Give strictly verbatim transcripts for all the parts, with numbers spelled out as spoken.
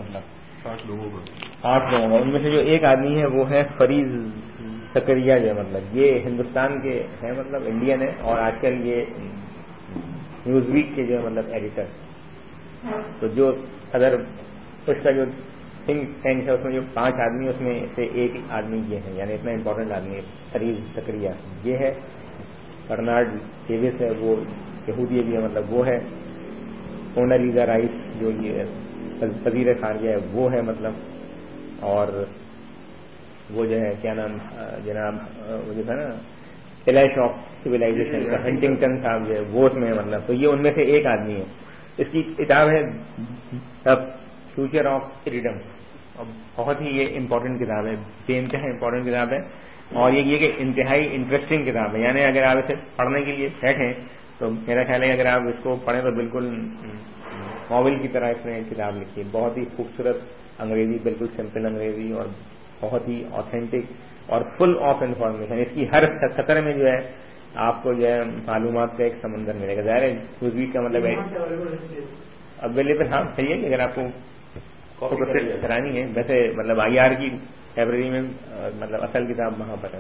مطلب آٹھ لوگوں کا آٹھ لوگوں کا ان میں سے جو ایک آدمی ہے وہ ہے فریض زکریا جو ہے مطلب یہ ہندوستان کے ہیں مطلب انڈین ہے اور آج کل یہ نیوز ویک کے جو ہے مطلب ایڈیٹر. تو جو اگر اس کا جو تھنک ٹینک ہے اس میں جو پانچ آدمی اس میں سے ایک آدمی یہ ہے یعنی اتنا امپورٹنٹ آدمی ہے فریض زکریا یہ ہے. برنارڈ ڈیوس ہے وہ یہودی بھی ہے مطلب وہ ہے. کونڈالیزا رائس جو یہ وزیر خارجہ ہے وہ ہے مطلب اور وہ جو ہے کیا نام جناب وہ جو تھا نا کلیش آف سویلائزیشن کا ہنٹنگٹن صاحب جو ہے وہ اس میں مطلب تو یہ ان میں سے ایک آدمی ہے. اس کی کتاب ہے فیوچر آف فریڈم اور بہت ہی یہ امپورٹنٹ کتاب ہے بے انتہا امپورٹنٹ کتاب ہے اور یہ یہ کہ انتہائی انٹرسٹنگ کتاب ہے. یعنی اگر آپ اسے پڑھنے کے لیے بیٹھیں تو میرا خیال ہے اگر آپ اس کو پڑھیں تو بالکل ناول کی طرح اس نے کتاب لکھی ہے. بہت ہی خوبصورت انگریزی بالکل سمپل انگریزی اور بہت ہی آتھینٹک اور فل آف انفارمیشن. اس کی ہر سطر میں جو ہے آپ کو جو ہے معلومات کا ایک سمندر ملے گا. ظاہر ہے نیوز ویک کا مطلب ہے اویلیبل ہاں صحیح ہے کہ اگر آپ کو کرانی ہے ویسے مطلب آئی آر کی لائبریری میں مطلب اصل کتاب وہاں پر ہے.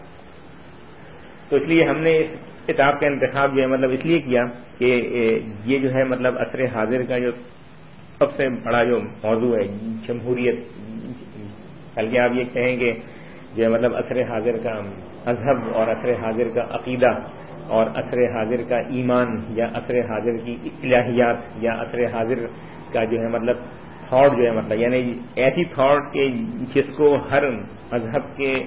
تو اس لیے ہم نے اس کتاب کا انتخاب جو ہے مطلب اس لیے کیا کہ یہ جو ہے مطلب عصر حاضر کا جو سب سے بڑا جو موضوع ہے جمہوریت بلکہ آپ یہ کہیں کہ جو ہے مطلب عصر حاضر کا مذہب اور عصر حاضر کا عقیدہ اور عصر حاضر کا ایمان یا عصر حاضر کی الہیات یا عصر حاضر کا جو ہے مطلب تھاٹ جو ہے مطلب یعنی ایسی تھاٹ کہ جس کو ہر مذہب کے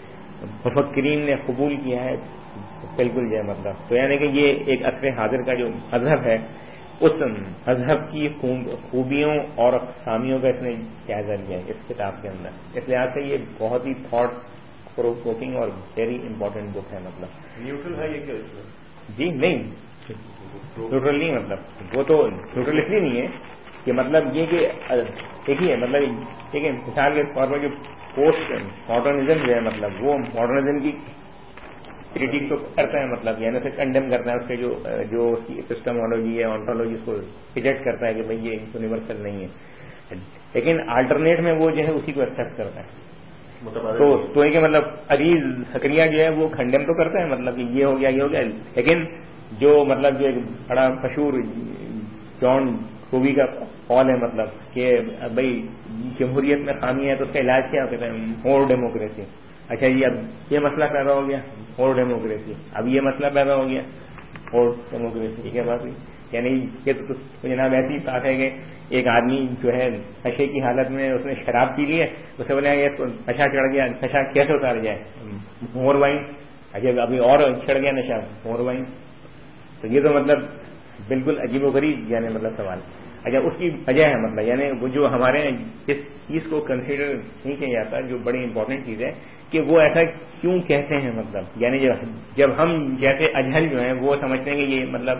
مفکرین نے قبول کیا ہے بالکل جو ہے مطلب تو یعنی کہ یہ ایک عصر حاضر کا جو مذہب ہے اس مذہب کی خوبیوں اور خامیوں کا اس نے جائزہ لیا ہے اس کتاب کے اندر. اس لحاظ سے یہ بہت ہی تھاٹ پرووکنگ اور ویری امپورٹنٹ بک ہے. مطلب نیوٹرل ہے یہ کیا جی نہیں نیوٹرل نہیں مطلب وہ تو نیوٹرل اس لیے نہیں ہے کہ مطلب یہ کہ دیکھیے مطلب ٹھیک ہے مثال کے طور پر جو پوسٹ ماڈرنزم جو ہے مطلب وہ ماڈرنزم کی کریٹک تو کرتا ہے مطلب یعنی اسے کنڈیم کرتا ہے اس کے جو جو سسٹمولوجی ہے آنٹولوجی اس کو ریجیکٹ کرتا ہے کہ بھائی یہ یونیورسل نہیں ہے لیکن آلٹرنیٹ میں وہ جو ہے اسی کو ایکسپٹ کرتا ہے. تو تو یہ کہ مطلب عزیز زکریا جو ہے وہ کنڈیم تو کرتا ہے مطلب کہ یہ ہو گیا یہ ہو گیا لیکن جو مطلب جو ایک بڑا مشہور جان کوبی کا قول ہے مطلب کہ بھائی جمہوریت میں خامی ہے تو اس کا علاج کیا کہتے ہیں مور ڈیموکریسی. اچھا جی اب یہ مسئلہ پیدا ہو گیا اور ڈیموکریسی اب یہ مسئلہ پیدا ہو گیا اور ڈیموکریسی کیا بات ہوئی. یعنی یہ تو جناب ایسی بات ہے کہ ایک آدمی جو ہے نشے کی حالت میں اس نے شراب پی لی ہے اسے بولے یہ نشہ چڑھ گیا نشہ کیسے اتار جائے مور وائن. اچھا ابھی اور چڑھ گیا نشہ مور وائن. تو یہ تو مطلب بالکل عجیب و غریب یعنی مطلب سوال. اچھا اس کی وجہ ہے مطلب یعنی وہ جو ہمارے جس چیز کو کنسیڈر نہیں کیا جاتا جو بڑی امپورٹنٹ چیز ہے کہ وہ ایسا کیوں کہتے ہیں مطلب یعنی جب جب ہم جیسے اجہل جو ہیں وہ سمجھتے ہیں کہ یہ مطلب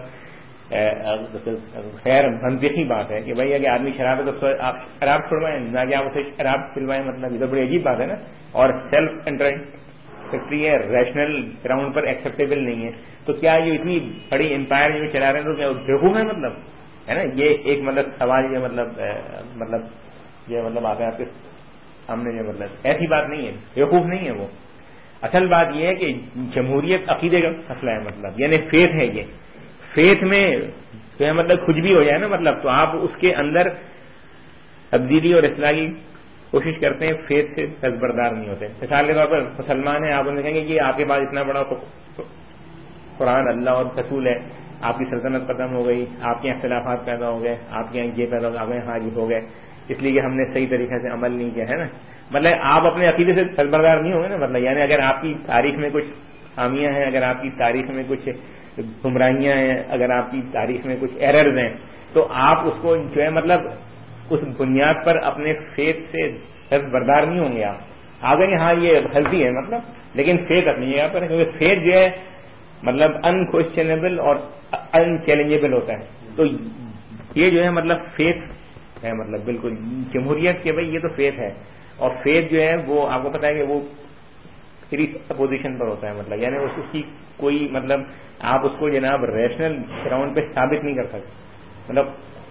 خیر منطقی بات ہے کہ بھائی اگر آدمی شراب ہے تو آپ شراب چھوڑوائیں نہ کہ آپ اسے شراب پلوائیں مطلب یہ تو بڑی عجیب بات ہے نا اور سیلف کنٹرڈکٹری ہے ریشنل گراؤنڈ پر ایکسیپٹیبل نہیں ہے. تو کیا یہ اتنی بڑی امپائر جو چلا رہے ہیں تو کیا بیوقوف ہے مطلب ہے نا یہ ایک مطلب سوال یہ مطلب مطلب یہ مطلب آتا ہے آپ کے سامنے جو مطلب ایسی بات نہیں ہے بیوقوف نہیں ہے وہ. اصل بات یہ ہے کہ جمہوریت عقیدے کا مسئلہ ہے مطلب یعنی فیتھ ہے یہ فیتھ میں جو ہے مطلب کچھ بھی ہو جائے نا مطلب تو آپ اس کے اندر تبدیلی اور اصلاح کی کوشش کرتے ہیں فیتھ سے دستبردار نہیں ہوتے. مثال کے طور پر مسلمان ہیں آپ ان سے کہیں گے کہ آپ کے پاس اتنا بڑا قرآن اللہ اور رسول ہے آپ کی سلطنت ختم ہو گئی آپ کے اختلافات پیدا ہو گئے آپ کے یہاں یہ پیدا ہو گئے آپ کے یہاں یہ ہو گئے اس لیے کہ ہم نے صحیح طریقے سے عمل نہیں کیا ہے نا مطلب آپ اپنے عقیدے سے دستبردار نہیں ہوں گے نا مطلب یعنی اگر آپ کی تاریخ میں کچھ خامیاں ہیں اگر آپ کی تاریخ میں کچھ گمراہیاں ہیں اگر آپ کی تاریخ میں کچھ ایررز ہیں تو آپ اس کو جو ہے مطلب اس بنیاد پر اپنے فیتھ سے دستبردار نہیں ہوں گے. آپ آ گئے ہاں یہ غلطی ہے مطلب لیکن فیتھ اپنی جگہ پر ہے کیونکہ فیتھ جو ہے مطلب انکوشچنیبل اور ان چیلنجیبل ہوتا ہے. تو یہ جو ہے مطلب فیتھ ہے مطلب بالکل جمہوریت کے بھائی یہ تو فیتھ ہے اور فیتھ جو ہے وہ آپ کو پتا ہے کہ وہ فری پوزیشن پر ہوتا ہے مطلب یعنی اس کی کوئی مطلب آپ اس کو جناب ریشنل گراؤنڈ پہ ثابت نہیں کر سکتے. مطلب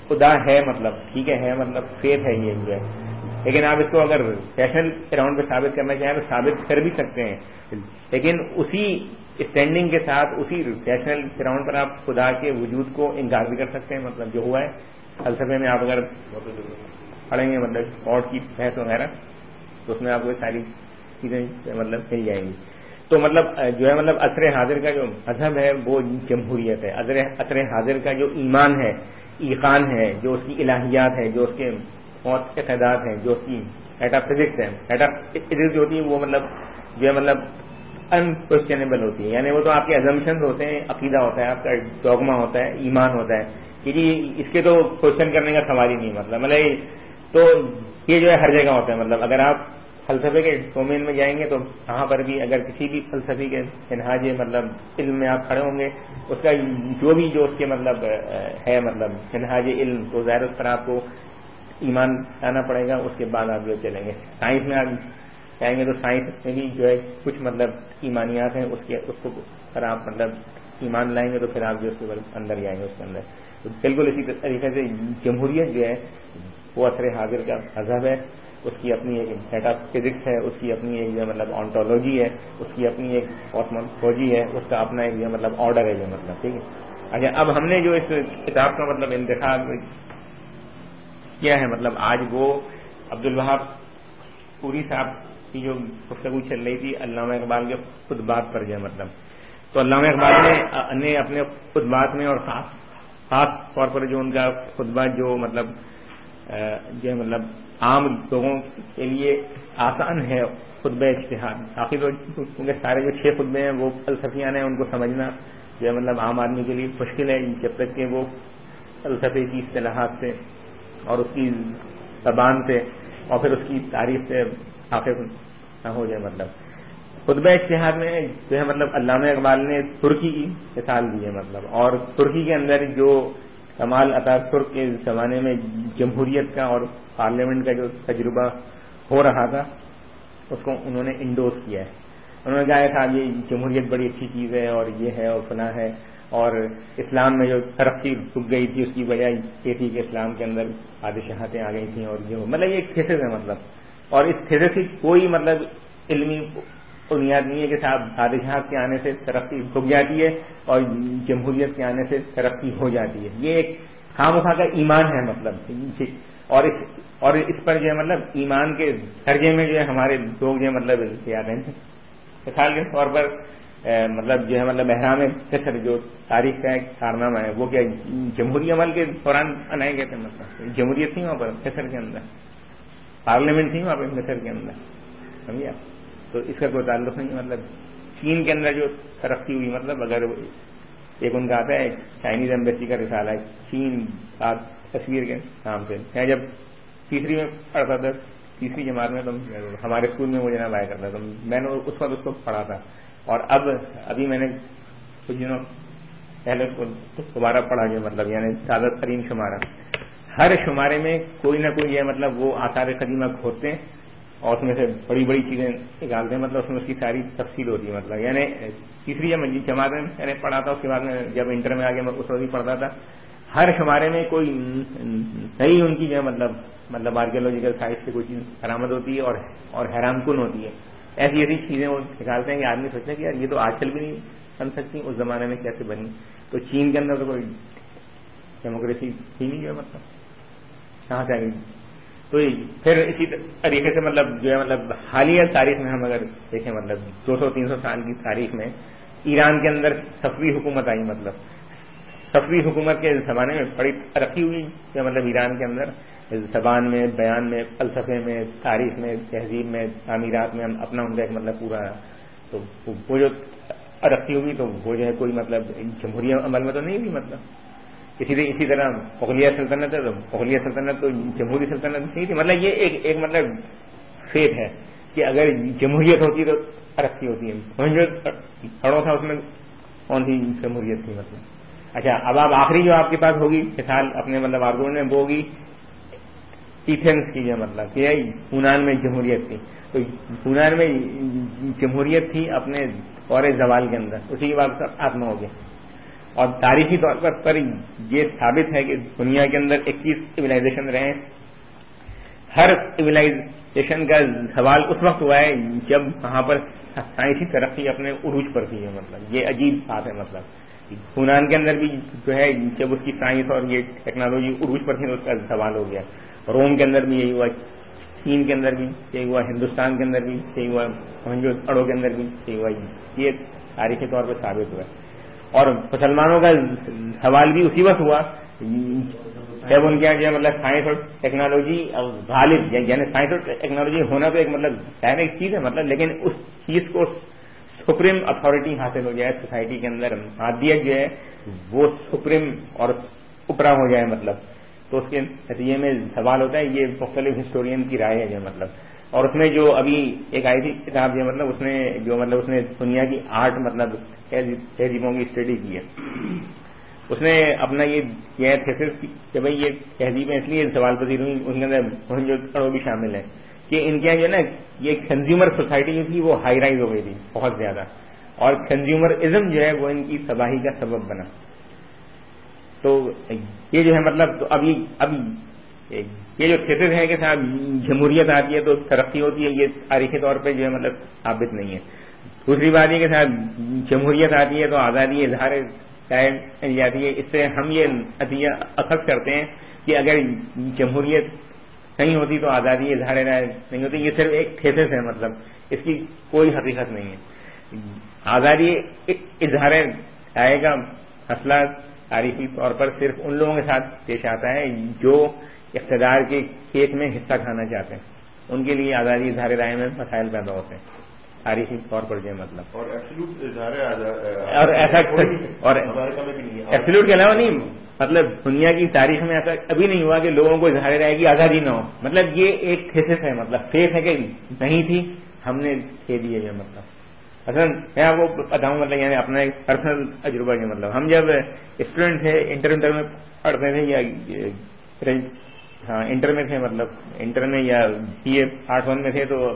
خدا ہے مطلب ٹھیک ہے ہے مطلب فیتھ ہے یہ جو ہے، لیکن آپ اس کو اگر ریشنل گراؤنڈ پہ ثابت کرنا چاہیں تو ثابت کر بھی سکتے ہیں، لیکن اسی اسٹینڈنگ کے ساتھ اسی ریشنل گراؤنڈ پر آپ خدا کے وجود کو انکار بھی کر سکتے ہیں، مطلب جو ہوا ہے فلسفے میں آپ اگر پڑھیں گے مطلب کورٹ کی بحث وغیرہ تو اس میں آپ کو ساری چیزیں مطلب مل جائیں گی. تو مطلب جو ہے مطلب عصر حاضر کا جو مذہب ہے وہ جمہوریت ہے. عصر حاضر کا جو ایمان ہے، ایقان ہے، جو اس کی الہیات ہے، جو اس کے موت کے تعداد ہیں، جو اس کی میٹا فزکس ہے، میٹا فزکس جو ہوتی ہے وہ مطلب جو ہے مطلب انکویسچنیبل ہوتی ہے، یعنی وہ تو آپ کے ازمپشنز ہوتے ہیں، عقیدہ ہوتا ہے، آپ کا ڈوگما ہوتا ہے، ایمان ہوتا ہے کہ جی اس کے تو کوشچن کرنے کا سوال ہی نہیں، مطلب مطلب تو یہ جو ہے ہر جگہ ہوتا ہے. مطلب اگر آپ فلسفے کے ڈومین میں جائیں گے تو وہاں پر بھی اگر کسی بھی فلسفی کے منہاج مطلب علم میں آپ کھڑے ہوں گے، اس کا جو بھی جو اس کے مطلب ہے مطلب منہاج علم، تو ظاہر اس پر آپ کو ایمان لانا پڑے گا، اس کے بعد آپ جو چلیں گے. سائنس میں آپ جائیں گے تو سائنس میں بھی جو ہے کچھ مطلب ایمانیات ہیں، اس کے اس کو اگر آپ مطلب ایمان لائیں گے تو پھر آپ جو اس کے اندر جائیں گے اس کے اندر. تو بالکل اسی طریقے سے جمہوریت جو ہے وہ عصر حاضر کا مذہب ہے، اس کی اپنی ایک میٹا فزکس ہے، اس کی اپنی ایک جو مطلب آنٹولوجی ہے، اس کی اپنی ایک کاسمولوجی ہے، اس کا اپنا ایک جو مطلب آرڈر ہے جو مطلب ٹھیک ہے. اچھا اب ہم نے جو اس کتاب کا مطلب انتخاب کیا ہے، مطلب آج وہ عبدالوہاب پوری صاحب کی جو گفتگو چل رہی تھی علامہ اقبال کے خطبات پر جو ہے مطلب، تو علامہ اقبال نے اپنے خطبات میں اور خاص خاص طور پر جو ان کا خطبہ جو مطلب جو ہے مطلب عام لوگوں کے لیے آسان ہے خطبہ اجتہاد، آخر کیونکہ سارے جو چھ خطبے ہیں وہ فلسفیان ہیں، ان کو سمجھنا جو ہے مطلب عام آدمی کے لیے مشکل ہے جب تک کہ وہ فلسفے کی اصطلاحات سے اور اس کی زبان سے اور پھر اس کی تعریف سے واقف نہ ہو جائے. مطلب خطبہ اجتہاد میں جو ہے مطلب علامہ اقبال نے ترکی کی مثال دی ہے مطلب، اور ترکی کے اندر جو کمال اتا ترک کے زمانے میں جمہوریت کا اور پارلیمنٹ کا جو تجربہ ہو رہا تھا اس کو انہوں نے انڈوز کیا ہے. انہوں نے کہا تھا یہ جمہوریت بڑی اچھی چیز ہے اور یہ ہے اور فلاں ہے، اور اسلام میں جو ترقی رک گئی تھی اس کی وجہ یہ تھی کہ اسلام کے اندر بادشاہتیں آ گئی تھیں، اور یہ مطلب یہ ایک تھیسس ہے مطلب، اور اس تھیسس کی کوئی مطلب علمی بنیاد نہیں ہے کہ صاحب بادشاہت کے آنے سے ترقی رک جاتی ہے اور جمہوریت کے آنے سے ترقی ہو جاتی ہے. یہ ایک خامخواہ کا ایمان ہے مطلب، اور اس اور اس پر جو ہے مطلب ایمان کے درجے میں جو ہے ہمارے لوگ جو ہے مطلب یاد ہیں. مثال کے طور پر مطلب جو ہے مطلب احرام کثر جو تاریخ کا ایک کارنامہ ہے وہ کیا جمہوری عمل کے دوران بنائے گئے تھے. مطلب جمہوریت تھی وہاں پر کثر کے اندر، پارلیمنٹ تھی وہاں پر کثر کے اندر، سمجھے آپ؟ تو اس کا کوئی تعلق نہیں. مطلب چین کے اندر جو ترقی ہوئی، مطلب اگر ایک ان کا آتا ہے چائنیز ایمبیسی کا رسالہ ہے چین آج تصویر کے نام سے، میں جب تیسری میں پڑھتا تھا تیسری جماعت میں تو ہمارے اسکول میں وہ جناب آیا کرتا تھا، میں نے اس وقت اس کو پڑھا تھا، اور اب ابھی میں نے کچھ دنوں پہلے اس کو دوبارہ پڑھا جو مطلب یعنی تازہ ترین شمارہ، ہر شمارے میں کوئی نہ کوئی یہ مطلب وہ آثار قدیمہ کھودتے ہیں اور اس میں سے بڑی بڑی چیزیں نکالتے ہیں، مطلب اس میں اس کی ساری تفصیل ہوتی ہے. مطلب یعنی تیسری جماعت میں میں نے پڑھا تھا، اس کے بعد میں جب انٹر میں آگے میں اس وقت بھی پڑھتا تھا، ہر شمارے میں کوئی نئی ان کی جو ہے مطلب مطلب آرکیولوجیکل سائٹ سے کوئی چیز برآمد ہوتی ہے اور اور حیران کن ہوتی ہے. ایسی ایسی چیزیں وہ نکالتے ہیں کہ آدمی سوچتا ہے کہ یار یہ تو آج کل بھی نہیں بن سکتی، اس زمانے میں کیسے بنی. تو چین کے اندر تو کوئی ڈیموکریسی تھی نہیں جو ہے مطلب کہاں سے آ گئی. تو پھر اسی طریقے سے مطلب جو ہے مطلب حالیہ تاریخ میں ہم اگر دیکھیں مطلب دو سو تین سو سال کی تاریخ میں ایران کے اندر صفوی حکومت آئی. مطلب صفوی حکومت کے زمانے میں بڑی ترقی ہوئی کہ مطلب ایران کے اندر زبان میں، بیان میں، فلسفے میں، تاریخ میں، تہذیب میں، تعمیرات میں اپنا ان کا ایک مطلب پورا. تو وہ جو ترقی ہوئی تو وہ جو ہے کوئی مطلب جمہوری عمل میں تو نہیں ہوئی. مطلب اسی اسی طرح مغلیہ سلطنت ہے تو مغلیہ سلطنت تو جمہوری سلطنت نہیں تھی. مطلب یہ ایک ایک مطلب فیت ہے کہ اگر جمہوریت ہوتی تو ترقی ہوتی ہے. جو کھڑا تھا اس میں کون سی جمہوریت تھی مطلب. اچھا اب آپ آخری جو آپ کے پاس ہوگی مثال اپنے مطلب آرگومنٹ میں وہ ہوگی ایتھنس کی جو مطلب کہ یونان میں جمہوریت تھی. تو یونان میں جمہوریت تھی اپنے اور زوال کے اندر، اسی کے بعد آتما ہو گیا. اور تاریخی طور پر پر یہ ثابت ہے کہ دنیا کے اندر اکیس سویلائزیشن رہے ہیں. ہر سویلائزیشن کا سوال اس وقت ہوا ہے جب وہاں پر سائنسی ترقی اپنے عروج پر تھی ہے. مطلب یہ عجیب بات ہے. مطلب یونان کے اندر بھی جو ہے جب اس کی سائنس اور یہ ٹیکنالوجی عروج پر تھی تو اس کا سوال ہو گیا. روم کے اندر بھی یہی ہوا, چین کے اندر بھی یہی ہوا, ہندوستان کے اندر بھی یہی ہوا, موہنجو-دڑو کے اندر بھی یہی ہوا. یہ تاریخی طور پر ثابت ہوا ہے. اور مسلمانوں کا سوال بھی اسی وقت ہوا جب ان کے یہاں جو ہے مطلب سائنس اور ٹیکنالوجی غالب, یعنی سائنس اور ٹیکنالوجی ہونا تو ایک مطلب ظاہر ایک چیز ہے مطلب, لیکن اس چیز کو سپریم اتھارٹی حاصل ہو جائے سوسائٹی کے اندر, مادیت جو ہے وہ سپریم اور اوپرا ہو جائے مطلب, تو اس کے نتیجے میں سوال ہوتا ہے. یہ مختلف ہسٹورین کی رائے ہے جو مطلب, اور اس میں جو ابھی ایک آئی تھی کتاب جو مطلب اس نے جو مطلب اس نے دنیا کی آٹھ مطلب تہذیبوں کی اسٹڈی کی ہے. اس نے اپنا یہ یہ تھیسس کہ بھائی یہ تہذیبیں اس لیے سوال پذیر ہوئی, ان کے اندر موہنجو-دڑو بھی شامل ہے کہ ان کے یہاں جو ہے نا یہ کنزیومر سوسائٹی جو تھی وہ ہائی رائز ہو گئی تھی بہت زیادہ, اور کنزیومرزم جو ہے وہ ان کی تباہی کا سبب بنا. تو یہ جو ہے مطلب تو ابھی ابھی یہ جو تھیسس ہے کہ صاحب جمہوریت آتی ہے تو ترقی ہوتی ہے, یہ تاریخی طور پہ جو ہے مطلب ثابت نہیں ہے. دوسری بات یہ کہ صاحب جمہوریت آتی ہے تو آزادی اظہار رائے مل جاتی ہے. اس سے ہم یہ نتیجہ اخذ کرتے ہیں کہ اگر جمہوریت نہیں ہوتی تو آزادی اظہار رائے نہیں ہوتی. یہ صرف ایک تھیسس ہے مطلب, اس کی کوئی حقیقت نہیں ہے. آزادی اظہار رائے کا مسئلہ تاریخی طور پر صرف ان لوگوں کے ساتھ پیش آتا ہے جو اقتدار کے کھیت میں حصہ کھانا چاہتے ہیں, ان کے لیے آزادی اظہار رائے میں مسائل پیدا ہوتے ہیں تاریخی طور پر جو ہے مطلب. اور اور ایسا اور ایبسولوٹ کے علاوہ نہیں, مطلب دنیا کی تاریخ میں ایسا ابھی نہیں ہوا کہ لوگوں کو اظہار رائے کی آزادی نہ ہو. مطلب یہ ایک تھیسس ہے, مطلب فیس ہے کہ نہیں تھی, ہم نے دے دی ہے مطلب. اصل میں آپ کو بتاؤں مطلب یعنی اپنا ایک پرسنل تجربہ ہے مطلب, ہم جب اسٹوڈنٹ تھے انٹر انٹر میں پڑھتے تھے یا ہاں انٹر میں تھے مطلب انٹر میں یا بی اے پارٹ ون میں تھے, تو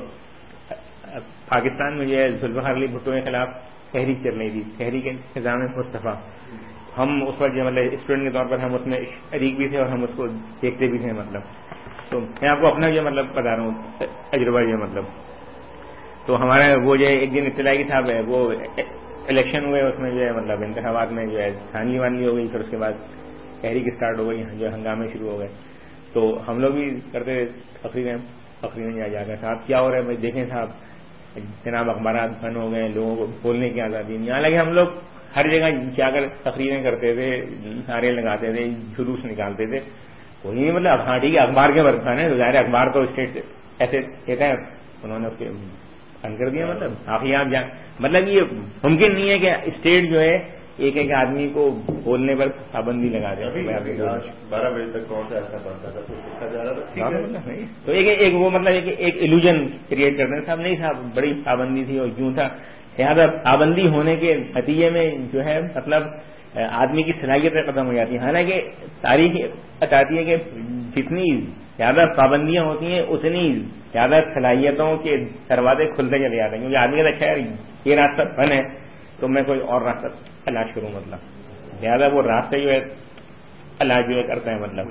پاکستان میں جو ہے ذوالفقار علی بھٹو کے خلاف تحریک چل رہی تھی, تحریک نظام مصطفیٰ. ہم اس وقت جو مطلب اسٹوڈنٹ کے طور پر ہم اس میں شریک بھی تھے اور ہم اس کو دیکھتے بھی تھے مطلب. تو میں آپ کو اپنا جو مطلب بتا رہا ہوں تجربہ جو مطلب, تو ہمارا وہ جو ہے ایک دن اطلاعی صاحب ہے وہ الیکشن ہوئے, اس میں جو ہے مطلب انتخابات میں جو ہے دھاندلی واندلی ہو گئی, پھر اس کے بعد تحریک اسٹارٹ ہو گئی, جو ہے ہنگامے شروع ہو گئے. تو ہم لوگ بھی کرتے تقریباً تقریباً جا جا کر صاحب کیا ہو رہا ہے بھائی دیکھیں صاحب جناب اخبارات بند ہو گئے, لوگوں کو بولنے کی آزادی نہیں. حالانکہ ہم لوگ ہر جگہ جا کر تقریریں کرتے تھے, نعرے لگاتے تھے, جلوس نکالتے تھے, کوئی نہیں مطلب ہاں ٹھیک ہے اخبار کے برتن ہے, ظاہر اخبار تو اسٹیٹ ایسے کہتا ہے, انہوں نے اس کے بند کر دیا. مطلب آخری آپ جان مطلب یہ ممکن نہیں ہے کہ اسٹیٹ جو ہے ایک ایک آدمی کو بولنے پر پابندی لگا دے. بارہ بجے تک کون سا ایسا بنتا تھا, لکھا جا رہا تھا تو ایک وہ مطلب ایک ایلوژن کریٹ کرتے ہیں صاحب, نہیں صاحب بڑی پابندی تھی اور یوں تھا. لہٰذا پابندی ہونے کے نتیجے میں جو ہے مطلب آدمی کی صلاحیتیں ختم ہو جاتی ہیں. حالانکہ تاریخ بتاتی ہے کہ جتنی زیادہ پابندیاں ہوتی ہیں اتنی زیادہ صلاحیتوں کے دروازے کھلتے چلے جاتے ہیں, کیونکہ آدمی کا خیر یہ راستہ بند ہے تو میں کوئی اور راستہ تلاش کروں مطلب. لہٰذا وہ راستے جو ہے تلاش جو ہے کرتا ہے مطلب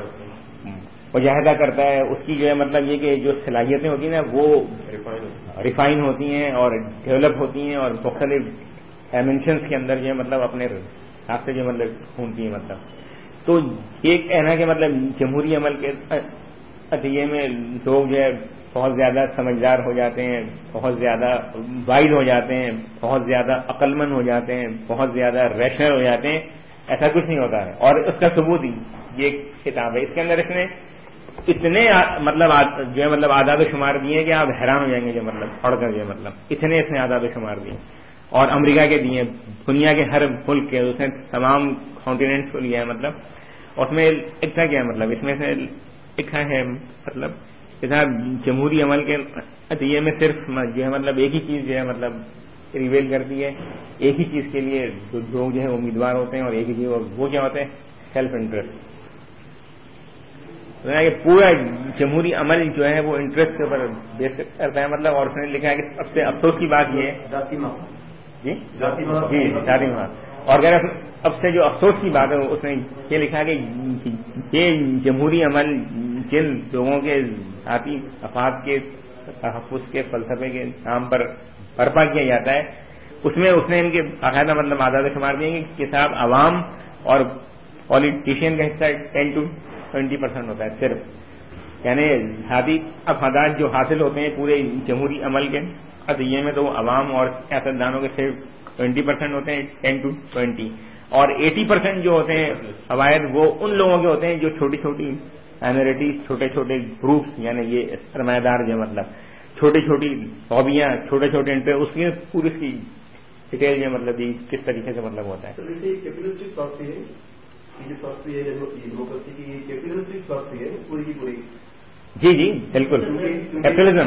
مجاہدہ کرتا ہے, اس کی جو ہے مطلب یہ کہ جو صلاحیتیں ہوتی ہیں نا وہ ریفائن ہوتی ہیں اور ڈیولپ ہوتی ہیں اور مختلف ڈائمینشنس کے اندر جو ہے مطلب اپنے راستے جو مطلب ڈھونڈتی ہیں مطلب. تو یہ کہنا کہ مطلب جمہوری عمل کے نتیجے میں لوگ جو ہے بہت زیادہ سمجھدار ہو جاتے ہیں, بہت زیادہ وائز ہو جاتے ہیں, بہت زیادہ عقل مند ہو جاتے ہیں, بہت زیادہ ریشنل ہو جاتے ہیں, ایسا کچھ نہیں ہوتا ہے. اور اس کا ثبوت ہی یہ کتاب ہے. اس کے اندر اس نے اتنے مطلب جو ہے مطلب اعداد و شمار دیے کہ آپ حیران ہو جائیں گے, جو مطلب پڑھ کر جو مطلب اتنے اس نے اعداد و شمار دیے, اور امریکہ کے دیے, دنیا کے ہر ملک کے, اس نے تمام کانٹیننٹس کو لیا ہے مطلب. اور اس میں لکھا کیا ہے مطلب, اس میں سے لکھا ہے مطلب جمہوری عمل کے نتیجے میں صرف جو ہے مطلب ایک ہی چیز جو ہے مطلب ریویل کرتی ہے, ایک ہی چیز کے لیے جو لوگ جو ہے امیدوار ہوتے ہیں, اور ایک ہی چیز وہ کیا ہوتے ہیں سیلف انٹرسٹ. پورا جمہوری عمل جو ہے وہ انٹرسٹ کے اوپر بیس کرتا ہے مطلب. اور اس نے لکھا ہے کہ سب سے افسوس کی بات یہ ہے جی جی ذاتی مفاد, اور اگر اب سے جو افسوس کی بات ہے اس نے یہ لکھا کہ یہ جمہوری عمل جن لوگوں کے ذاتی افراد کے تحفظ کے فلسفے کے نام پر برپا کیا جاتا ہے اس میں اس نے ان کے باقاعدہ مطلب آزاد شمار دیے کہ صاحب عوام اور پالیٹیشین کا حصہ ٹین ٹو ٹوینٹی پرسینٹ ہوتا ہے صرف، یعنی ذاتی افادات جو حاصل ہوتے ہیں پورے جمہوری عمل کے عطیے میں تو وہ عوام اور سیاستدانوں کے صرف ٹوینٹی پرسینٹ ہوتے ہیں، ٹین ٹو ٹوینٹی، اور ایٹی پرسینٹ جو ہوتے ہیں فوائد وہ ان لوگوں کے ہوتے ہیں جو چھوٹی چھوٹی مائنورٹیز، چھوٹے چھوٹے گروپس، یعنی یہ سرمایہ دار جو مطلب چھوٹی چھوٹی ہابیاں، چھوٹے چھوٹے انٹرسٹ، اس کی پوری اس کی ڈیٹیل میں مطلب یہ کس طریقے سے مطلب ہوتا ہے. جی جی بالکل کیپٹلزم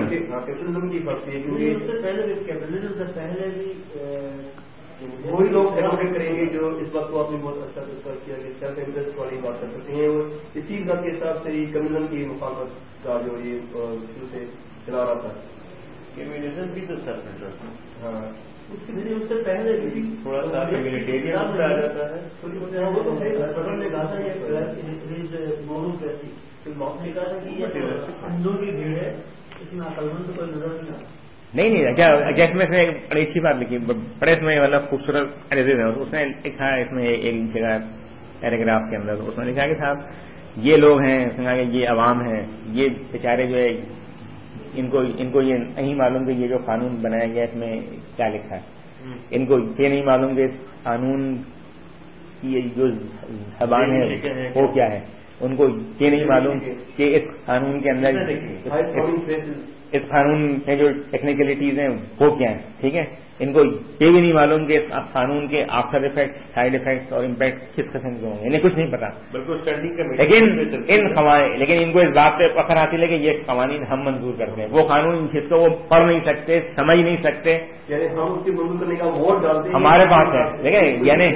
وہی لوگ ایڈوکیٹ کریں گے جو اس بات کو آپ نے بہت اچھا ڈسکس کیا کہ سیلف انٹرسٹ والی بات کر سکتے ہیں، اور اسی بات کے حساب سے کمیونزم کی مخالفت کا جو یہ شروع سے چلا رہا تھا. کمیونزم بھی تو سیلف انٹرسٹ، ہاں اس سے پہلے بھی تھوڑا سا ہیومینیٹیرین آ جاتا ہے. وہ تو نے کہا تھا ہندو کی بھیڑ ہے اس میں عقلمند کوئی نظر نہیں آتا. نہیں نہیں کیا اس میں سے بڑی اچھی بات لکھی، بڑے اس میں مطلب خوبصورت اس نے لکھا ہے اس میں ایک جگہ پیراگراف کے اندر اس نے لکھا کہ صاحب یہ لوگ ہیں، اس نے کہا کہ یہ عوام ہیں، یہ بیچارے جو ہے ان کو ان کو یہ نہیں معلوم کہ یہ جو قانون بنایا گیا اس میں کیا لکھا ہے، ان کو یہ نہیں معلوم کہ اس قانون کی جو زبان ہے وہ کیا ہے، ان کو یہ نہیں معلوم کہ اس قانون کے اندر اس قانون میں جو ٹیکنیکلٹیز ہیں وہ کیا ہیں. ٹھیک ہے، ان کو یہ بھی نہیں معلوم کہ اس قانون کے آفٹر افیکٹ، سائڈ افیکٹ اور امپیکٹ کس قسم کے ہوں گے، انہیں کچھ نہیں پتا. لیکن ان قوانین لیکن ان کو اس بات پہ فخر حاصل ہے کہ یہ قوانین ہم منظور کرتے ہیں، وہ قانون جس کو وہ پڑھ نہیں سکتے، سمجھ نہیں سکتے، یعنی ہم اس کی منظور کرنے کا ووٹ ڈالتے ہیں ہمارے پاس ہے. دیکھیں یعنی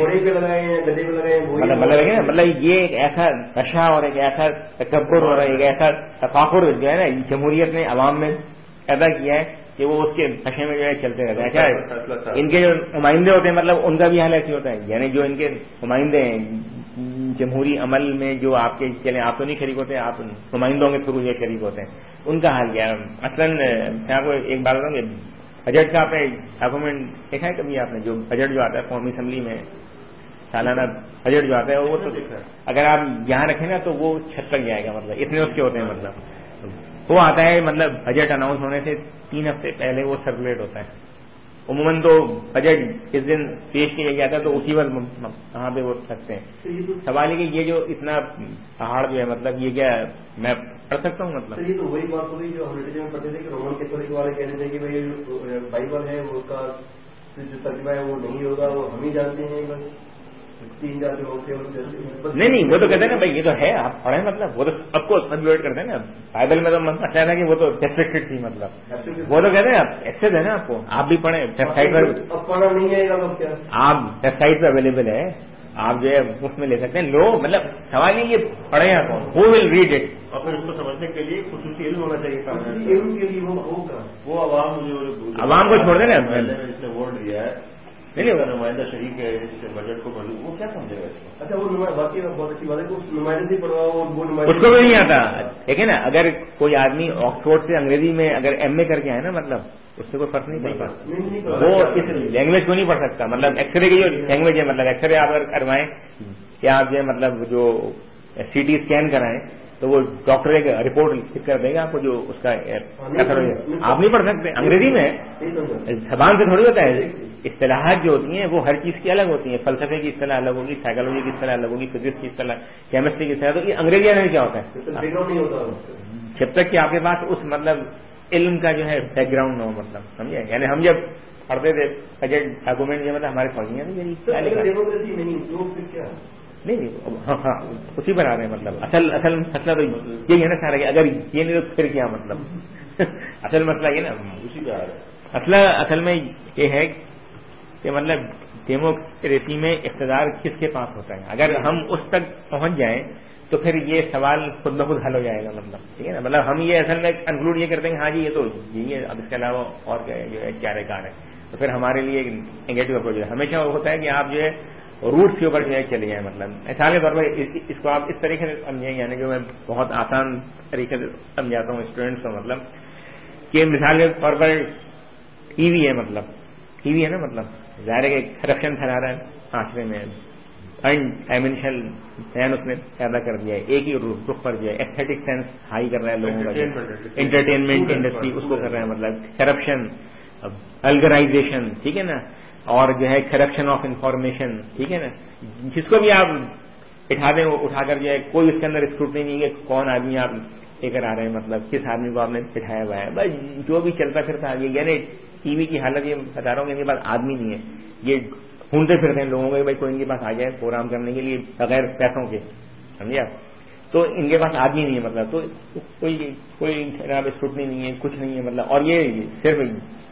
مطلب مطلب مطلب یہ ایک ایسا نشہ اور ایک ایسا تکبر اور ایک ایسا تفاخر جو ہے نا جمہوریت نے عوام میں پیدا کیا ہے کہ وہ اس کے نشے میں جو ہے چلتے رہتے ہیں. اچھا ان کے جو نمائندے ہوتے ہیں مطلب ان کا بھی حال ایسے ہوتا ہے، یعنی جو ان کے نمائندے ہیں جمہوری عمل میں جو آپ کے چلے آپ تو نہیں شریک ہوتے، آپ نمائندوں کے تھرو یہ شریک ہوتے ہیں، ان کا حال کیا ہے. مثلاً میں آپ کو ایک بات بتاؤں کہ بجٹ کا آپ نے ڈاکومنٹ دیکھا ہے کبھی آپ نے، جو بجٹ جو آتا ہے قومی اسمبلی میں سالانہ بجٹ جو آتا ہے وہ تو اگر آپ یہاں رکھیں نا تو وہ چھت تک جائے گا، مطلب اتنے اس کے ہوتے ہیں. مطلب وہ آتا ہے مطلب بجٹ اناؤنس ہونے سے تین ہفتے پہلے وہ سرکولیٹ ہوتا ہے. عموماً تو بجٹ اس دن پیش کیا جاتا ہے تو اسی وقت وہاں پہ وہ رکھتے ہیں. سوال ہے کہ یہ جو اتنا پہاڑ جو ہے مطلب یہ کیا میں پڑھ سکتا ہوں؟ مطلب یہ تو وہی بات ہوئی جو ہم لٹریچر میں پڑھتے تھے کہ رومن کیتھولک والے کہتے تھے کہ بھائی بائبل ہے وہ اس کا جو ترجمہ ہے وہ نہیں ہوگا، وہ ہم ہی جانتے ہیں بس تین جاتے ہوتے ہیں. نہیں نہیں وہ تو کہتے ہیں نا بھائی یہ تو ہے آپ پڑھیں، مطلب وہ تو سب کو سبجیکٹ کرتے ہیں نا. بائبل میں تو مسئلہ ہے کہ وہ تو ریسٹرکٹڈ تھی، مطلب وہ تو کہتے ہیں آپ ایکسیس ہے نا آپ کو، آپ بھی پڑھیں ویب سائٹ پر، اب پڑھنا نہیں آئے گا تو کیا آپ ویب سائٹ پہ اویلیبل ہے، آپ جو ہے مفت میں لے سکتے ہیں. لو مطلب سوال یہ کہ پڑھیں آپ کون، ہو ول ریڈ اٹ، اور پھر اس کو سمجھنے کے لیے خصوصی علم ہونا چاہیے. علم کے لیے وہ ہوگا وہ عوام جو عوام کو چھوڑ دیں نا، اس نے ووٹ دیا ہے نہیں نہیں نمائندہ شریک ہے اس بجٹ کو پڑھوں وہ کیا سمجھے گا اس کو؟ اچھا وہ باقی بہت اچھی بات ہے کہ اس نمائندے سے پڑھوا وہ نمائندے اس کو بھی نہیں آتا. دیکھیں نا اگر کوئی آدمی آکسفورڈ سے انگریزی میں اگر ایم اے کر کے آئے نا مطلب اس سے کوئی فرق نہیں پڑتا، وہ اس لینگویج کو نہیں پڑھ سکتا. مطلب ایکس رے کی جو لینگویج ہے مطلب ایکس رے آپ اگر کروائیں کیا آپ جو ہے مطلب جو سی ٹی اسکین کرائیں تو وہ ڈاکٹر ایک رپورٹ لکھ کر دے گا آپ کو جو اس کا اثر ہو جائے. آپ نہیں پڑھ سکتے انگریزی میں، زبان سے تھوڑی ہوتا ہے. اصطلاحات جو ہوتی ہیں وہ ہر چیز کی الگ ہوتی ہیں، فلسفے کی اصطلاح الگ ہوگی، سائیکالوجی کی اصطلاح الگ ہوگی، فزکس کی اصطلاح، کیمسٹری کی اصطلاح. تو یہ انگریزی میں کیا ہوتا ہے جب تک کہ آپ کے پاس اس مطلب علم کا جو ہے بیک گراؤنڈ نہ ہو، مطلب سمجھے. یعنی ہم جب پڑھتے تھے بجٹ ڈاکومنٹ جو مطلب ہمارے فوجیاں نہیں نہیں ہاں ہاں اسی بنا رہے ہیں. مطلب اصل اصل مسئلہ تو یہی ہے نا سارا کہ اگر یہ نہیں تو پھر کیا مطلب اصل مسئلہ یہ نا اسی پہ آ رہا ہے. مسئلہ اصل میں یہ ہے کہ مطلب ڈیموکریسی میں اقتدار کس کے پاس ہوتا ہے. اگر ہم اس تک پہنچ جائیں تو پھر یہ سوال خود بخود حل ہو جائے گا. مطلب ٹھیک ہے نا، مطلب ہم یہ اصل میں کنکلوڈ یہ کرتے ہیں کہ ہاں جی یہ تو یہی ہے، اب اس کے علاوہ اور کیا ہے جو ہے چارے کار ہے. تو پھر ہمارے لیے ایک نیگیٹو اپروچ ہے. ہمیشہ ہوتا ہے کہ آپ جو ہے روٹس کے اوپر جو ہے چلے جائیں. مطلب مثال کے طور پر اس کو آپ اس طریقے سے سمجھیں, یعنی جو میں بہت آسان طریقے سے سمجھاتا ہوں اسٹوڈینٹس کو, مطلب کہ مثال کے طور پر ٹی وی ہے, مطلب ٹی وی ہے نا, مطلب ظاہر ہے کہ کرپشن پھیلا رہا ہے معاشرے میں, ڈائمینشنل فین اس نے پیدا کر دیا ہے, ایک ہی رخ پر جو ہے ایستھیٹک سینس ہائی کر رہا ہے لوگوں کا, انٹرٹینمنٹ انڈسٹری اس کو کر رہا ہے, مطلب کرپشن, الگرائزیشن, ٹھیک ہے نا, اور جو ہے کرپشن آف انفارمیشن, ٹھیک ہے نا, جس کو بھی آپ اٹھا دیں اٹھا کر جو ہے کوئی اس کے اندر اسکروٹنی نہیں ہے کون آدمی آپ لے کر آ رہے ہیں, مطلب کس آدمی کو آپ نے بٹھایا ہوا ہے, بس جو بھی چلتا پھرتا یہ, یعنی ٹی وی کی حالت یہ بتا رہا ہوں کہ ان کے پاس آدمی نہیں ہے, یہ ڈھونڈتے پھرتے ہیں لوگوں کو بھائی کوئی ان کے پاس آ جائے پروگرام کرنے کے لیے بغیر پیسوں کے, سمجھے آپ, تو ان کے پاس آدمی نہیں ہے, مطلب تو کوئی کوئی جناب اسکروٹنی نہیں ہے, کچھ نہیں ہے, مطلب. اور یہ صرف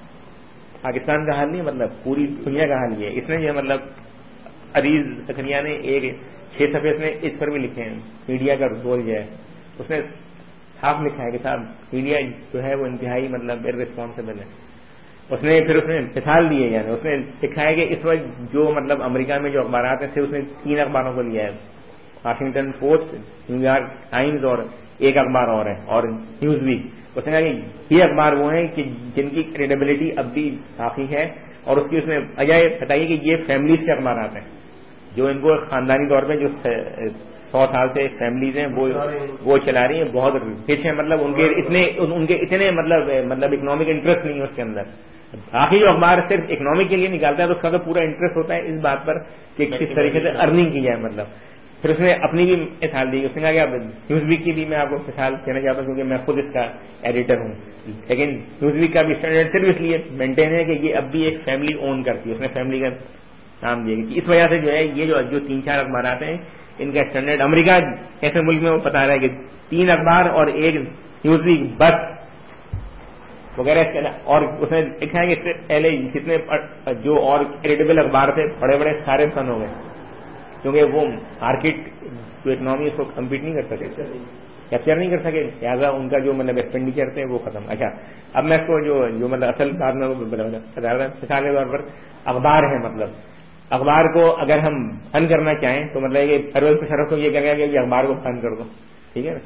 پاکستان کا حال نہیں, مطلب پوری دنیا کا حال یہ ہے. اس نے جو ہے مطلب عزیز زکریا نے ایک چھ صفحے اس نے اس پر بھی لکھے ہیں, میڈیا کا رول جو ہے اس نے صاف لکھا ہے کہ صاحب میڈیا جو ہے وہ انتہائی مطلب ارسپانسبل ہے. اس نے پھر اس نے مثال دی ہے, یعنی اس نے لکھا ہے کہ اس وقت جو مطلب امریکہ میں جو اخبارات ہیں صرف اس نے تین اخباروں کو لیا ہے, Washington Post, New York Times اور ایک اخبار اور ہے, اور نیوز ویک. اس نے کہا کہ یہ اخبار وہ ہیں کہ جن کی کریڈیبلٹی اب بھی کافی ہے, اور اس کی اس نے وجہ بتائی کہ یہ فیملیز کے اخبارات ہیں جو ان کو خاندانی طور پہ جو سو سال سے فیملیز ہیں وہ وہ چلا رہی ہیں, بہت رچ ہیں, مطلب ان کے اتنے ان کے اتنے مطلب مطلب اکنامک انٹرسٹ نہیں ہے اس کے اندر. باقی جو اخبار صرف اکنامک کے لیے نکالتا ہے تو اس کا تو پورا انٹرسٹ ہوتا ہے اس بات پر کہ کس طریقے سے ارننگ کی جائے, مطلب. پھر اس نے اپنی بھی مثال دی, اس نے کہا کہ اب نیوز ویک کی بھی میں آپ کو مثال دینا چاہتا ہوں کیونکہ میں خود اس کا ایڈیٹر ہوں, لیکن نیوز ویک کا بھی اسٹینڈرڈ صرف اس لیے مینٹین ہے کہ یہ اب بھی ایک فیملی اون کرتی ہے, اس نے فیملی کا نام دیا کہ اس وجہ سے جو ہے یہ جو جو تین چار اخبارات ہیں ان کا اسٹینڈرڈ, امریکہ ایسے ملک میں وہ بتا رہا ہے کہ تین اخبار اور ایک نیوز ویک بس وغیرہ, اور اس نے لکھا ہے کہ اس سے پہلے جتنے جو اور کریڈیبل اخبار تھے بڑے بڑے سارے بند ہو گئے کیونکہ وہ مارکیٹ جو اکنامی اس کو کمپیٹ نہیں کر سکے, کیپچر نہیں کر سکے, لہٰذا ان کا جو مطلب ایکسپینڈیچر تھے وہ ختم. اچھا اب میں اس کو جو جو مطلب اصل بات میں بتا رہا ہوں, مثال کے طور پر اخبار ہے, مطلب اخبار کو اگر ہم بند کرنا چاہیں تو مطلب یہ پرویز مشرف کو یہ کہنا کہ یہ اخبار کو بند کر دو, ٹھیک ہے نا,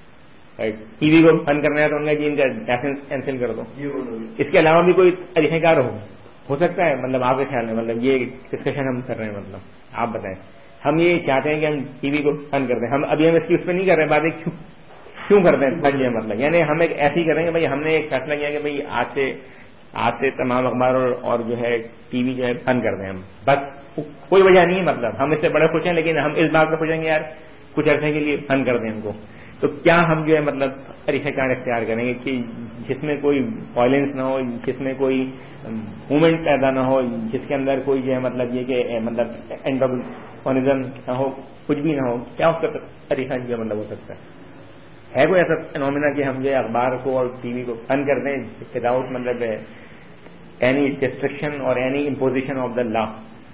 ٹی وی کو بند کرنا ہے تو ان کا جی ان کا لائسنس کینسل کر دو. اس کے علاوہ بھی کوئی طریقہ کار ہو ہو سکتا ہے, مطلب آپ کے خیال میں, مطلب یہ ڈسکشن ہم کر رہے ہیں, مطلب آپ بتائیں. ہم یہ چاہتے ہیں کہ ہم ٹی وی کو بند کر دیں, ہم ابھی ہم اس کی اس پہ نہیں کر رہے بات, ایک کیوں کرتے ہیں بند, مطلب یعنی ہم ایک ایسی کریں گے بھائی ہم نے ایک فیصلہ کیا کہ بھائی آج سے آج سے تمام اخبار اور جو ہے ٹی وی جو ہے بند کر دیں ہم, بس کوئی وجہ نہیں ہے, مطلب ہم اس سے بڑے خوش ہیں لیکن ہم اس بات پہ خوش ہیں کہ یار کچھ عرصے کے لیے بند کر دیں ان کو. تو کیا ہم جو ہے مطلب طریقہ کار اختیار کریں گے کہ جس میں کوئی وائلنس نہ ہو, جس میں کوئی موومنٹ پیدا نہ ہو, جس کے اندر کوئی جو ہے مطلب یہ کہ مطلب اینٹاگونزم نہ ہو, کچھ بھی نہ ہو, کیا اس کا طریقہ جو ہے مطلب ہو سکتا ہے؟ ہے کوئی ایسا فینومینا کہ ہم جو ہے اخبار کو اور ٹی وی کو بند کر دیں وداؤٹ مطلب اینی ڈسٹرکشن اور any imposition of the law?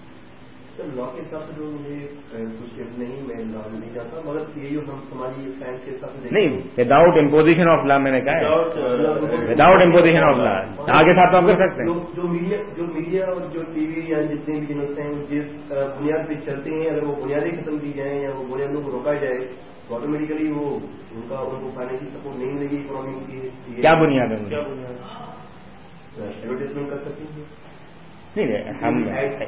Law کے حساب سے جو مجھے کچھ نہیں, میں لا نہیں جانتا, مگر یہ جو ہم ہماری سائنس کے حساب سے نہیں, وداؤٹ امپوزیشن آف لا میں نے کہا ہے, وداؤٹ امپوزیشن آف لا آگے ساتھ آپ کر سکتے ہیں. جو میڈیا جو میڈیا اور جو ٹی وی یا جتنے بھی چینلس ہیں جس بنیاد پہ چلتے ہیں, اگر وہ بنیادیں ختم کی جائیں یا وہ بنیادوں کو روکا جائے تو آٹومیٹیکلی وہ ان کا ان کو فائنینشیل سپورٹ نہیں ملے گی اکنامی کی. کیا بنیاد ہے؟ کیا بنیاد؟ ایڈورٹیزمنٹ کر سکتے ہیں. نہیں ہم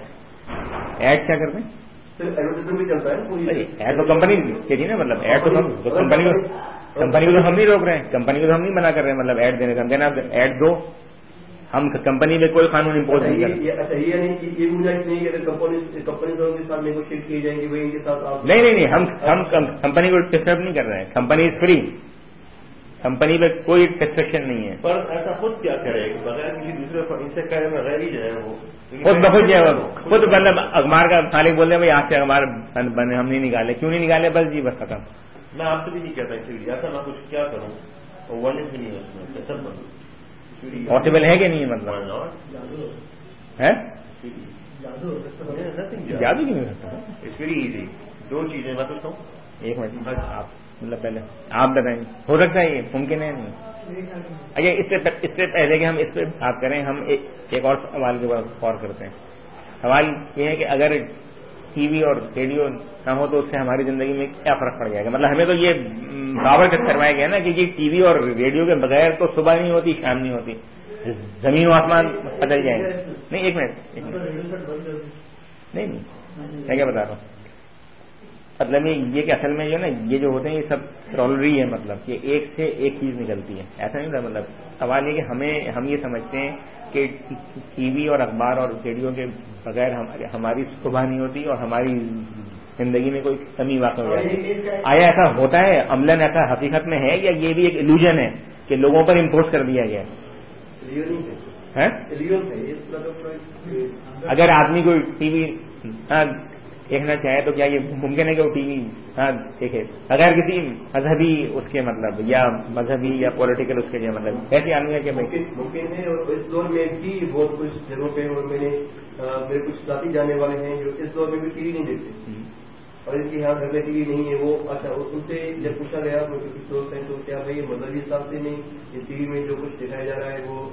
ایڈ کیا کرتے ہیں؟ ایڈورٹیزمنٹ بھی چلتا ہے, ایڈ تو کمپنی کے لیے نا, مطلب ایڈ تو کمپنی کو کمپنی کو تو ہم نہیں روک رہے ہیں, کمپنی کو تو ہم نہیں منع کر رہے ہیں مطلب ایڈ دینے کا, ہم کہنا ایڈ دو, ہم کمپنی میں کوئی قانون امپوز نہیں کرتے. اچھا یہ نہیں یہ گنجائش نہیں کہ کمپنی کمپنی کے ساتھ نیگوشیٹ کیے جائیں گے بھائی ان کے ساتھ نہیں نہیں نہیں ہم ہم کمپنی کو ڈسٹرب نہیں کر رہے ہیں, کمپنی از فری, کمپنی میں کوئی ریسٹرکشن نہیں ہے. پر ایسا خود کیا کرے بغیر کسی دوسرے ان سے کہے بغیر ہی جو ہے وہ خود بخود جو ہے خود مطلب اخبار کا مالک بول رہے ہیں بھائی آج سے اخبار بنے, ہم نہیں نکالے, کیوں نہیں نکالے, بس جی بس ختم. میں آپ سے بھی نہیں کہتا ایکچولی ایسا میں کچھ کیا کروں, وارننگ بھی نہیں ہے اس میں, سب بند پاسبل ہے کہ نہیں, مطلب ہے جادو نہیں ہو سکتا. اٹس ویری ایزی, دو چیزیں میں پوچھتا ہوں, ایک منٹ آپ مطلب پہلے آپ بتائیں, ہو سکتا ہے یہ ممکن ہے نہیں. اچھا اس سے اس سے پہلے کہ ہم اس پہ بات کریں, ہم ایک اور سوال کے بعد غور کرتے ہیں. سوال یہ ہے کہ اگر ٹی وی اور ریڈیو نہ ہو تو اس سے ہماری زندگی میں کیا فرق پڑ جائے گا. مطلب ہمیں تو یہ برابر کروایا گیا نا کہ یہ ٹی وی اور ریڈیو کے بغیر تو صبح نہیں ہوتی, شام نہیں ہوتی, زمین و آسمان بدل جائیں گے. نہیں ایک منٹ نہیں نہیں میں کیا بتا رہا ہوں, مطلب یہ کہ اصل میں جو ہے نا یہ جو ہوتے ہیں یہ سب رولری ہے, مطلب کہ ایک سے ایک چیز نکلتی ہے, ایسا نہیں تھا. مطلب سوال یہ کہ ہمیں ہم یہ سمجھتے ہیں کہ ٹی وی اور اخبار اور ریڈیو کے بغیر ہماری صبح نہیں ہوتی اور ہماری زندگی میں کوئی کمی واقع ہو جاتی ہے. آیا ایسا ہوتا ہے عملاً, ایسا حقیقت میں ہے, یا یہ بھی ایک ایلوژن ہے کہ لوگوں پر امپوز کر دیا گیا ہے؟ اگر آدمی کوئی ٹی وی دیکھنا چاہے تو کیا یہ ممکن ہے کہ وہ ٹی وی ہاں دیکھے بغیر کسی مذہبی اس کے مطلب یا مذہبی یا پولیٹیکل اس کے جو مطلب ایسے آدمی ہے کہ ممکن ہے. اور اس دور میں بھی بہت کچھ جگہوں پہ, اور میں نے میرے کچھ ساتھی جانے والے ہیں جو اس دور میں بھی ٹی وی نہیں دیکھتے اور ان کے یہاں گھر میں ٹی وی نہیں ہے. وہ اچھا ان سے جب پوچھا گیا مجھے کچھ دوست ہیں تو کیا بھائی یہ مذہبی حساب سے نہیں, یہ ٹی وی میں جو کچھ دکھایا جا رہا ہے وہ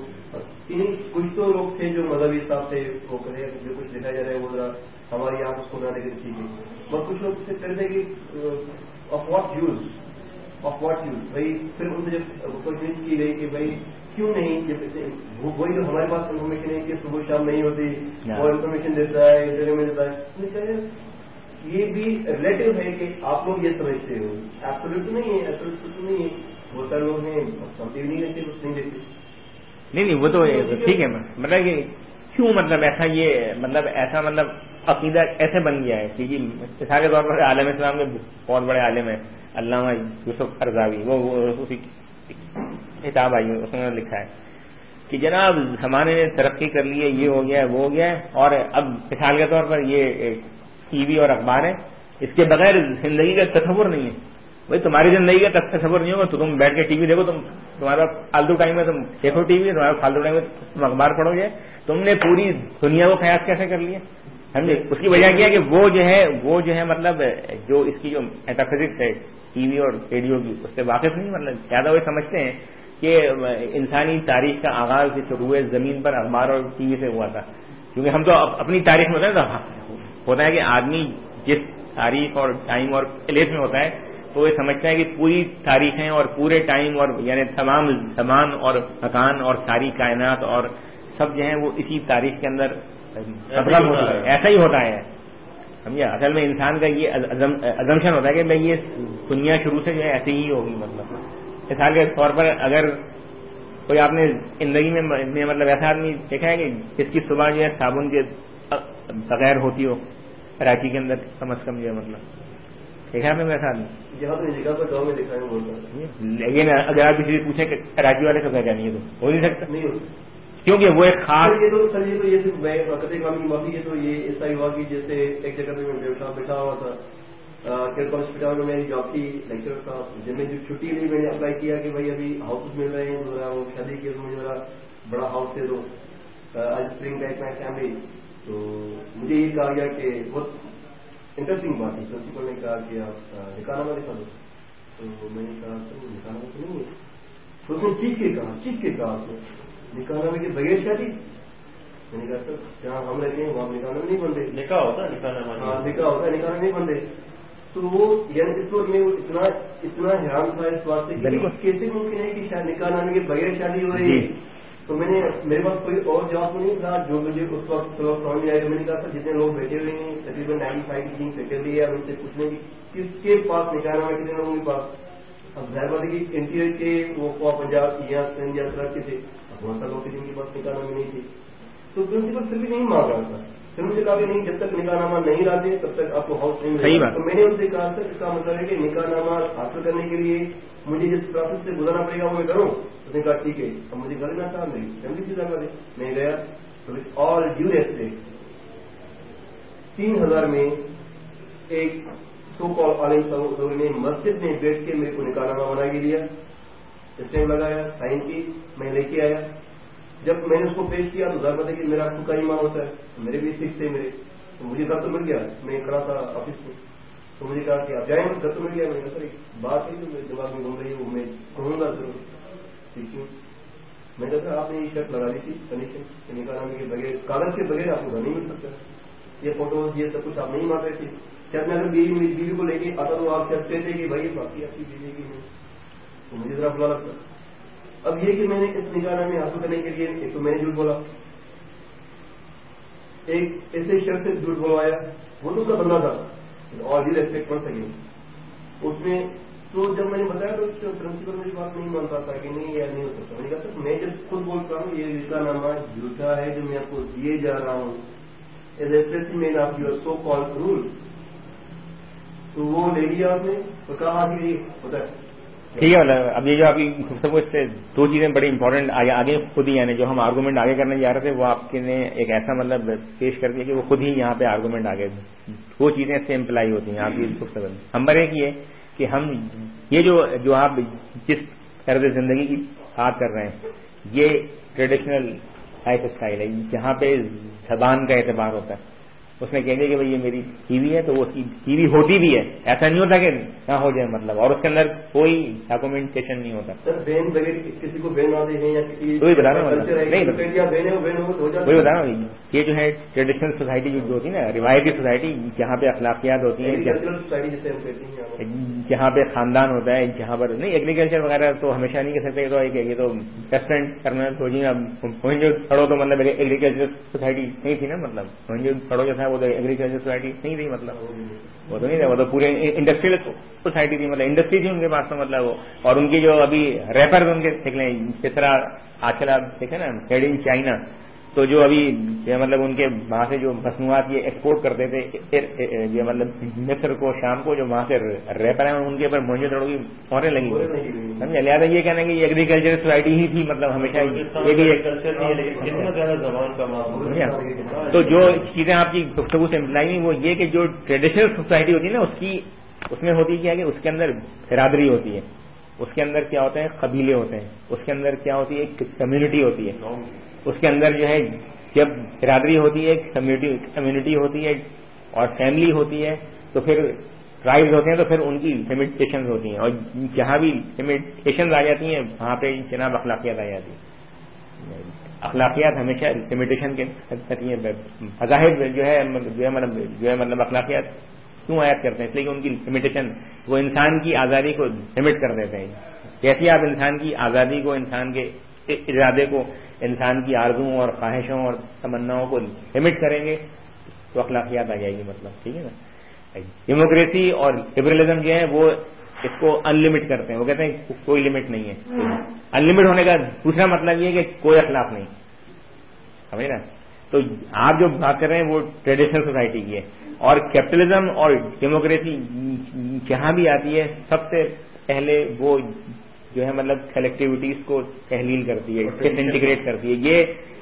کچھ تو لوگ تھے جو مذہبی حساب سے وہ کرے, جو کچھ دکھایا جا رہا ہے وہ ذرا ہماری آنکھ اس کو نہ دیکھے ٹھیک ہے. اور کچھ لوگ سے کرتے کہ of what use of what use بھائی. پھر ان سے جب کوشش کی گئی کہ بھائی کیوں نہیں, وہی جو ہمارے پاس انفارمیشن ہے کہ صبح شام نہیں ہوتی اور انفارمیشن دیتا ہے جگہ میں دیتا ہے, یہ بھی ریلیٹو ہے کہ آپ لوگ یہ سمجھتے ہو. ایبسولوٹ تو نہیں ہے, ایبسولوٹ تو نہیں ہے. بہت سارے لوگ ہیں سمجھتے نہیں رہتے, کچھ نہیں دیکھتے. نہیں نہیں وہ تو ٹھیک ہے, مطلب کہ کیوں مطلب ایسا یہ مطلب ایسا مطلب عقیدہ ایسے بن گیا ہے کہ جی مثال کے طور پر عالم اسلام کے بہت بڑے عالم ہیں علامہ یوسف قرضاوی, وہ اسی کتاب آئی اس نے لکھا ہے کہ جناب زمانے نے ترقی کر لی ہے, یہ ہو گیا ہے وہ ہو گیا ہے, اور اب مثال کے طور پر یہ ٹی وی اور اخبار ہے, اس کے بغیر زندگی کا تصور نہیں ہے. بھائی تمہاری زندگی کا تصور نہیں ہوگا تو تم بیٹھ کے ٹی وی دیکھو, تم تمہارا فالتو ٹائم میں تم دیکھو ٹی وی, تمہارا فالتو ٹائم میں تم اخبار پڑھو گے. تم نے پوری دنیا کو قیاس کیسے کر لیا سمجھے. اس کی وجہ کیا کہ وہ جو ہے وہ جو ہے مطلب جو اس کی جو میٹافزکس ہے ٹی وی اور ریڈیو کی اس سے واقف نہیں. مطلب زیادہ وہ سمجھتے ہیں کہ انسانی تاریخ کا آغاز جو شروع ہے زمین پر اخبار اور ٹی وی سے ہوا تھا, کیونکہ ہم تو اپنی تاریخ میں ہوتا ہے ہوتا ہے کہ آدمی جس تاریخ اور ٹائم اور پلیس میں ہوتا ہے تو یہ سمجھتا ہے کہ پوری تاریخیں اور پورے ٹائم اور یعنی تمام زمان اور مکان اور ساری کائنات اور سب جو ہیں وہ اسی تاریخ کے اندر ایسا ہی ہوتا ہے سمجھا. اصل میں انسان کا یہ ازمپشن ہوتا ہے کہ بھائی یہ دنیا شروع سے جو ہے ایسے ہی ہوگی. مطلب مثال کے طور پر اگر کوئی آپ نے زندگی میں مطلب ایسا آدمی دیکھا ہے کہ جس کی صبح جو ہے صابن کے بغیر ہوتی ہو کراچی کے اندر کم از کم جو ہے مطلب دیکھا آپ نے ایسا آدمی, لیکن اگر آپ کسی سے پوچھیں کہ کراچی والے تو کیا نہیں ہے تو ہو نہیں سکتا, کیونکہ وہ ایک خاص معافی ہے. تو یہ ایسا ہی ہوا کہ جیسے ایک جگہ پہ میں بیٹھا ہوا تھا ہاسپٹل میں میری جاب کی لیکچر تھا, جب میں جو چھٹی لی میں نے اپلائی کیا کہ بھائی ابھی ہاؤس مل رہے ہیں, ذرا وہ شادی کے مجھے ذرا بڑا ہاؤس دے دو, I spring back my family. تو مجھے یہ کہا گیا کہ بہت انٹرسٹنگ بات ہے. پرنسپل نے کہا کہ آپ نکاح نامہ دکھا دو. تو میں نے کہا سر نکاح نامہ تو نہیں ہے. تو اس نے چیخ کے کہا چیخ کے کہا اس نے نکاح نامے کے بغیر شادی. میں نے کہا سر جہاں ہم رہتے ہیں وہاں نکاح نامے نہیں بنتے. نکاح ہوتا ہے نکاح نامہ, ہاں نکاح ہوتا ہے نکاح نہیں بنتے. تو وہ یعنی اس وقت میں اتنا اتنا حیران تھا اس بات سے کہ کیسے ممکن ہے کہ نکاح نامے کے بغیر شادی ہو رہی ہے. تو میں نے میرے پاس کوئی اور جواب نہیں تھا جو مجھے اس وقت سمجھ میں آیا. میں نے کہا تھا جتنے لوگ بیٹھے ہوئے ہیں تقریباً نائنٹی فائیو کی فیکلٹی ہے, ان سے پوچھنے کی کس کے پاس نکاح نامہ کتنے لوگوں کے پاس. اب ظاہر بات ہے کہ انٹیریئر کے وہ پنجاب یا سندھ یا سرحد کے تھے, بہت سارے لوگ تھے جن کے پاس نکاح نامے نہیں تھے. تو پرنسپل پھر بھی نہیں مانگ رہا تھا. پھر مجھے کہا کہ نہیں جب تک نکاح نامہ نہیں لاتے تب تک آپ کو ہاؤس نہیں ملے گا. تو میں نے ان سے کہا سر اس کا مطلب ہے کہ نکاح نامہ حاصل کرنے کے لیے مجھے جس پروسیس سے گزرنا پڑے گا وہ میں کروں. اس نے کہا ٹھیک ہے. اب مجھے گھر جانا تھا, میری فیملی کی ضرورت ہے. میں گیا تو وتھ آل ڈیو ریسپیکٹ تین ہزار میں ایک سو کال عالم صاحب نے مسجد میں بیٹھ کے میرے کو نکاح نامہ بنا کے دیا, اسٹیمپ لگایا, سائن کی, میں لے کے آیا. جب میں نے اس کو پیش کیا تو ظاہر ہے کہ میرا خود کا ایمان ہوتا ہے, میرے بھی سکھ تھے میرے, تو مجھے گھر تو مل گیا. میں کھڑا تھا آفس میں تو مجھے کہا کہ آپ جائیں, گھر تو مل گیا. میں نے کہا سر ایک بات ہے جو میرے دماغ میں گھوم رہی ہے وہ میں کہوں گا ضرور. ٹھیک ہے, میں نے کہا آپ نے یہ شرط لگا دی تھی کنڈیشن کہ نکاح نامے کے بغیر کاغذ کے بغیر آپ کو گھر نہیں مل سکتا. یہ فوٹوز یہ سب کچھ آپ نہیں مانتے تھے؟ جب میں اگر بیوی میری بیوی کو لے کے آتا تو آپ کہتے تھے کہ بھائی باقی آپ کی بیوی کی نہیں، تو مجھے ذرا برا لگتا. اب یہ کہ میں نے اس نکاح میں حاصل کرنے کے لیے ایک تو میں نے جھوٹ بولا، ایک ایسے شخص سے جھوٹ بلوایا، وہ تو اس کا بندہ تھا اور یہ ریسپیکٹ کر سکے اس میں. تو جب میں نے بتایا تو پرنسپل میری بات نہیں مانتا تھا کہ نہیں یار نہیں ہو سکتا. میں نے کہا سر میں جب خود بولتا ہوں یہ رشتہ نامہ جھوٹا ہے جو میں آپ کو دیے جا رہا ہوں as a specimen of your so called rule, تو وہ لے لیا آپ نے اور کہا کہ یہ ہوتا ہے. ٹھیک ہے. مطلب اب یہ جو آپ کی گفتگو اس سے دو چیزیں بڑی امپورٹنٹ آگے خود ہی یعنی جو ہم آرگومنٹ آگے کرنے جا رہے تھے وہ آپ کے نے ایک ایسا مطلب پیش کر دیا کہ وہ خود ہی یہاں پہ آرگومنٹ آگے وہ چیزیں اس سے امپلائی ہوتی ہیں آپ کی گفتگو میں. نمبر ایک یہ کہ ہم یہ جو جو آپ جس طرز زندگی کی بات کر رہے ہیں یہ ٹریڈیشنل لائف اسٹائل ہے جہاں پہ زبان کا اعتبار ہوتا ہے. اس نے کہہ دیا کہ بھائی یہ میری بیوی ہے تو وہ بیوی ہوتی بھی ہے، ایسا نہیں ہوتا کہ نہ ہو جائے مطلب، اور اس کے اندر کوئی ڈاکومنٹیشن نہیں ہوتا. کسی کو بہن والے ہیں یا وہی بتا رہا ہوں وہی بتا رہا ہوں یہ جو ہے ٹریڈیشنل سوسائٹی جو ہوتی ہے نا روایتی سوسائٹی جہاں پہ اخلاقیات ہوتی ہیں جہاں پہ خاندان ہوتا ہے جہاں پر نہیں ایگریکلچر وغیرہ تو ہمیشہ نہیں کہہ سکتے تو یہ تو ریسٹورینٹ کرنا تو جی جو کھڑو تو مطلب ایگریکلچر سوسائٹی نہیں تھی نا مطلب جو کھڑو جو تھا وہ تو ایگریکلچر سوسائٹی نہیں تھی مطلب وہ تو نہیں تھا وہ تو پورے انڈسٹریل سوسائٹی تھی مطلب انڈسٹری تھی ان کے پاس تو مطلب وہ اور ان کی جو ابھی ریپر ان کے دیکھ لیں جس طرح آج کل آپ دیکھیں نا میڈ ان چائنا تو جو ابھی مطلب ان کے وہاں سے جو مصنوعات یہ ایکسپورٹ کرتے تھے یہ مطلب مصر کو شام کو جو وہاں سے ریپر ہیں ان کے اوپر موہنجو دڑو کی مہریں لگی سمجھا. لہٰذا یہ کہنا کہ یہ ایگریکلچر سوسائٹی ہی تھی مطلب ہمیشہ یہ بھی تو جو چیزیں آپ کی گفتگو سے امپلائی ہوئی وہ یہ کہ جو ٹریڈیشنل سوسائٹی ہوتی ہے نا اس کی اس میں ہوتی کیا کہ اس کے اندر برادری ہوتی ہے، اس کے اندر کیا ہوتے ہیں قبیلے ہوتے ہیں، اس کے اندر کیا ہوتی ہے ایک کمیونٹی ہوتی ہے، اس کے اندر جو ہے جب برادری ہوتی ہے کمیونٹی کمیونٹی ہوتی ہے اور فیملی ہوتی ہے تو پھر ٹرائبز ہوتے ہیں تو پھر ان کی لمیٹیشنز ہوتی ہیں اور جہاں بھی لمیٹیشنز آ جاتی ہیں وہاں پہ جناب اخلاقیات آ جاتی ہیں. اخلاقیات ہمیشہ لمیٹیشن کے مذاہب جو ہے جو ہے مطلب جو ہے مطلب اخلاقیات کیوں آیات کرتے ہیں اس لیے کہ ان کی لمیٹیشن وہ انسان کی آزادی کو لمٹ کر دیتے ہیں. جیسے آپ انسان کی آزادی کو انسان کے ارادے کو انسان کی آرزوؤں اور خواہشوں اور تمناؤں کو لمٹ کریں گے تو اخلاقیات آ جائے گی مطلب ٹھیک ہے نا. ڈیموکریسی اور لبرلزم جو ہے وہ اس کو ان لمٹ کرتے ہیں، وہ کہتے ہیں کوئی لمٹ نہیں ہے. ان لمٹ ہونے کا دوسرا مطلب یہ کہ کوئی اخلاق نہیں سمجھ نا. تو آپ جو بات کر رہے ہیں وہ ٹریڈیشنل سوسائٹی کی ہے اور کیپٹلزم اور ڈیموکریسی جہاں بھی آتی ہے سب سے پہلے وہ جو ہے مطلب کلیکٹیوٹیز کو تحلیل کرتی ہے ڈس انٹیگریٹ کرتی ہے.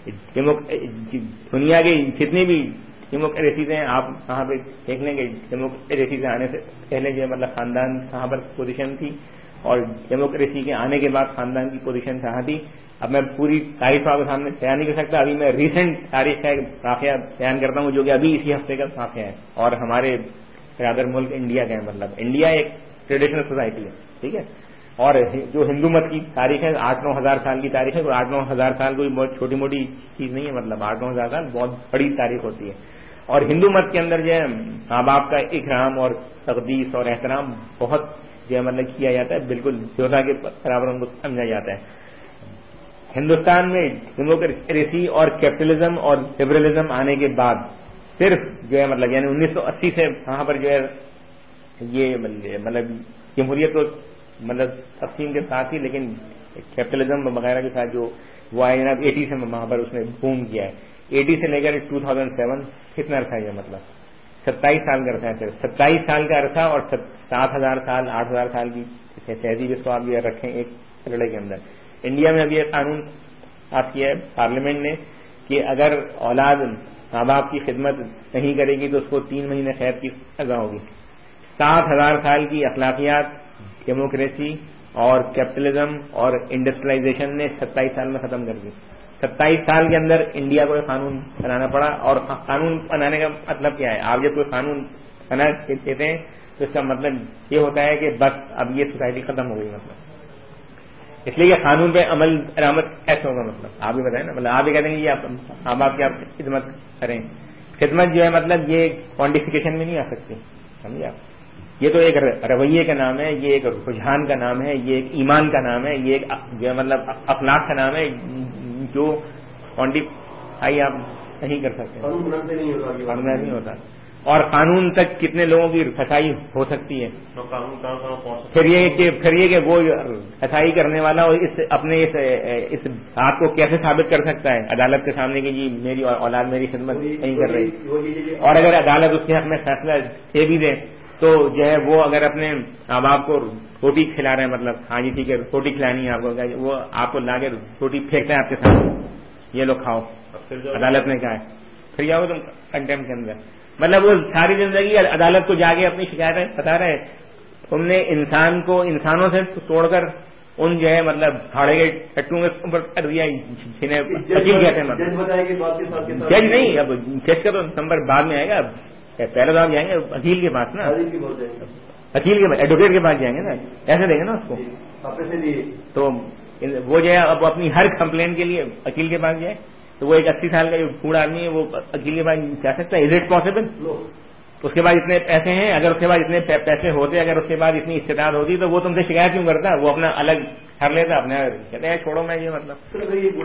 یہ دنیا کی جتنی بھی ڈیموکریسیز ہیں آپ کہاں پہ دیکھ لیں گے ڈیموکریسی سے آنے سے پہلے جو ہے مطلب خاندان کہاں پر پوزیشن تھی اور ڈیموکریسی کے آنے کے بعد خاندان کی پوزیشن کہاں تھی. اب میں پوری تاریخ آپ کے سامنے بیان نہیں کر سکتا، ابھی میں ریسنٹ تاریخ کا واقعہ بیان کرتا ہوں جو کہ ابھی اسی ہفتے کا واقعہ ہے اور ہمارے برادر ملک انڈیا کا ہے. مطلب انڈیا ایک ٹریڈیشنل سوسائٹی ہے ٹھیک ہے اور جو ہندو مت کی تاریخ ہے آٹھ نو ہزار سال کی تاریخ ہے. تو آٹھ نو ہزار سال کوئی بہت چھوٹی موٹی چیز نہیں ہے مطلب آٹھ نو ہزار سال بہت بڑی تاریخ ہوتی ہے. اور ہندو مت کے اندر جو ہے ماں باپ کا اکرام اور تقدیس اور احترام بہت جو ہے مطلب کیا جاتا ہے، بالکل دیوتا کے برابر ان کو سمجھا جاتا ہے. ہندوستان میں ڈیموکریسی اور کیپٹلزم اور لبرلزم آنے کے بعد صرف جو ہے مطلب یعنی انیس سو اسی سے وہاں پر جو ہے یہ مطلب جمہوریت کو مطلب تقسیم کے ساتھ ہی لیکن کیپٹلزم وغیرہ کے ساتھ جو وہ آئے جناب ایٹی سے وہاں پر اس نے بوم کیا ہے. ایٹی سے لے کر ٹو تھاؤزینڈ سیون کتنا عرصہ ہے مطلب ستائیس سال کا عرصہ ہے صرف ستائیس سال کا عرصہ اور سات ہزار سال آٹھ ہزار سال کی تہذیب اس کو آپ یہ رکھیں ایک لڑے کے اندر. انڈیا میں ابھی یہ قانون پاس کیا ہے پارلیمنٹ نے کہ اگر اولاد ماں باپ کی خدمت نہیں کرے گی تو اس کو تین مہینے قید کی سزا ہوگی. سات ہزار سال کی اخلاقیات ڈیموکریسی اور کیپٹلزم اور انڈسٹریلائزیشن نے ستائیس سال میں ختم کر دی. ستائیس سال کے اندر انڈیا کو قانون بنانا پڑا اور قانون بنانے کا مطلب کیا ہے؟ آپ جب کوئی قانون بنا دیتے ہیں تو اس کا مطلب یہ ہوتا ہے کہ بس اب یہ سوسائٹی ختم ہو گئی. مطلب اس لیے کہ قانون پہ عمل درآمد ایسا ہوگا. مطلب آپ بھی بتائیں نا مطلب آپ یہ کہتے ہیں کہ یہ ماں باپ کی آپ خدمت کریں خدمت جو ہے مطلب یہ کوانٹیفیکیشن میں نہیں آ سکتی, سمجھے آپ. یہ تو ایک رویے کا نام ہے, یہ ایک رجحان کا نام ہے, یہ ایک ایمان کا نام ہے, یہ ایک جو ہے مطلب اخلاق کا نام ہے, جو کوانٹیفائی آپ نہیں کر سکتے, قانون نہیں ہوتا. اور قانون تک کتنے لوگوں کی رسائی ہو سکتی ہے, پھر یہ کہ پھر یہ کہ وہ رسائی کرنے والا اس اپنے اس اس بات کو کیسے ثابت کر سکتا ہے عدالت کے سامنے کہ جی میری اولاد میری خدمت نہیں کر رہی. اور اگر عدالت اس کے حق میں فیصلہ دے بھی دے تو جو ہے وہ اگر اپنے ماں باپ کو روٹی کھلا رہے ہیں, مطلب ہاں جی ٹھیک ہے روٹی کھلانی ہے آپ کو, وہ آپ کو لا کے روٹی پھینکتے ہیں آپ کے سامنے, یہ لوگ کھاؤ, عدالت نے کہا ہے, پھر جاؤ تم کنٹمپٹ کے اندر. مطلب وہ ساری زندگی عدالت کو جا کے اپنی شکایتیں بتا رہے, تم نے انسان کو انسانوں سے توڑ کر ان جو ہے مطلب بھاڑے کے ٹٹو کے اوپر کر دیا جنہیں وکیل کہتے ہیں. مطلب جج نہیں, اب جج کا تو نمبر بعد میں آئے گا, پہلے تو آپ جائیں گے وکیل کے پاس نا, وکیل کے ایڈوکیٹ کے پاس جائیں گے نا, ایسے دیں گے نا اس کو. تو وہ جو ہے اب اپنی ہر کمپلین کے لیے وکیل کے پاس جائے تو وہ ایک اسی سال کا جو بوڑھا آدمی ہے وہ وکیل کے پاس جا سکتا ہے؟ از اٹ پاسبل؟ اس کے بعد اتنے پیسے ہیں, اگر اس کے بعد اتنے پیسے ہوتے, اگر اس کے بعد اتنی استطاعت ہوتی تو وہ تم سے شکایت کیوں کرتا؟ وہ اپنا الگ کر لیتا, اپنا کہتے ہیں چھوڑو میں یہ مطلب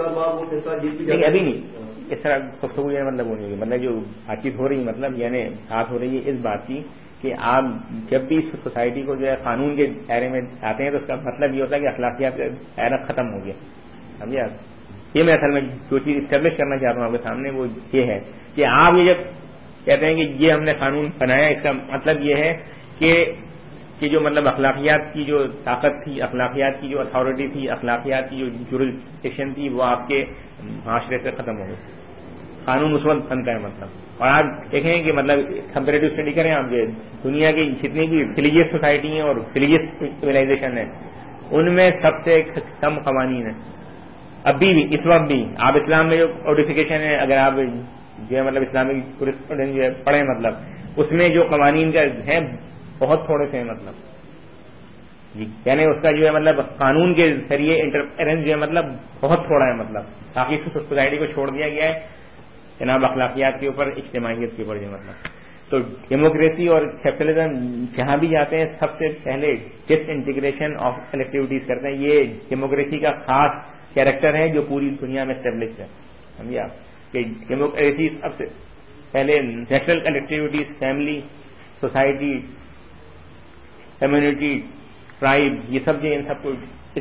نہیں ابھی نہیں اس طرح گفتگو یہ مطلب وہ نہیں ہوگی. مطلب جو بات چیت ہو رہی ہے مطلب یعنی بات ہو رہی ہے اس بات کی کہ آپ جب بھی اس سوسائٹی کو جو ہے قانون کے دائرے میں آتے ہیں تو اس کا مطلب یہ ہوتا ہے کہ اخلاقیات کا دائرہ ختم ہو گیا, سمجھے آپ. یہ میں اصل میں جو چیز اسٹیبلش کرنا چاہتا ہوں آپ کے سامنے وہ یہ ہے کہ آپ یہ جب کہتے ہیں کہ یہ ہم نے قانون بنایا, اس کا مطلب یہ ہے کہ کہ جو مطلب اخلاقیات کی جو طاقت تھی, اخلاقیات کی جو اتھارٹی تھی, اخلاقیات کی جو جورسڈکشن تھی وہ آپ کے معاشرے سے ختم ہو گئی. قانون اس وقت بنتا ہے مطلب. اور آپ دیکھیں کہ مطلب کمپیریٹو اسٹڈی کریں آپ, جو دنیا کی جتنی بھی ریلیجیس سوسائٹی ہیں اور ریلیجیس سویلائزیشن ہے ان میں سب سے کم قوانین ہیں ابھی بھی, اس وقت بھی. آپ اسلام میں جو کوڈیفیکیشن ہے اگر آپ جو ہے مطلب اسلامک جورسپروڈنس جو ہے پڑھیں مطلب اس میں جو قوانین کا ہے بہت تھوڑے سے ہیں مطلب جی, یعنی اس کا جو ہے مطلب قانون کے ذریعے انٹرفیرنس جو ہے مطلب بہت تھوڑا ہے مطلب. باقی سوسائٹی کو چھوڑ دیا گیا ہے جناب اخلاقیات کے اوپر, اجتماعیت کے اوپر جو مطلب. تو ڈیموکریسی اور کیپٹلزم جہاں بھی جاتے ہیں سب سے پہلے ڈس انٹیگریشن آف کلیکٹیوٹیز کرتے ہیں. یہ ڈیموکریسی کا خاص کیریکٹر ہے جو پوری دنیا میں اسٹیبلش ہے, سمجھے آپ. کہ ڈیموکریسی سب سے پہلے national collectivities, family, society, community, tribe, یہ سب جو ان سب کو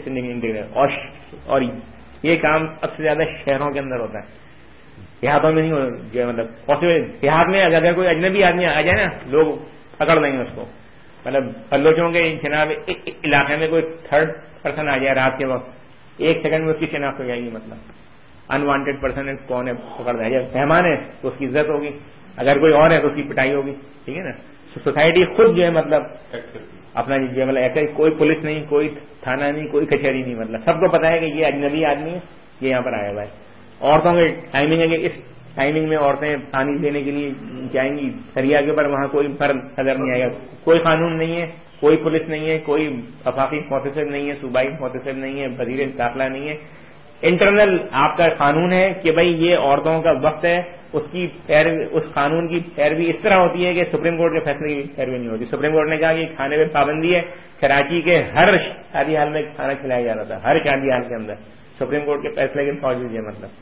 اور اور یہ کام سب سے زیادہ شہروں کے اندر ہوتا ہے, دیہاتوں میں نہیں جو ہے مطلب پاسبل. دیہات میں اگر کوئی اجنبی آدمی آ جائے نا لوگ پکڑ دیں گے اس کو. مطلب بلوچوں کے جناب علاقے میں کوئی تھرڈ پرسن آ جائے رات کے وقت, ایک سیکنڈ میں اس کی شناخت ہو جائے گی. مطلب انوانٹیڈ پرسن ہے, کون ہے, پکڑ دیا جائے. مہمان ہے تو اس کی عزت ہوگی, اگر کوئی اور ہے تو اس کی پٹائی ہوگی, ٹھیک ہے نا. سوسائٹی خود جو ہے مطلب اپنا جو ہے مطلب ایسا کوئی پولیس نہیں, کوئی تھانہ نہیں, کوئی کچہری نہیں, مطلب سب کو پتا ہے کہ یہ اجنبی آدمی ہے, یہ یہاں پر آیا ہوا ہے. عورتوں کے ٹائمنگ ہے کہ اس ٹائمنگ میں عورتیں پانی دینے کے لیے جائیں گی دریا کے اوپر, وہاں کوئی فرد نظر نہیں آئے گا. کوئی قانون نہیں ہے, کوئی پولیس نہیں ہے, کوئی وفاقی محتسب نہیں ہے, صوبائی محتسب نہیں ہے, وزیر داخلہ نہیں ہے. انٹرنل آپ کا قانون ہے کہ بھائی یہ عورتوں کا وقت ہے, اس کی پیروی, اس قانون کی پیروی اس طرح ہوتی ہے کہ سپریم کورٹ کے فیصلے کی پیروی نہیں ہوتی. سپریم کورٹ نے کہا کہ کھانے پہ پابندی ہے, کراچی کے ہر شادی حال میں کھانا کھلایا جا رہا تھا, ہر شادی حال کے اندر سپریم کورٹ کے فیصلے کے باوجود. یہ مطلب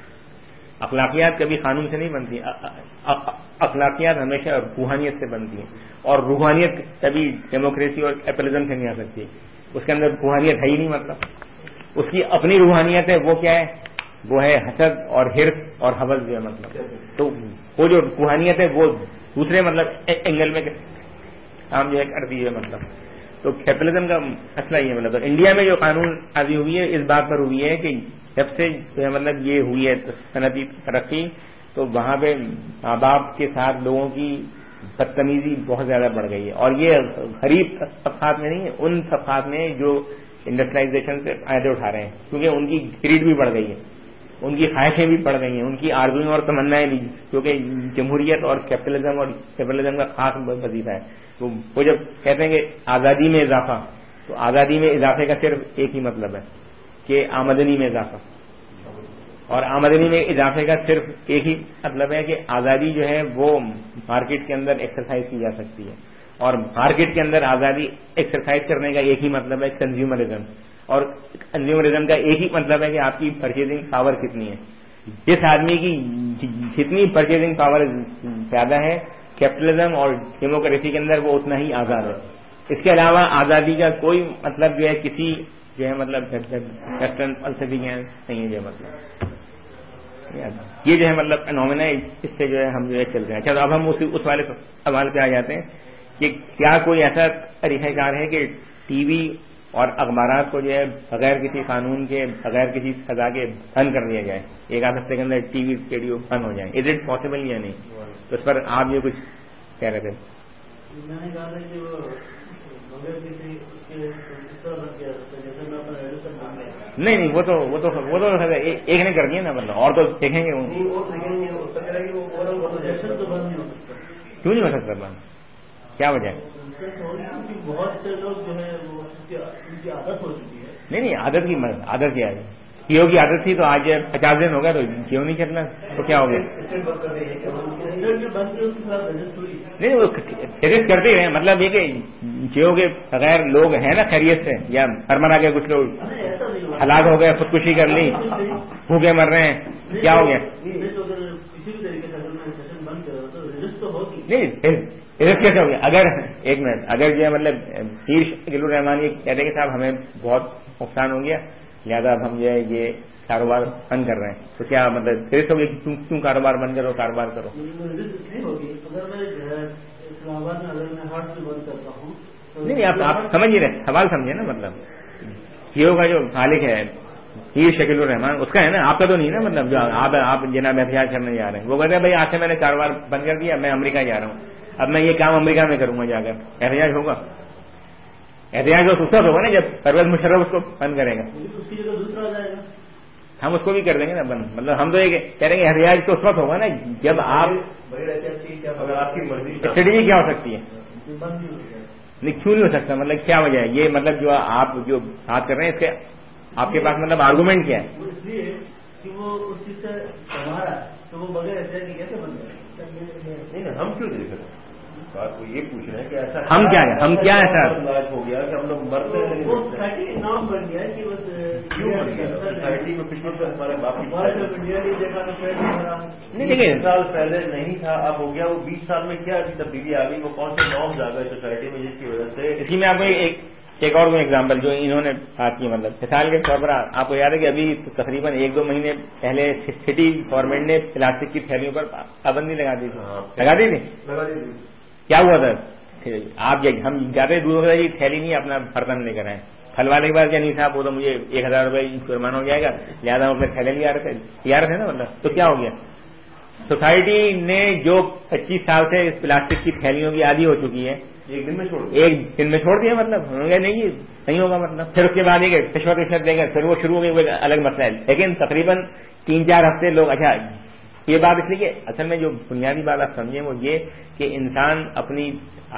اخلاقیات کبھی قانون سے نہیں بنتی, اخلاقیات ہمیشہ روحانیت سے بنتی ہیں, اور روحانیت کبھی ڈیموکریسی اور کیپٹلزم سے نہیں آ سکتی. اس کے اندر روحانیت ہے ہی نہیں. مطلب اس کی اپنی روحانیت ہے, وہ کیا ہے, وہ ہے حسد اور حرص اور حوث جو ہے مطلب. تو وہ جو روحانیت ہے وہ دوسرے مطلب اینگل میں کام جو ہے کرتی ہے مطلب. تو کیپٹلزم کا مسئلہ یہ مطلب انڈیا میں جو قانون سازی ہوئی ہے اس بات پر ہوئی ہے کہ جب سے جو ہے مطلب یہ ہوئی ہے صنعتی ترقی, تو وہاں پہ ماں باپ کے ساتھ لوگوں کی بدتمیزی بہت زیادہ بڑھ گئی ہے. اور یہ غریب طبقات میں نہیں ہے, ان طبقات میں جو انڈسٹریلائزیشن سے فائدے اٹھا رہے ہیں, کیونکہ ان کی گریڈ بھی بڑھ گئی ہے, ان کی خواہشیں بھی بڑھ گئی ہیں, ان کی آرزویں اور تمنائیں بھی, کیونکہ جمہوریت اور کیپٹلزم اور کیپٹلزم کا خاص وظیفہ ہے. تو وہ جب کہتے ہیں کہ آزادی میں اضافہ, تو آزادی میں اضافے کا صرف ایک ہی مطلب ہے کہ آمدنی میں اضافہ. اور آمدنی میں اضافے کا صرف ایک ہی مطلب ہے کہ آزادی جو ہے وہ مارکیٹ کے اندر ایکسرسائز کی جا سکتی ہے، اور مارکیٹ کے اندر آزادی ایکسرسائز کرنے کا ایک ہی مطلب ہے کنزیومرزم، اور کنزیومرزم کا ایک ہی مطلب ہے کہ آپ کی پرچیزنگ پاور کتنی ہے. جس آدمی کی جتنی پرچیزنگ پاور زیادہ ہے کیپٹلزم اور ڈیموکریسی کے اندر وہ اتنا ہی آزاد ہے. اس کے علاوہ آزادی کا کوئی مطلب جو ہے کسی جو ہے مطلب ویسٹرن فلسفی کے نہیں ہے. جو مطلب یہ جو ہے مطلب فینومینا ہے، اس سے جو ہے ہم جو ہے چل رہے ہیں. چلو اب ہم اس اس والے سوال پہ آ جاتے ہیں کہ کیا کوئی ایسا طریقہ کار ہے کہ ٹی وی اور اخبارات کو جو ہے بغیر کسی قانون کے بغیر کسی سزا کے بند کر دیا جائے، ایک آدھ ہفتے کے اندر ٹی وی ریڈیو بند ہو جائیں؟ از اٹ پاسبل یا نہیں؟ تو اس پر آپ یہ کچھ کہہ رہے تھے. میں نے کہا کہ وہ بغیر کسی نہیں نہیں وہ تو وہ تو وہ تو ایک نے کر دیا نا، مطلب اور تو دیکھیں گے. کیوں نہیں ہو سکتا بند؟ کیا وجہ ہے؟ بہت سے لوگ جو ہے وہ ان کی عادت ہو چکی ہے. نہیں نہیں عادت کی عادت کیا ہے؟ جیو کی عادت تھی تو آج پچاس دن ہو گیا تو جیو نہیں چلنا تو کیا ہو گیا؟ نہیں وہ رجسٹ کرتے رہے، مطلب یہ کہ جیو کے بغیر لوگ ہیں نا خیریت سے، یا مرمرا کے کچھ لوگ ہلاک ہو گئے، خودکشی کر لی، بھوکے مر رہے ہیں، کیا ہو گیا؟ نہیں رجسٹ کیسے ہو گیا؟ اگر ایک منٹ اگر جو ہے مطلب پیر شکیل الرحمان یہ کہتے کہ صاحب ہمیں بہت نقصان ہو گیا لہٰذا اب ہم جو ہے یہ کاروبار بند کر رہے ہیں، تو کیا مطلب رجسٹ ہو گیا کہ کیوں کاروبار بند کرو کاروبار کرو؟ نہیں نہیں آپ آپ سمجھ ہی رہے سوال سمجھے نا، مطلب جیو کا جو مالک ہے پیر شکیل الرحمان اس کا ہے نا، آپ کا تو نہیں نا. مطلب جو آپ آپ جناب احتجاج کرنے جا رہے ہیں وہ کہتے ہیں بھائی آج سے میں نے کاروبار بند کر دیا، میں امریکہ جا رہا ہوں، اب میں یہ کام امریکہ میں کروں گا جا کر، احتجاج ہوگا؟ احتجاج تو اس وقت ہوگا نا جب پرویز مشرف اس کو بند کرے گا. ہم اس کو بھی کر دیں گے نا بند، مطلب ہم تو یہ کہہ رہے ہیں احتجاج تو اس وقت ہوگا نا جب آپ اسٹریٹجی کیا ہو سکتی ہے. نہیں کیوں نہیں ہو سکتا؟ مطلب کیا وجہ ہے یہ؟ مطلب جو آپ جو بات کر رہے ہیں اس کے آپ کے پاس مطلب آرگومنٹ کیا ہے؟ اس لیے کہ وہ اس چیز سے ہمارا تو وہ بغیر احتجاج کیسے بند کریں؟ نہیں ہم کیوں نہیں کریں؟ بات کو یہ پوچھ رہے ہیں کہ ایسا ہم کیا ہے ہم کیا ہے سر ہو گیا کہ ہم لوگ مرتے ہیں، وہ سوسائٹی کا نام بن گیا ہے کہ بس کیوں بن گیا؟ سوسائٹی میں پچھلے سے ہمارے باپ نہیں دیکھیے سال پہلے نہیں تھا، اب ہو گیا. وہ بیس سال میں کیا تبدیلی آ گئی؟ وہ کون سے نارمز آ گئے سوسائٹی میں جس کی وجہ سے؟ اس کی میں آپ کو ایک ایک اور ایگزامپل جو انہوں نے بات کی، مطلب مثال کے طور پر آپ کو یاد ہے کہ ابھی تقریباً ایک دو مہینے پہلے سٹی گورنمنٹ نے پلاسٹک کی تھیلیوں پر پابندی لگا دی تھی لگا دی تھی کیا ہوا تھا؟ آپ ہم جاتے دودھ وغیرہ کی تھیلی نہیں اپنا برتن لے کر آئے، پھل والے کے بعد کیا نہیں صاحب وہ تو مجھے ایک ہزار روپئے جرمانہ ہو جائے گا لہٰذا ہم اپنے تھیلے لے آ رہے تھے آ رہے تھے نا. مطلب تو کیا ہو گیا؟ سوسائٹی نے جو پچیس سال سے اس پلاسٹک کی تھیلیوں کی عادی ہو چکی ہے ایک دن میں چھوڑ ایک دن میں چھوڑ دیا. مطلب ہوں گے نہیں نہیں ہوگا. مطلب پھر اس کے بعد یہ رشوت رشوت دے گا، پھر وہ شروع ہو گئی، وہ الگ مسئلہ ہے. لیکن تقریباً تین چار ہفتے لوگ اچھا یہ بات اس لیے کہ اصل میں جو بنیادی بات آپ سمجھیں وہ یہ کہ انسان اپنی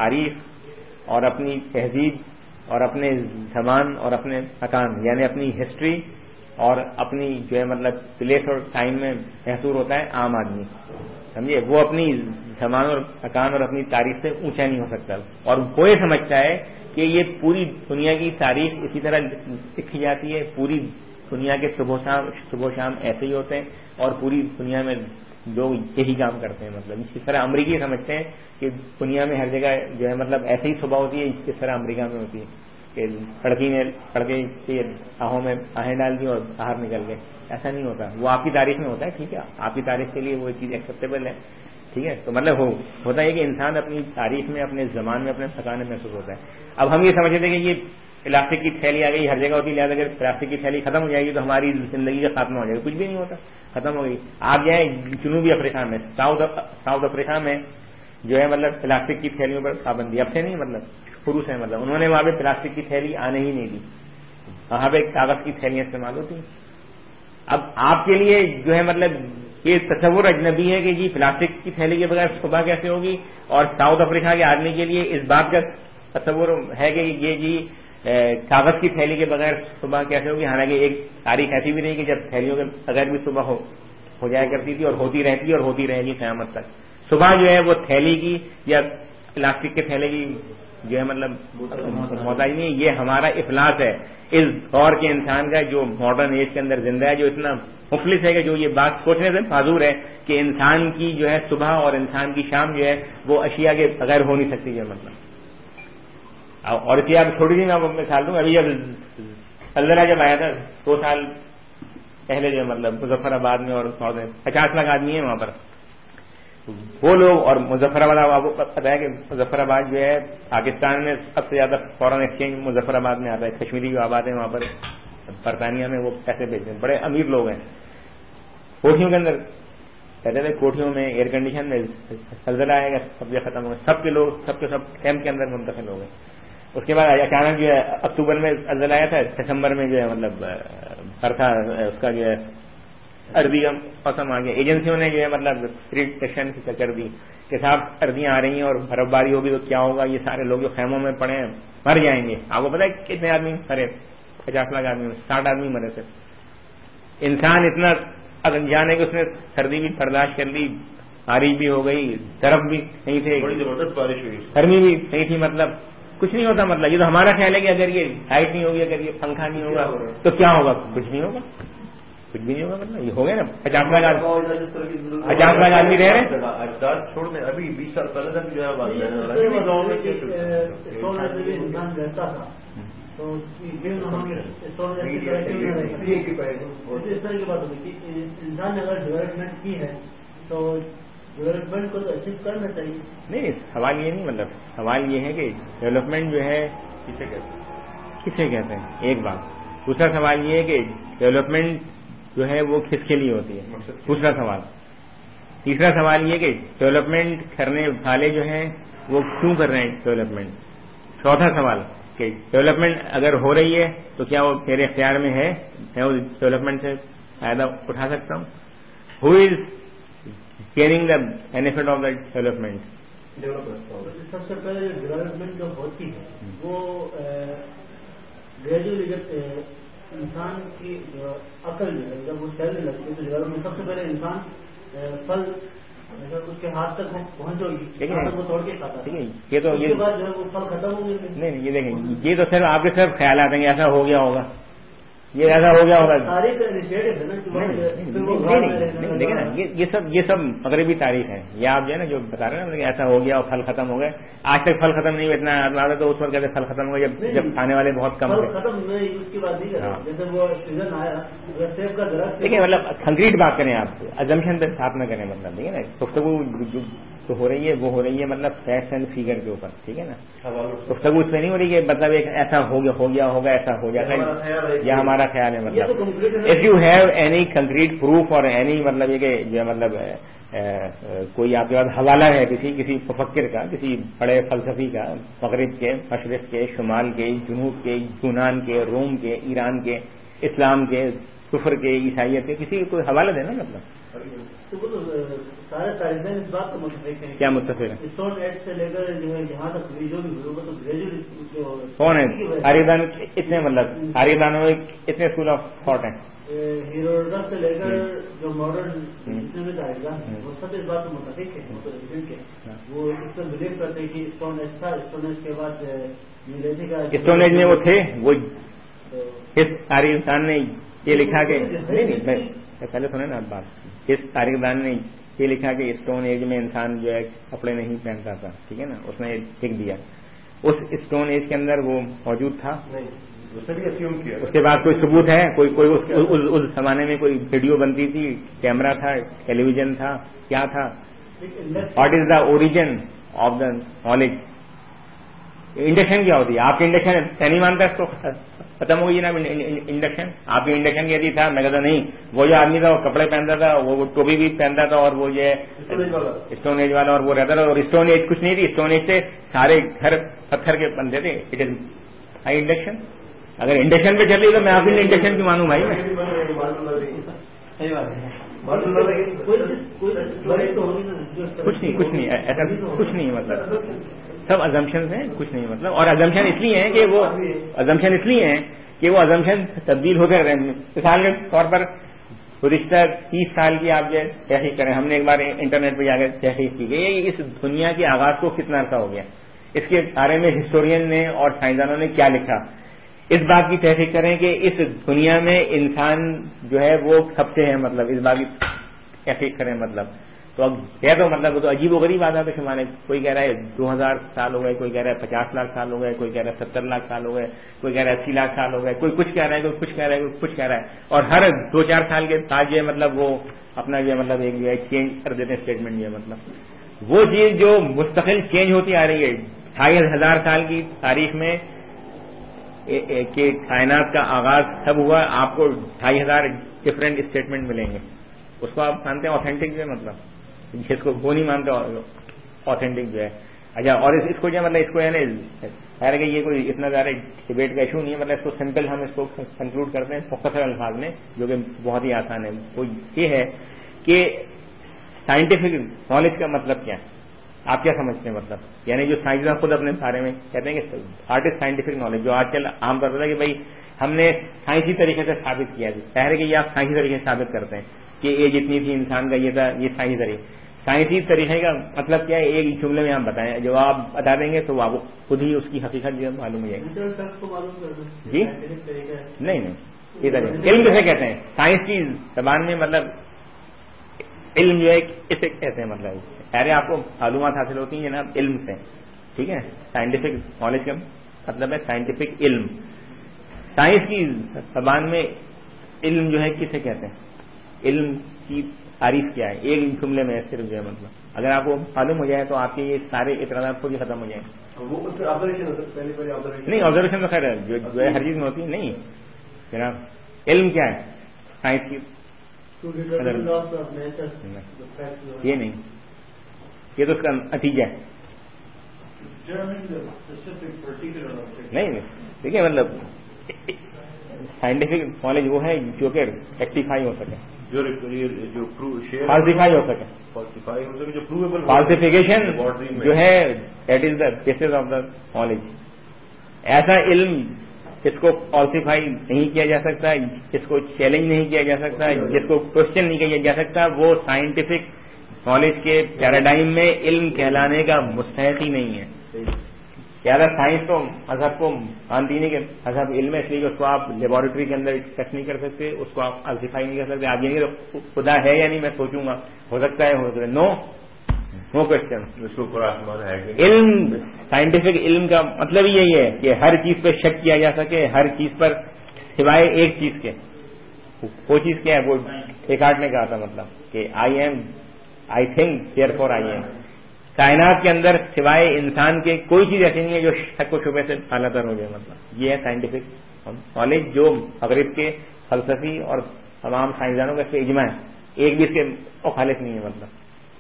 تاریخ اور اپنی تہذیب اور اپنے زمان اور اپنے مکان یعنی اپنی ہسٹری اور اپنی جو ہے مطلب پلیس اور ٹائم میں محصور ہوتا ہے عام آدمی، سمجھے. وہ اپنی زمان اور مکان اور اپنی تاریخ سے اونچا نہیں ہو سکتا، اور وہ یہ سمجھتا ہے کہ یہ پوری دنیا کی تاریخ اسی طرح لکھی جاتی ہے، پوری دنیا کے صبح شام صبح شام ایسے ہی ہوتے ہیں اور پوری دنیا میں لوگ یہی کام کرتے ہیں. مطلب اس طرح امریکی سمجھتے ہیں کہ دنیا میں ہر جگہ جو ہے مطلب ایسے ہی صبح ہوتی ہے جس طرح امریکہ میں ہوتی ہے کہ لڑکی نے لڑکے کی آہوں میں آہیں ڈال دی اور باہر نکل گئے. ایسا نہیں ہوتا. وہ آپ کی تاریخ میں ہوتا ہے، ٹھیک ہے، آپ کی تاریخ کے لیے وہ چیز ایکسیپٹیبل ہے، ٹھیک ہے. تو مطلب ہو ہوتا ہے کہ انسان اپنی تاریخ میں اپنے زمان میں اپنے مکان میں محسوس ہوتا ہے. اب ہم یہ سمجھتے ہیں کہ یہ پلاسٹک کی تھیلی آ گئی ہر جگہ ہوتی ہے، لہٰذا اگر پلاسٹک کی تھیلی ختم ہو جائے گی تو ہماری زندگی کا خاتمہ ہو جائے گا. کچھ بھی نہیں ہوتا، ختم ہو گئی. آپ جائیں جنوبی افریقہ میں ساؤتھ ساؤتھ افریقہ میں جو ہے مطلب پلاسٹک کی تھیلیوں پر پابندی اب سے نہیں، مطلب شروع سے مطلب انہوں نے وہاں پہ پلاسٹک کی تھیلی آنے ہی نہیں دی، وہاں پہ کاغذ کی تھیلیاں استعمال ہوتی ہیں. اب آپ کے لیے جو ہے مطلب یہ تصور اجنبی ہے کہ جی پلاسٹک کی تھیلی کے بغیر صبح کیسے ہوگی، اور ساؤتھ افریقہ کے آدمی کے لیے اس بات کا تصور ہے کہ یہ جی کاغذ کی تھیلی کے بغیر صبح کیسے ہوگی؟ حالانکہ ایک تاریخ ایسی بھی رہی کہ جب تھیلیوں کے بغیر بھی صبح ہو ہو جایا کرتی تھی اور ہوتی رہتی اور ہوتی رہے گی قیامت تک. صبح جو ہے وہ تھیلی کی یا پلاسٹک کے تھیلے کی جو ہے مطلب محتاج نہیں ہے. یہ ہمارا افلاس ہے اس دور کے انسان کا جو ماڈرن ایج کے اندر زندہ ہے, جو اتنا مفلس ہے کہ جو یہ بات سوچنے سے معذور ہے کہ انسان کی جو ہے صبح اور انسان کی شام جو ہے وہ اشیاء کے بغیر ہو نہیں سکتی. جو مطلب اور اسی آپ چھوٹی سی میں آپ مثال دوں, ابھی جب زلزلہ جب آیا تھا دو سال پہلے جو ہے مطلب مظفر آباد میں اور پچاس لاکھ آدمی ہے وہاں پر, وہ لوگ اور مظفر آباد آپ کو پتا ہے کہ مظفر آباد جو ہے پاکستان میں سب سے زیادہ فورن ایکسچینج مظفر آباد میں آتا ہے. کشمیری جو آباد ہے وہاں پر برطانیہ میں وہ پیسے بھیجتے ہیں, بڑے امیر لوگ ہیں. کوٹھیوں کے اندر کہتے تھے کوٹھیوں میں ایئر کنڈیشن میں زلزلہ آئے گا سب ختم ہوگا, سب کے لوگ سب کے سب کیمپ کے اندر منتقل ہو گئے. اس کے بعد اچانک جو ہے اکتوبر میں زلزلہ آیا تھا, دسمبر میں جو ہے مطلب برکھا اس کا جو ہے اردی کا موسم آ گیا. ایجنسیوں نے جو ہے مطلب پریڈکشن کر دی کہ صاحب اردیاں آ رہی ہیں اور برف باری ہوگی تو کیا ہوگا, یہ سارے لوگ جو خیموں میں پڑے ہیں مر جائیں گے. آپ کو پتا ہے کتنے آدمی مرے؟ پچاس لاکھ آدمی, ساٹھ آدمی مرے تھے. انسان اتنا انجان ہے کہ اس نے سردی بھی برداشت کر لی, بارش بھی ہو گئی, درخت بھی نہیں تھے, بڑی زبردست بارش ہوئی, گرمی بھی نہیں تھی, مطلب کچھ نہیں ہوتا. مطلب یہ تو ہمارا خیال ہے کہ اگر یہ لائٹ نہیں ہوگی, اگر یہ پنکھا نہیں ہوگا تو کیا ہوگا؟ کچھ نہیں ہوگا, کچھ بھی نہیں ہوگا. مطلب یہ ہو گیا نا پچاس لاکھ پچاس لاکھ آدمی رہ رہے ہیں. اجداد چھوڑ دیں, ابھی بیس سال پہلے تک جو ہے تو اس طرح کی بات ہوگی کہ انسان نے اگر ڈیولپمنٹ کی ہے تو ڈیولپمنٹ کو تو اچیو کرنا چاہیے. نہیں, سوال یہ نہیں, مطلب سوال یہ ہے کہ ڈیولپمنٹ جو ہے کسے کہتے ہیں کسے کہتے ہیں, ایک بات. دوسرا سوال یہ ہے کہ ڈیولپمنٹ جو ہے وہ کس کے لیے ہوتی ہے, دوسرا سوال. تیسرا سوال یہ کہ ڈیولپمنٹ کرنے والے جو ہیں وہ کیوں کر رہے ہیں ڈیولپمنٹ. چوتھا سوال کہ ڈیولپمنٹ اگر ہو رہی ہے تو کیا وہ میرے اختیار میں ہے, میں اس ڈیولپمنٹ سے فائدہ اٹھا سکتا ہوں. Who is gaining the benefit of the development. سب سے پہلے ڈیولپمنٹ جو ہوتی ہے وہ گریجولی جب انسان کی عقل جو ہے جب وہ چلنے لگتی ہے تو ڈیولپمنٹ سب سے پہلے انسان پھل اس کے ہاتھ تک پہنچ ہوگی, وہ توڑ کے کھاتا ہے. یہ تو یہ بعد جو ہے وہ پھل ختم ہو گئے. نہیں یہ دیکھیں, یہ تو صرف آپ کے صرف خیالات ہیں کہ ایسا ہو گیا ہوگا, یہ ایسا ہو گیا ہوگا. دیکھیں نا یہ سب یہ سب مغربی تاریخ ہے. یہ آپ جو ہے نا جو بتا رہے ہیں نا ایسا ہو گیا اور پھل ختم ہو گئے. آج تک پھل ختم نہیں ہوا, اتنا آدمی تو اس وقت کہتے پھل ختم ہو گئے جب جب کھانے والے بہت کم تھے. دیکھیں مطلب کنکریٹ بات کریں آپ, ازمپشن پہ ساتھ نہ کریں. مطلب دیکھیں نا گفتگو جو ہو رہی ہے وہ ہو رہی ہے مطلب فیکٹس اینڈ فیگر کے اوپر, ٹھیک ہے نا. گفتگو اس میں نہیں ہو رہی کہ مطلب ایک ایسا ہو گیا ہو گیا ہوگا ایسا ہو جاتا ہے یا ہمارا خیال ہے. مطلب if you have any concrete proof اور اینی مطلب یہ کہ جو مطلب کوئی آپ کے پاس حوالہ ہے کسی کسی مفکر کا, کسی بڑے فلسفی کا, مغرب کے, مشرق کے, شمال کے, جنوب کے, یونان کے, روم کے, ایران کے, اسلام کے, کفر کے, عیسائیت کے, کسی کوئی حوالہ دینا. مطلب سارے تاریخین اس بات کو متفق ہیں. کیا متفق ہے؟ اسٹون ایج سے لے کر جو ہے یہاں تک جو بھی ہوگا تو گریجولی کون ہے تاریخدان؟ اتنے مطلب تاریخدانوں میں اتنے اسکول آف تھاٹ ہیں. ہیروڈوٹس سے لے کر جو ماڈرن جتنے بھی تاریخدان ہیں وہ سب اس بات کو متفق ہیں. وہ اس پر بلیو کرتے ہیں کہ اسٹون ایج تھا, اسٹون ایج کے بعد اسٹون ایج میں وہ تھے. وہ اس تاریخدان نے یہ لکھا کہ نہیں نہیں پہلے سنیں نا بات. اس تاریخدان نے یہ لکھا کہ اسٹون ایج میں انسان جو ہے کپڑے نہیں پہنتا تھا, ٹھیک ہے نا. اس نے لکھ دیا. اس اسٹون ایج کے اندر وہ موجود تھا. اس کے بعد کوئی ثبوت ہے؟ کوئی کوئی اس زمانے میں کوئی ویڈیو بنتی تھی, کیمرہ تھا, ٹیلی ویژن تھا, کیا تھا؟ What is the origin of the knowledge? Induction کیا ہوتی ہے؟ آپ کی انڈکشن نہیں مانتا اس کو ختم ہوگی نا انڈکشن. آپ کی انڈکشن کہتی تھا, میں کہتا نہیں. وہ جو آدمی تھا وہ کپڑے پہنتا تھا, وہ ٹوپی بھی پہنتا تھا, اور وہ یہ اسٹون ایج والا, اور وہ رہتا تھا. اور اسٹون ایج کچھ نہیں تھی, اسٹون ایج سے سارے گھر پتھر کے بنتے تھے. It is high induction. اگر انڈکشن پہ چل رہی تو میں آپ کی انڈکشن کی مانوں بھائی. کچھ نہیں کچھ نہیں ایسا کچھ نہیں. مطلب سب ازمپشن ہیں, کچھ نہیں مطلب. اور ازمپشن اس لیے ہیں کہ وہ ازمپشن اس لیے ہیں کہ وہ ازمپشن تبدیل ہوتے رہے ہیں. مثال کے طور پر گزشتہ تیس سال کی آپ جو تحقیق کریں, ہم نے ایک بار انٹرنیٹ پہ جا کر تحقیق کی گئی اس دنیا کے آغاز کو کتنا عرصہ ہو گیا, اس کے بارے میں ہسٹورین نے اور سائنسدانوں نے کیا لکھا. اس بات کی تحقیق کریں کہ اس دنیا میں انسان جو ہے وہ کب سے ہے, مطلب اس بات کی تحقیق کریں. مطلب تو اب ہے تو مطلب وہ تو عجیب و غریب آتا ہے شمار ہے. کوئی کہہ رہا ہے دو ہزار سال ہو گئے, کوئی کہہ رہا ہے پچاس لاکھ سال ہو گئے, کوئی کہہ رہا ہے ستر لاکھ سال ہو گئے, کوئی کہہ رہا ہے اسی لاکھ سال ہو گئے, کوئی کچھ کہہ رہا ہے, کوئی کچھ کہہ رہا ہے, کوئی کچھ کہہ رہا ہے. اور ہر دو چار سال کے بعد جو ہے مطلب وہ اپنا جو ہے مطلب ایک جو ہے چینج کر دیتے ہیں اسٹیٹمنٹ. جو ہے مطلب وہ چیز جو مستقل چینج ہوتی آ رہی ہے ڈھائی ہزار سال کی تاریخ میں کہ کائنات کا آغاز کب ہوا, آپ کو ڈھائی ہزار ڈفرینٹ اسٹیٹمنٹ ملیں گے. اس کو آپ مانتے ہیں آتھینٹک جو ہے مطلب, جس کو وہ نہیں مانتے آتھینٹک جو ہے. اچھا اور اس کو جو مطلب اس کو یعنی خیر کہ یہ کوئی اتنا زیادہ ڈبیٹ کا ایشو نہیں ہے, مطلب اس کو سمپل ہم اس کو کنکلوڈ کرتے ہیں مختصر الفاظ میں جو کہ بہت ہی آسان ہے. وہ یہ ہے کہ سائنٹیفک نالج کا مطلب کیا ہے, آپ کیا سمجھتے ہیں مطلب. یعنی جو سائنسداں خود اپنے بارے میں کہتے ہیں کہ آرٹ از سائنٹیفک نالج, جو آج کل عام طور پر ہے کہ بھائی ہم نے سائنسی طریقے سے ثابت کیا ہے. پہلے کہ یہ آپ سائنسی طریقے سے ثابت کرتے ہیں کہ ایج اتنی تھی انسان کا, یہ تھا, یہ سائنسی طریقہ. سائنسی طریقے کا مطلب کیا ہے ایک جملے میں آپ بتائیں, جو آپ بتا دیں گے تو آپ خود ہی اس کی حقیقت جو ہے معلوم ہو جائے گی. جی نہیں نہیں, یہ طریقہ علم کیسے کہتے ہیں سائنس کی زبان میں, مطلب علم جو ہے اسے کہتے ہیں. مطلب ارے آپ کو معلومات حاصل ہوتی ہیں جناب علم سے, ٹھیک ہے. سائنٹیفک نالج کا مطلب ہے سائنٹیفک علم. سائنس کی زبان میں علم جو ہے کسے کہتے ہیں, علم کی تعریف کیا ہے ایک جملے میں صرف جو ہے مطلب. اگر آپ کو معلوم ہو جائے تو آپ کے یہ سارے اعتراضات خود ہی ختم ہو جائیں. نہیں آبزرویشن تو خیر ہے جو ہے ہر چیز میں ہوتی ہے. نہیں جناب علم کیا ہے سائنس کی, یہ نہیں, یہ تو اس کا نتیجہ ہے. نہیں دیکھیے مطلب سائنٹیفک نالج وہ ہے جو کہ ریکٹیفائی ہو سکے, جو فالسیفائی ہو سکے. فالسیفیکیشن جو ہے that is the basis of the knowledge. ایسا علم جس کو فالسیفائی نہیں کیا جا سکتا, جس کو چیلنج نہیں کیا جا سکتا, جس کو کوشچن نہیں کیا جا سکتا, وہ سائنٹیفک نالج کے پیراڈائم میں علم کہلانے کا مستحق ہی نہیں ہے. زیادہ سائنس تو مذہب کو مانتی نہیں کہ مذہب علم ہے, اس لیے کہ اس کو آپ لیبوریٹری کے اندر ٹیسٹ نہیں کر سکتے, اس کو آپ فالسیفائی نہیں کر سکتے. آپ یہ نہیں خدا ہے یا نہیں میں سوچوں گا, ہو سکتا ہے ہو سکتا ہے, نو نو کوشچن. علم سائنٹیفک علم کا مطلب ہی یہی ہے کہ ہر چیز پہ شک کیا جا سکے, ہر چیز پر سوائے ایک چیز کے. وہ چیز کیا ہے, وہ ڈیکارٹ نے کہا تھا مطلب کہ I am I think therefore I am. کائنات کے اندر سوائے انسان کے کوئی چیز ایسی نہیں ہے جو شک و شبے سے اعلیٰ تر ہو جائے. مطلب یہ ہے سائنٹیفک نالج جو مغرب کے فلسفی اور تمام سائنسدانوں کا اس پہ اجماع ہے, ایک بھی اس کے مخالف نہیں ہے. مطلب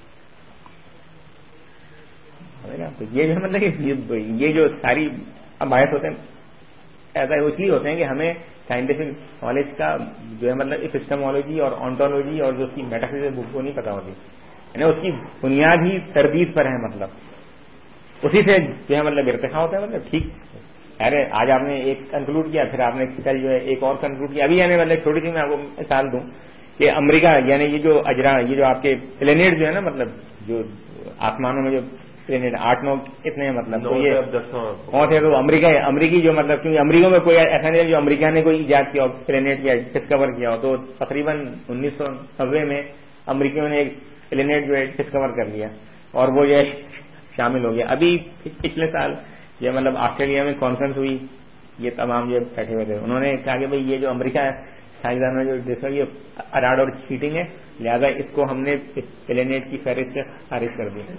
تو یہ جو مطلب کہ یہ جو ساری باعث ہوتے ہیں ایسا اس لیے ہوتے ہیں کہ ہمیں سائنٹیفک نالج کا جو ہے مطلب اپسٹمولوجی اور آنٹولوجی اور جو اس کی میٹافزکس وہ نہیں پتا ہوتی, یعنی اس کی بنیاد ہی تردید پر ہے. مطلب اسی سے جو ہے مطلب ارتقا ہوتا ہے. مطلب ٹھیک ارے آج آپ نے ایک کنکلوڈ کیا, پھر آپ نے کل جو ہے ایک اور کنکلوڈ کیا. ابھی یعنی مطلب چھوٹی سی میں آپ کو مثال دوں کہ امریکہ یعنی یہ جو اجرا یہ جو آپ کے پلینیٹ جو ہے نا, مطلب جو آسمانوں میں جو پلینیٹ آٹھ نو کتنے ہیں مطلب تو یہ کون تھے, تو امریکہ ہے. امریکی جو مطلب کیونکہ امریکہ میں کوئی ایسا نہیں ہے جو امریکہ نے کوئی ایجاد کیا ہو, پلینیٹ یا ڈسکور کیا ہو. تو تقریباً انیس سو نبے میں امریکیوں نے ایک پلینیٹ جو ہے ڈسکور کر لیا اور وہ جو ہے شامل ہو گیا. ابھی پچھلے سال یہ مطلب آسٹریلیا میں کانفرنس ہوئی, یہ تمام جو بیٹھے ہوئے تھے, انہوں نے کہا کہ بھائی یہ جو امریکہ ہے سائنسدانوں جو ڈسکور یہ اراڈ اور چیٹنگ ہے, لہذا اس کو ہم نے پلینیٹ کی فہرست سے خارج کر دی.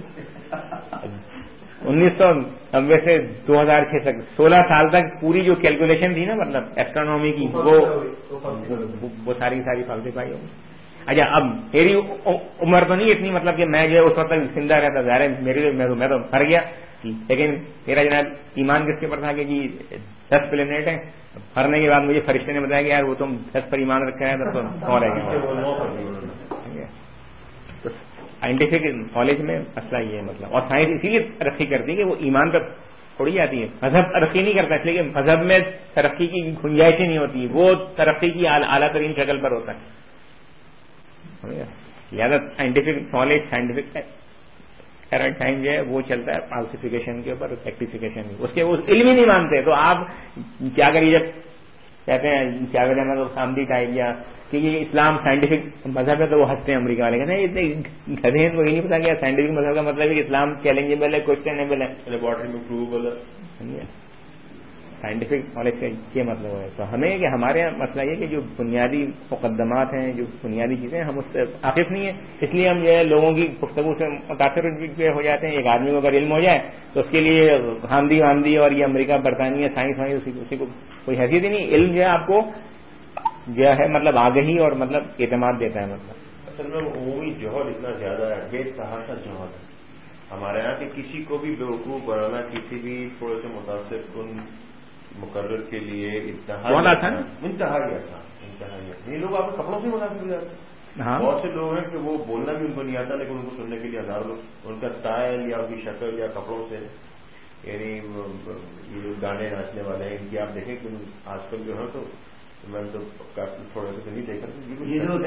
انیس سو نبے سے دو ہزار چھ تک سولہ سال تک پوری جو کیلکولیشن تھی نا مطلب ایسٹرونومی کی وہ وہ ساری ساری فالسیفائی ہو گئی. اچھا اب میری عمر تو نہیں اتنی مطلب کہ میں جو اس وقت تک زندہ رہتا, ظاہر ہے میرے میں تو مر گیا, لیکن میرا جناب ایمان کس کے پر تھا کہ جی دس پلینیٹ ہیں. مرنے کے بعد مجھے فرشتے نے بتایا کہ یار وہ تم دس پر ایمان رکھا ہے تو نو رہ گئے. سائنٹیفک نالج میں مسئلہ یہ ہے مطلب. اور سائنس اسی لیے ترقی کرتی ہے کہ وہ ایمان پر تھوڑی جاتی ہے. مذہب ترقی نہیں کرتا اس لیے کہ مذہب میں ترقی کی گنجائش نہیں ہوتی, وہ ترقی کی اعلیٰ ترین شکل پر ہوتا ہے. لہٰذا سائنٹیفک نالج سائنٹیفک ٹائم جو ہے وہ چلتا ہے فالسیفیکیشن کے اوپر, ریکٹیفیکیشن. اس کے وہ علم ہی نہیں مانتے تو آپ کیا کریے جب کہتے ہیں کیا کریں مطلب سامدی ٹائپ یا کہ یہ اسلام سائنٹیفک مذہب ہے تو وہ ہنستے ہیں امریکہ والے کہتے ہیں اتنے گدھے ہیں, کو یہ نہیں پتا کہ سائنٹیفک مذہب کا مطلب ہے کہ اسلام چیلنجیبل ہے, کوشچنیبل ہے, لیبارٹری میں پروویبل ہے. سائنٹیفک نالج کا یہ مطلب ہے. تو ہمیں کہ ہمارے یہاں مسئلہ یہ کہ جو بنیادی مقدمات ہیں, جو بنیادی چیزیں ہم اس سے واقف نہیں ہیں, اس لیے ہم جو ہے لوگوں کی گفتگو سے متاثر ہو جاتے ہیں. ایک آدمی کو اگر علم ہو جائے تو اس کے لیے حامدی واندی اور یہ امریکہ برطانیہ سائنس وائی اسی کو کوئی حیثیت ہی نہیں. علم جو ہے آپ کو جو ہے مطلب آگہی اور مطلب اعتماد دیتا ہے. مطلب اصل میں عمومی جوہر اتنا زیادہ ہے, بے تحاشا جوہر ہے ہمارے یہاں کہ کسی کو بھی بیوقوف بنانا کسی بھی تھوڑے سے متاثر کن مقرر کے لیے انتہائی آسان انتہائی آسان انتہائی آسان. یہ لوگ آپ کے کپڑوں سے متاثر ہو جاتے ہیں. ہاں بہت سے لوگ ہیں کہ وہ بولنا بھی ان کو نہیں آتا لیکن ان کو سننے کے لیے ہزار لوگ ان کا اسٹائل یا ان کی شکل یا کپڑوں سے, یعنی یہ جو گانے ناچنے والے ہیں ان کی آپ دیکھیں کہ آج کل جو ہے تو میں تو تھوڑے سے نہیں دیکھا. یہ جو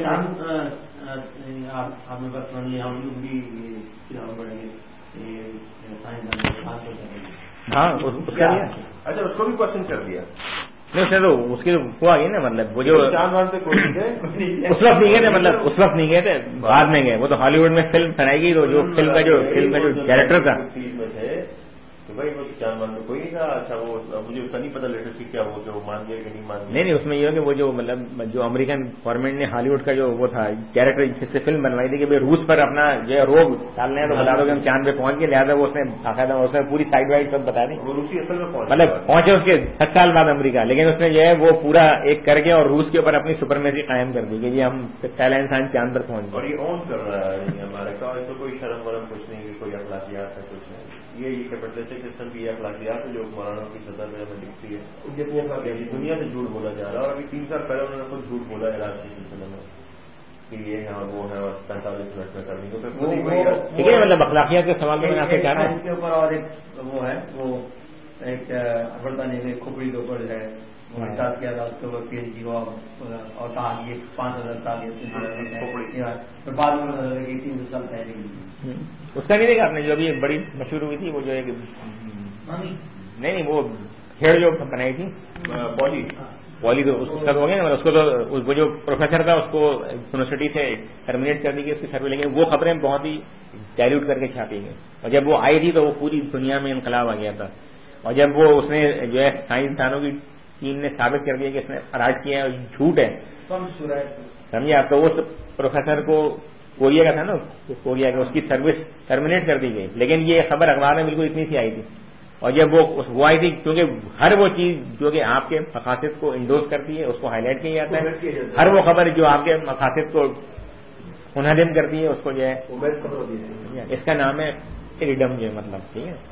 آپ نے بس ہم لوگ بھی پڑیں گے ہاں اچھا اس کو بھی پسند کر دیا نہیں سر, اس کی وہ آ گئی نا مطلب وہ جو چاند وان پہ کوئی اس وقت نہیں گئے تھے, مطلب اس وقت نہیں گئے تھے, بعد میں گئے. وہ تو ہالی ووڈ میں فلم بنائی گئی تو جو فلم کا جو فلم کا جو ڈائریکٹر تھا تو بھائی وہ چاند وان میں کوئی نہیں تھا. اچھا وہ مجھے اس کا نہیں پتا لیٹر کی کیا وہ کہ وہ مان گئے کہ نہیں مان گئے. نہیں نہیں اس میں یہ ہے کہ وہ جو مطلب جو امریکن گورنمنٹ نے ہالی ووڈ کا جو وہ تھا کیریکٹر جس سے فلم بنوائی تھی کہ بھائی روس پر اپنا جو ہے روب ڈالنے ہیں تو بتا دو کہ ہم چاند پہ پہنچ گئے, لہٰذا وہ اس نے باقاعدہ اس نے پوری سائڈ وائڈ سب بتا دی. وہ روسی اصل میں مطلب پہنچے اس کے دس سال بعد امریکہ, لیکن اس نے جو ہے وہ پورا ایک کر کے اور روس کے اوپر اپنی سپرمیسی قائم کر دی کہ یہ ہم پہلا انسان چاند پر پہنچ گئے. اور یہ اون کر رہا ہے ہمارے کا, اس میں کوئی شرم ورم کچھ نہیں, کوئی اخلاقیات ہے کچھ نہیں. یہ یہ کیپٹلسٹک سسٹم کی اخلاقیات ہے جو مولانا کی سطح میں ہمیں دکھتی ہے. دنیا سے جھوٹ بولا جا رہا ہے, اور ابھی تین سال پہلے انہوں نے خود جھوٹ بولا علاج کے سلسلے میں کہ یہ ہے وہ ہے اور پینتالیس منٹ میں کرنی تو ٹھیک ہے. مطلب اخلاقیات کے سوال میں آپ سے کہہ رہا ہوں اس کے اوپر اور ایک وہ ہے وہ ایک برطانیہ میں کھوپڑی کے اوپر ہے وہ احساس کیا تھا اس کے اوپر پی ایچ ڈی اور کہا یہ پانچ ہزار سال بعد میں تین سو سال پہلے اس کا نہیں دیکھا آپ نے جو ابھی بڑی مشہور ہوئی تھی وہ جو ایک نہیں نہیں وہ کھیڑ جو بنائی تھی پولی پولی تو اس کا تو ہو گیا نا, اس کو تو وہ جو پروفیسر تھا اس کو یونیورسٹی سے ٹرمینیٹ کر دی گئی اس کی سروے, لیکن وہ خبریں بہت ہی ڈائلیوٹ کر کے چھاپی گئی, اور جب وہ آئی تھی تو وہ پوری دنیا میں انقلاب آ گیا تھا. اور جب وہ اس نے جو ہے سائنسدانوں کی ٹیم نے ثابت کر دیا کہ اس نے فراڈ کیا ہے اور جھوٹ ہے, سمجھے آپ, تو اس پروفیسر کو کوریا کا تھا نا, کوریا کا, اس کی سروس ٹرمینیٹ کر دی گئی. لیکن یہ خبر اخبار میں بالکل اتنی سی آئی تھی, اور جب وہ وہ آئی تھی کیونکہ ہر وہ چیز جو کہ آپ کے مقاصد کو انڈوز کرتی ہے اس کو ہائی لائٹ کیا جاتا ہے, ہر وہ خبر جو آپ کے مقاصد کو منہدم کرتی ہے اس کو جو ہے اس کا نام ہے فریڈم جو ہے مطلب. ٹھیک ہے,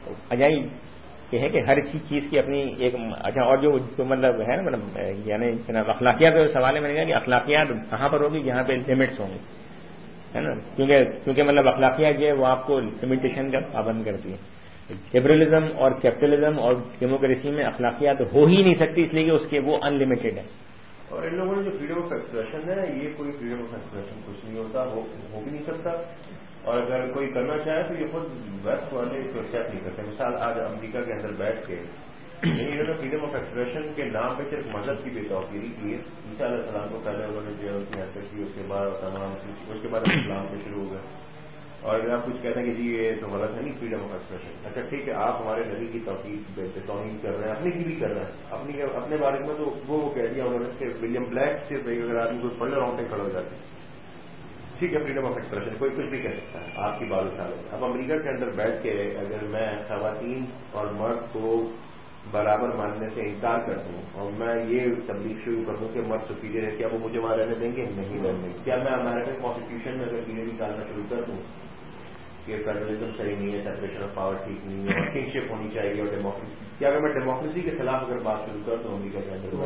عجائب یہ ہے کہ ہر چیز کی اپنی ایک اچھا, اور جو جو مطلب ہے نا مطلب یعنی اخلاقیات کا سوال ہے, میں نے کہا کہ اخلاقیات کہاں پر ہوگی جہاں پہ لمٹس ہوں گی, ہے نا, کیونکہ کیونکہ مطلب اخلاقیات جو ہے وہ آپ کو لمیٹیشن کا پابند کرتی ہے. لبرلزم اور کیپٹلزم اور ڈیموکریسی میں اخلاقیات ہو ہی نہیں سکتی, اس لیے کہ اس کے وہ ان لمیٹڈ ہے. اور ان لوگوں نے جو فریڈم آف ایکسپریشن ہے یہ کوئی فریڈم آف ایکسپریشن کچھ نہیں ہوتا, ہو بھی نہیں سکتا, اور اگر کوئی کرنا چاہے تو یہ خود ویسٹ والے اس کو ایکسیپٹ نہیں کرتے. مثال آج امریکہ کے اندر بیٹھ کے انہوں نے فریڈم آف ایکسپریشن کے نام پہ صرف مذہب کی بے توقیری کی ہے. عیسیٰ علیہ السلام کو پہلے انہوں نے جو اس کی حرکت کی, اس کے بعد تمام اس کے بعد اسلام سے شروع ہو گئے. اور اگر آپ کچھ کہتے ہیں کہ جی یہ تو غلط ہے نہیں فریڈم آف ایکسپریشن, اچھا ٹھیک ہے آپ ہمارے نبی کی توقیر توہین کر رہے ہیں, اپنی کی بھی کر رہے ہیں, اپنی اپنے بارے میں تو وہ کہہ دیا انہوں نے کہ ولیم بلیک سے اگر آدمی کو پڑھ لے رونگٹے کھڑے ہو جاتے ہیں. ٹھیک ہے فریڈم آف ایکسپریشن, کوئی کچھ بھی کہہ سکتا ہے, آپ کی بات اٹھا لیں. اب امریکہ کے اندر بیٹھ کے اگر میں خواتین اور مرد کو برابر ماننے سے انکار کر دوں اور میں یہ تبلیغ شروع کر دوں کہ مرد سپیریئر ہے, کیا وہ مجھے وہاں رہنے دیں گے؟ نہیں رہنے دیں گے. کیا میں امیرکن کانسٹیٹیوشن میں اگر یہ نکالنا شروع کر دوں کہ فیڈرلزم صحیح نہیں ہے, سیپریشن آف پاور ٹھیک نہیں ہے, اور کنگشپ ہونی چاہیے اور ڈیموکریسی, کیا اگر میں ڈیموکریسی کے خلاف اگر بات شروع کر دوں امریکہ کے اندر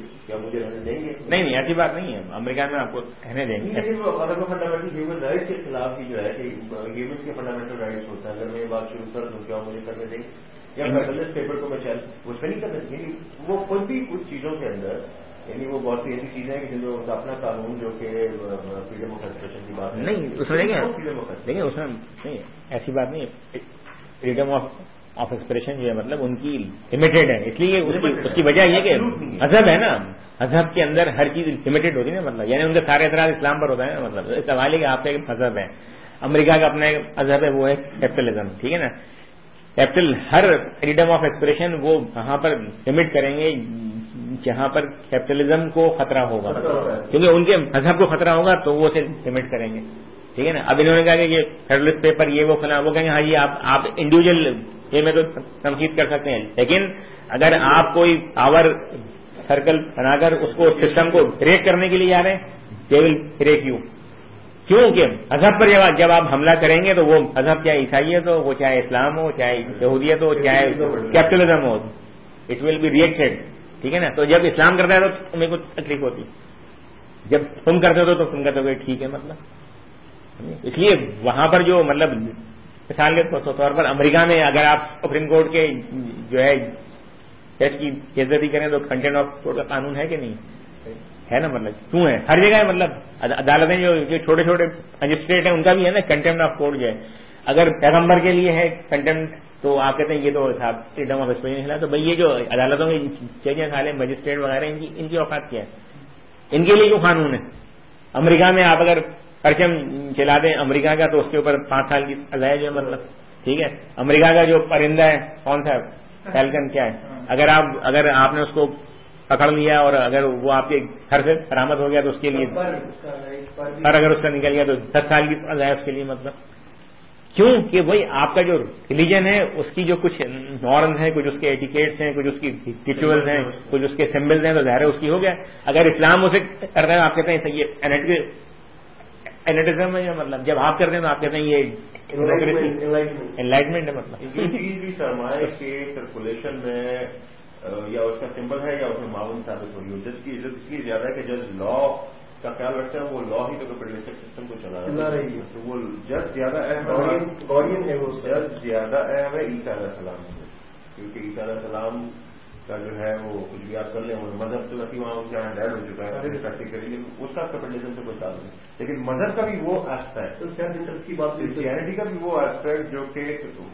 کیا مجھے رہنے دیں گے؟ نہیں نہیں ایسی بات نہیں ہے، امریکہ میں آپ کو رہنے دیں گے. لیکن وہ اگر میں فنڈامنٹل ہیومن رائٹس کے خلاف ہی جو ہے کہ ہیومن کے فنڈامنٹل رائٹس ہوتا ہے، اگر میں یہ بات شروع کر دوں کیا مجھے کرنے دیں گے؟ یا فیڈرلسٹ پیپر کو میں چل اس پہ نہیں کرنا چاہیے. وہ خود بھی کچھ چیزوں کے اندر یعنی وہ بہت سی ایسی چیزیں ہیں کہ جن میں اپنا قانون جو کہ فریڈم آف ایکسپریشن کی بات ہے نہیں اس میں دیکھیں اس میں نہیں ایسی بات نہیں ہے. فریڈم آف آف ایکسپریشن جو ہے مطلب ان کی لمیٹیڈ ہے، اس لیے اس کی وجہ یہ کہ مذہب ہے نا، مذہب کے اندر ہر چیز لمیٹیڈ ہوتی ہے نا، مطلب یعنی ان کے سارے اعتراض اسلام پر ہوتا ہے نا. مطلب سوال ہے کہ آپ کا ایک مذہب ہے، امریکہ کا اپنا ایک مذہب ہے وہ ہے کیپٹلزم، ٹھیک ہے نا. کیپٹل ہر فریڈم آف ایکسپریشن وہ وہاں پر لمٹ کریں گے جہاں پر کیپٹلزم کو خطرہ ہوگا، کیونکہ ان کے مذہب کو خطرہ ہوگا تو وہ اسے لمٹ کریں گے، ٹھیک ہے نا. اب انہوں نے کہا کہ یہ فیڈرلسٹ پیپر یہ وہ فلاں، وہ کہیں گے ہاں جی آپ آپ انڈیویجل یہ میں تو تنقید کر سکتے ہیں، لیکن اگر آپ کوئی پاور سرکل بنا کر اس کو سسٹم کو بریک کرنے کے لیے جا رہے ہیں دے ول بریک یو. کیونکہ مذہب پر جب آپ حملہ کریں گے تو وہ مذہب چاہے عیسائیت ہو، وہ چاہے اسلام ہو، چاہے یہودیت ہو، چاہے کیپٹلزم ہو، اٹ ول بی ریئیکٹڈ، ٹھیک ہے نا. تو جب اسلام کرتا ہے تو تمہیں کچھ تکلیف ہوتی، جب تم کرتے ہو تو تم کہتے ہو ٹھیک ہے. مطلب اس لیے وہاں پر جو مطلب مثال کے طور پر امریکہ میں اگر آپ سپریم کورٹ کے جو ہے جج کی بےعزتی کریں تو کنٹینٹ آف کورٹ کا قانون ہے کہ نہیں ہے نا. مطلب کیوں ہے ہر جگہ ہے، مطلب عدالتیں جو چھوٹے چھوٹے مجسٹریٹ ہیں ان کا بھی ہے نا کنٹینٹ آف کورٹ جو ہے. اگر پیغمبر کے لیے ہے کنٹینٹ تو آپ کہتے ہیں یہ تو صاحب فریڈم آف ایکسپریشن ہے. تو بھائی یہ جو عدالتوں کے ججیں سالے مجسٹریٹ وغیرہ ان کی ان کی اوقات کیا ہے؟ ان کے لیے کیوں قانون ہے؟ امریکہ میں آپ اگر پرچم چلا دیں امریکہ کا تو اس کے اوپر پانچ سال کی سزا ہے جو مطلب ٹھیک ہے. امریکہ کا جو پرندہ ہے کون سا فیلکن کیا ہے، اگر آپ اگر آپ نے اس کو پکڑ لیا اور اگر وہ آپ کے گھر سے برآمد ہو گیا تو اس کے لیے پر اگر اس کا نکل گیا تو دس سال کی سزا ہے اس کے لیے. مطلب کیوں کہ وہی آپ کا جو ریلیجن ہے اس کی جو کچھ نارمز ہیں، کچھ اس کے ایٹیکیٹس ہیں، کچھ اس کی ریچولز ہیں، کچھ اس کے سمبلز ہیں، تو ظاہر ہے اس کی ہو گیا. اگر اسلام اسے کرتا ہے آپ کہتے ہیں یہ اینٹزم ہے، مطلب جب آپ کرتے ہیں تو آپ کہتے ہیں یہ انلائٹمنٹ ہے. مطلب یہ چیز بھی سرمایہ کے سرکولیشن میں یا اس کا سمبل ہے یا اس میں معاون ثابت ہوگی. جج کی عزت اس لیے زیادہ ہے کہ جج لا کا خیال رکھتے ہیں، وہ لا ہی تو کیپٹلسٹک سسٹم کو چلا رہی ہے. تو وہ جج زیادہ اہم ہے، وہ جج زیادہ اہم ہے عیسیٰ علیہ السلام سے، کیونکہ عیسیٰ علیہ السلام کا جو ہے وہ کچھ بھی آپ کر لیں وہ مذہب تو ویسی وہاں ان کے یہاں ڈیڈ ہو چکا ہے پریکٹیکلی، اس کا کیپٹلزم سے کوئی تعلق نہیں. لیکن مذہب کا بھی وہ ایسپیکٹ، کی بات کرسچینٹی کا بھی وہ ایسپیکٹ جو کہ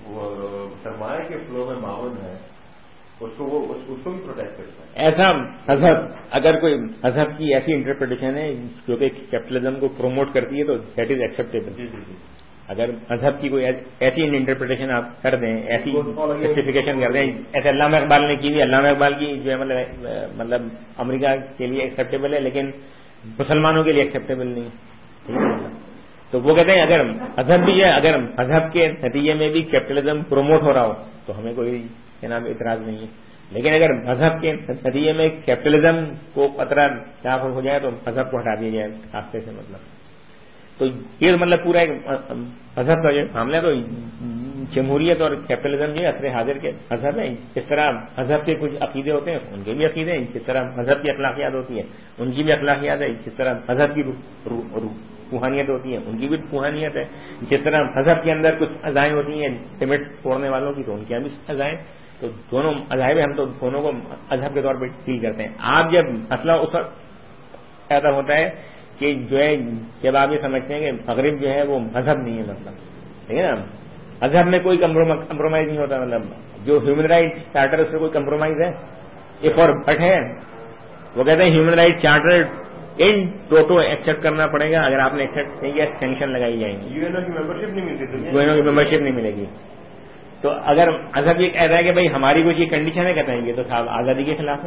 سرمایہ کے فلو میں معاون ہے، اس کو وہ اس کو بھی پروٹیکٹ کرتا ہے. ایسا مذہب اگر کوئی مذہب کی ایسی انٹرپریٹیشن ہے جو کہ کیپٹلزم کو پروموٹ کرتی ہے تو دیٹ از ایکسیپٹیبل. جی جی جی اگر مذہب کی کوئی ایسی انٹرپریٹیشن آپ کر دیں، ایسی جسٹیفیکیشن کر دیں، ایسے علامہ اقبال نے کی بھی، علامہ اقبال کی جو ہے مطلب مطلب امریکہ کے لیے ایکسیپٹیبل ہے لیکن مسلمانوں کے لیے ایکسیپٹیبل نہیں. تو وہ کہتے ہیں اگر مذہب بھی ہے، اگر مذہب کے نتیجے میں بھی کیپٹلزم پروموٹ ہو رہا ہو تو ہمیں کوئی جناب اعتراض نہیں ہے، لیکن اگر مذہب کے نتیجے میں کیپٹلزم کو خطرہ لاحق ہو جائے تو مذہب کو ہٹا دیا جائے راستے سے. مطلب تو یہ مطلب پورا ایک مذہب کا جو معاملہ ہے. تو جمہوریت اور کیپٹلزم جو عصر حاضر کے مذہب ہیں، جس طرح مذہب کے کچھ عقیدے ہوتے ہیں ان کے بھی عقیدے ہیں، جس طرح مذہب کی اخلاقیات ہوتی ہیں ان کی بھی اخلاقیات ہے، جس طرح مذہب کی روحانیت ہوتی ہے ان کی بھی روحانیت ہے، جس طرح مذہب کے اندر کچھ عزائیں ہوتی ہیں لمٹ توڑنے والوں کی تو ان کی بھی عزائیں. تو دونوں مذاہب ہم تو دونوں کو مذہب کے طور پہ ڈیل کرتے ہیں. آپ جب مسئلہ اس وقت پیدا ہوتا ہے کہ جو ہے جب آپ یہ سمجھتے ہیں کہ مغرب جو ہے وہ مذہب نہیں ہے، مطلب ٹھیک ہے نا، مذہب میں کوئی کمپرومائز نہیں ہوتا. مطلب جو ہیومن رائٹ چارٹر اس میں کوئی کمپرومائز ہے. ایک اور بٹ ہے وہ کہتے ہیں human right charter in toto accept کرنا پڑے گا، اگر آپ نے ایکسپٹ نہیں کیا سینکشن لگائی جائیں گی، یو این او کی ممبرشپ نہیں ملتی، یو این او کی ممبرشپ نہیں ملے گی. تو اگر مذہب یہ کہتا ہے کہ بھائی ہماری کچھ یہ کنڈیشن ہے، کہتے ہیں یہ تو صاحب آزادی کے خلاف ہے.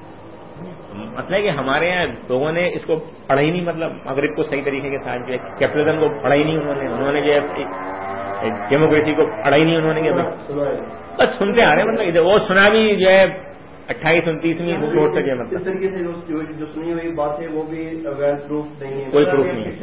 مطلب ہے کہ ہمارے یہاں لوگوں نے اس کو پڑھا ہی نہیں، مطلب مغرب کو صحیح طریقے کے ساتھ جو ہے کیپٹلزم کو پڑھا ہی نہیں انہوں نے انہوں نے جو ہے ڈیموکریسی کو پڑھا ہی نہیں انہوں نے. بس سنتے آ رہے ہیں، مطلب وہ سنا بھی جو ہے اٹھائیس انتیسویں روڈ تک ہے. مطلب اس طریقے سے جو سنی ہوئی بات ہے وہ بھی ویل پروف نہیں ہے، کوئی پروف نہیں ہے.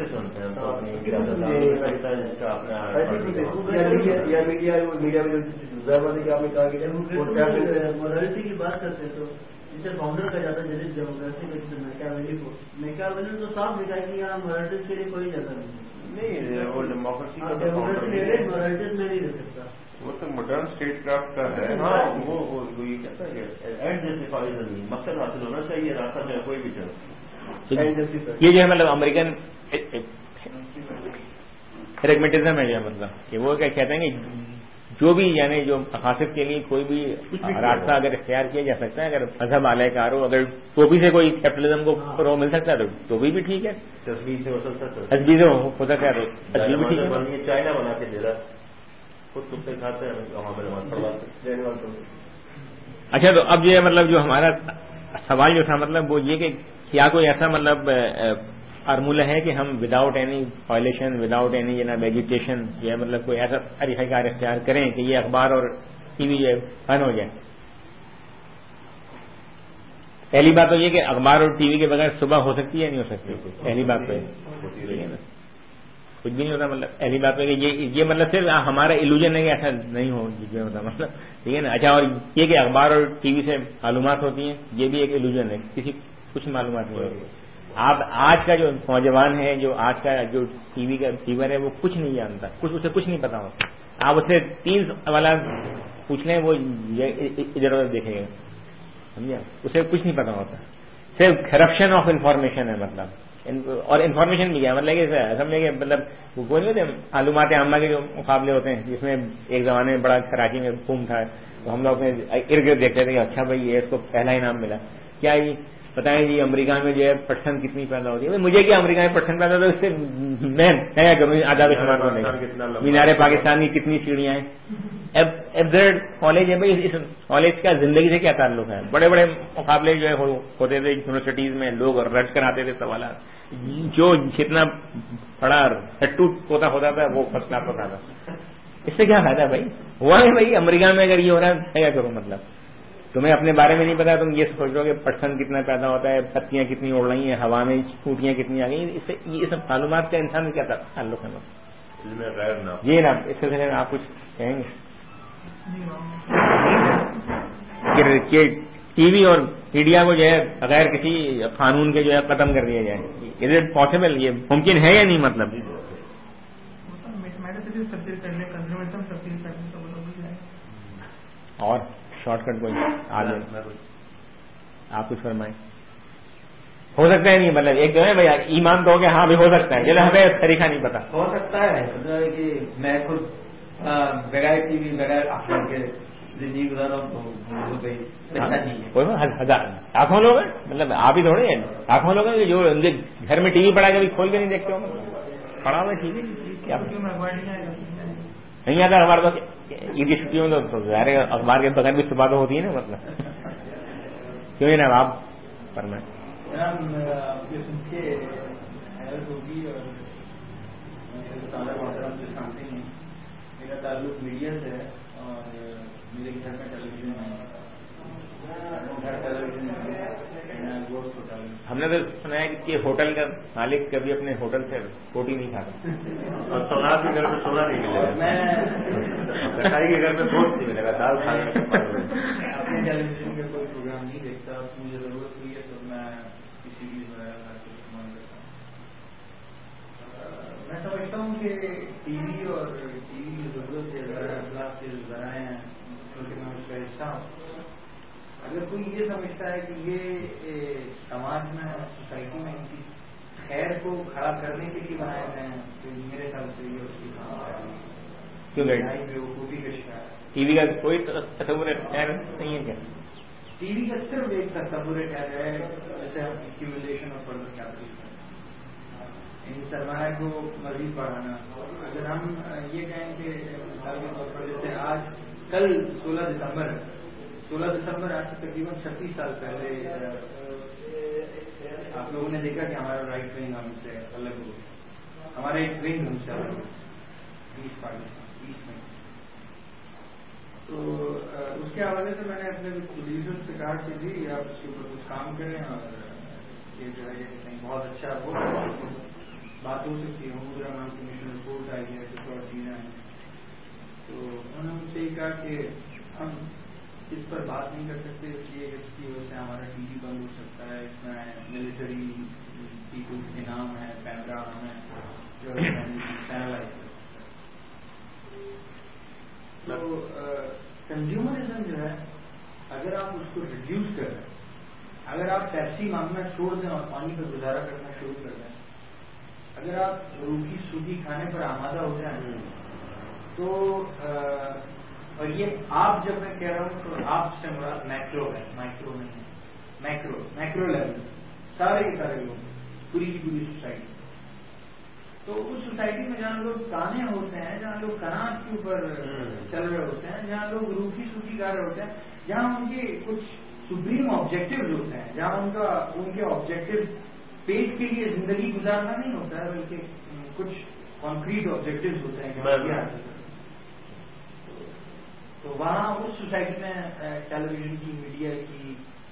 یا میڈیا میڈیا میں جو ظاہر بات ہے کہ آپ نے کہا کہ ماڈرنٹی کی بات کرتے ہیں تو مسٹر فاؤنڈر کا جاتا ہے جدید ڈیموکریسی کا مسٹر میکیاویلی کو. میکیاویلی تو صاف لکھا ہے کہ یہاں مورالٹیز کے لیے کوئی جگہ نہیں, وہ ڈیموکریسی کا مورالٹیز میں نہیں رہ سکتا, وہ تو ماڈرن اسٹیٹ کرافٹ کا ہے. ہاں وہ یہ کہتا ہے کہ اینڈ جسٹیفائز دی, مقصد حاصل ہونا چاہیے, راستہ چاہے کوئی بھی چلے. یہ جو ہے مطلب امریکن پریگمیٹزم ہے, جو مطلب کہ وہ کیا کہتے ہیں کہ جو بھی یعنی جو مقاصد کے لیے کوئی بھی راستہ اگر اختیار کیا جا سکتا ہے, اگر مذہب اعلی کار ہو, اگر ٹوپی سے کوئی کیپٹلزم کو فروغ مل سکتا ہے تو ٹوپی بھی ٹھیک ہے, تصویر سے ہو سکتا ہے, تصویر سے ہو سکتا ہے تو تصویر بھی ٹھیک ہے. چائنا بنا کے دے رہا ہے, خود کتے کھاتے ہیں, وہاں پہ نماز پڑھواتے. اچھا, تو اب یہ مطلب جو ہمارا سوال جو تھا مطلب وہ یہ کہ کیا کوئی ایسا مطلب فارمولہ ہے کہ ہم without any violation, without any جناب ایجوکیشن, یا مطلب کوئی ایسا طریقہ کار اختیار کریں کہ یہ اخبار اور ٹی وی جو بند ہو جائے. پہلی بات تو یہ کہ اخبار اور ٹی وی کے بغیر صبح ہو سکتی ہے, نہیں ہو سکتی, پہلی بات تو کچھ بھی نہیں ہوتا. مطلب پہلی بات تو یہ یہ مطلب صرف ہمارا ایلوژن ہے کہ ایسا نہیں ہو جس میں ہوتا مطلب, ٹھیک ہے نا. اچھا, اور یہ کہ اخبار اور ٹی وی سے معلومات ہوتی ہیں, یہ بھی ایک ایلوژن ہے, کسی کچھ معلومات نہیں ہوتی. آپ آج کا جو نوجوان ہے, جو آج کا جو ٹی وی کا فیور ہے, وہ کچھ نہیں جانتا, کچھ اسے کچھ نہیں پتا ہوتا. آپ اسے تین سوالات پوچھ لیں وہ ادھر ادھر دیکھے گا, سمجھے, اسے کچھ نہیں پتا ہوتا. صرف کرپشن آف انفارمیشن ہے مطلب, اور انفارمیشن بھی کیا مطلب کہ سمجھے کہ مطلب وہ کوئی نہیں ہوتے معلومات عامہ کے جو مقابلے ہوتے ہیں, جس میں ایک زمانے میں بڑا کراچی میں بوم تھا, تو ہم لوگ اپنے ارد گرد دیکھتے تھے کہ اچھا بھائی یہ اس کو پہلا انعام ملا. کیا یہ بتائیں جی امریکہ میں جو ہے پرسن کتنی پیدا ہوتی ہے؟ مجھے کیا امریکہ میں پرسن پیدا ہوتا ہے, اس سے میں کیا کروں, آزاد شمار ہونے. مینار پاکستان کی کتنی سیڑھیاں ہیں. ایبزرڈ کالج ہے بھائی, اس کالج کا زندگی سے کیا تعلق ہے؟ بڑے بڑے مقابلے جو ہے ہوتے تھے یونیورسٹیز میں, لوگ رٹ کر آتے تھے سوالات, جو جتنا بڑا ہٹو ہوتا ہوتا تھا وہ فرسٹ کلاس ہوتا تھا. اس سے کیا فائدہ بھائی؟ ہوا ہے بھائی امریکہ میں اگر یہ ہو رہا ہے کیا کروں مطلب. تمہیں اپنے بارے میں نہیں پتا, تم یہ سوچ رہو کہ پرسن کتنا پیدا ہوتا ہے, پتیاں کتنی اڑ رہی ہیں, ہوا میں چوٹیاں کتنی آ گئی. اس سے یہ سب معلومات کا انسان میں کیا تعلق ہے؟ جی نا, اس سلسلے میں آپ کچھ کہیں گے کہ ٹی وی اور میڈیا کو جو ہے بغیر کسی قانون کے جو ہے ختم کر دیا جائے؟ از اٹ پاسبل, یہ ممکن ہے یا نہیں مطلب؟ اور شارٹ کٹ کوئی آگے آپ کچھ فرمائیں. ہو سکتا ہے نہیں مطلب ایک جو ہے بھائی ایمان تو ہو گیا, ہاں بھی ہو سکتا ہے, چلے ہمیں طریقہ نہیں پتا. ہو سکتا ہے کہ میں خود بغیر ٹی وی بغیر اخبار کے زندگی گزارا ہوں, ہزار لاکھوں لوگ ہیں, مطلب آپ ہی تھوڑے ہیں, لاکھوں لوگ ہیں جو گھر میں ٹی وی پڑا کبھی کھول کے نہیں دیکھتے ہو, پڑا ہوا ٹی وی کیا نہیں آتا. اخبار تو عید کی چھٹیوں میں تو ظاہر ہے اخبار کے بغیر بھی صبح تو ہوتی ہے نا مطلب, کیوں ہے نا آپ فرمائیں. میرا تعلق میڈیا سے ہے اور میرے گھر میں ٹیلی ویژن ہے, گھر ٹیلی ویژن ہے. ہم نے تو سنا ہے کہ ہوٹل کا مالک کبھی اپنے ہوٹل سے روٹی نہیں کھاتا, اور سونات کے گھر میں سونا نہیں ملے گا, میں کٹائی کے گھر میں گوشت نہیں ملے گا, دال کھانے اپنے ٹیلی ویژن کا کوئی پروگرام نہیں دیکھتا. مجھے ضرورت ہوئی ہے تو میں کسی بھی استعمال کرتا ہوں. میں سمجھتا ہوں کہ ٹی وی اور ٹی وی کی ضرورت ہے ذرائع کے ذرائع ہیں, کیونکہ میں اس کا حصہ ہوں. اگر کوئی یہ سمجھتا ہے کہ یہ سماج میں سوسائٹی میں کسی خیر کو کھڑا کرنے کے لیے بنائے گئے ہیں تو میرے خیال سے یہ اس کی خوبی کا شکار ہے. ٹی وی کا کوئی تصور خیر نہیں ہے کیا؟ ٹی وی کا صرف ایک تصور خیر ہے, جیسے ہم ایکومولیشن اور فردر کیپٹل ان سرمایہ کو مزید بڑھانا. اگر ہم یہ کہیں کہ مثال کے طور پر جیسے آج کل سولہ دسمبر ہے, سولہ دسمبر آج سے تقریباً چھتیس سال پہلے آپ لوگوں نے دیکھا کہ ہمارا رائٹ ونگ ہم سے الگ ہو گیا, ہمارا ایک ونگ ہم سے الگ ہو گیا, ایسٹ پاکستان ایسٹ ونگ. تو اس کے حوالے سے میں نے اپنے پروڈیوسر سے کہا کہ جی آپ اس کے اوپر کچھ کام کریں اور یہ جو ہے کہیں بہت اچھا ہو بات ہو سکتی ہے. حقوق رحمان کمیشن رپورٹ آئی ہے, کچھ اور چیزیں ہیں. تو انہوں نے مجھ سے یہ کہا کہ ہم اس پر بات نہیں کر سکتے اس لیے کہ اس کی وجہ سے ہمارا ٹی وی بند ہو سکتا ہے. اس میں ملٹری پیپلز کے نام ہے، پیمرا نام ہے جو چینلائز کر سکتا ہے. تو کنزیومرزم جو ہے اگر آپ اس کو ریڈیوس کر دیں، اگر آپ پیپسی مانگنا چھوڑ دیں اور پانی پر گزارا کرنا شروع کر دیں، اگر آپ روکھی سوکھی کھانے پر آمادہ ہو جائیں تو اور یہ آپ جب میں کہہ رہا ہوں تو آپ سے مراد میکرو ہے، مائکرو نہیں ہے، میکرو میکرو لیول سارے کے سارے لوگ، پوری کی پوری سوسائٹی. تو اس سوسائٹی میں جہاں لوگ کانے ہوتے ہیں، جہاں لوگ کناٹ کے اوپر چل رہے ہوتے ہیں، جہاں لوگ روکھی سوکھی کھا رہے ہوتے ہیں، جہاں ان کے کچھ سپریم آبجیکٹیوز ہوتے ہیں، جہاں ان کا ان کے آبجیکٹیو پیٹ کے لیے زندگی گزارنا نہیں ہوتا ہے بلکہ کچھ کانکریٹ آبجیکٹیوز ہوتے ہیں. تو وہاں اس سوسائٹی میں ٹیلی ویژن کی، میڈیا کی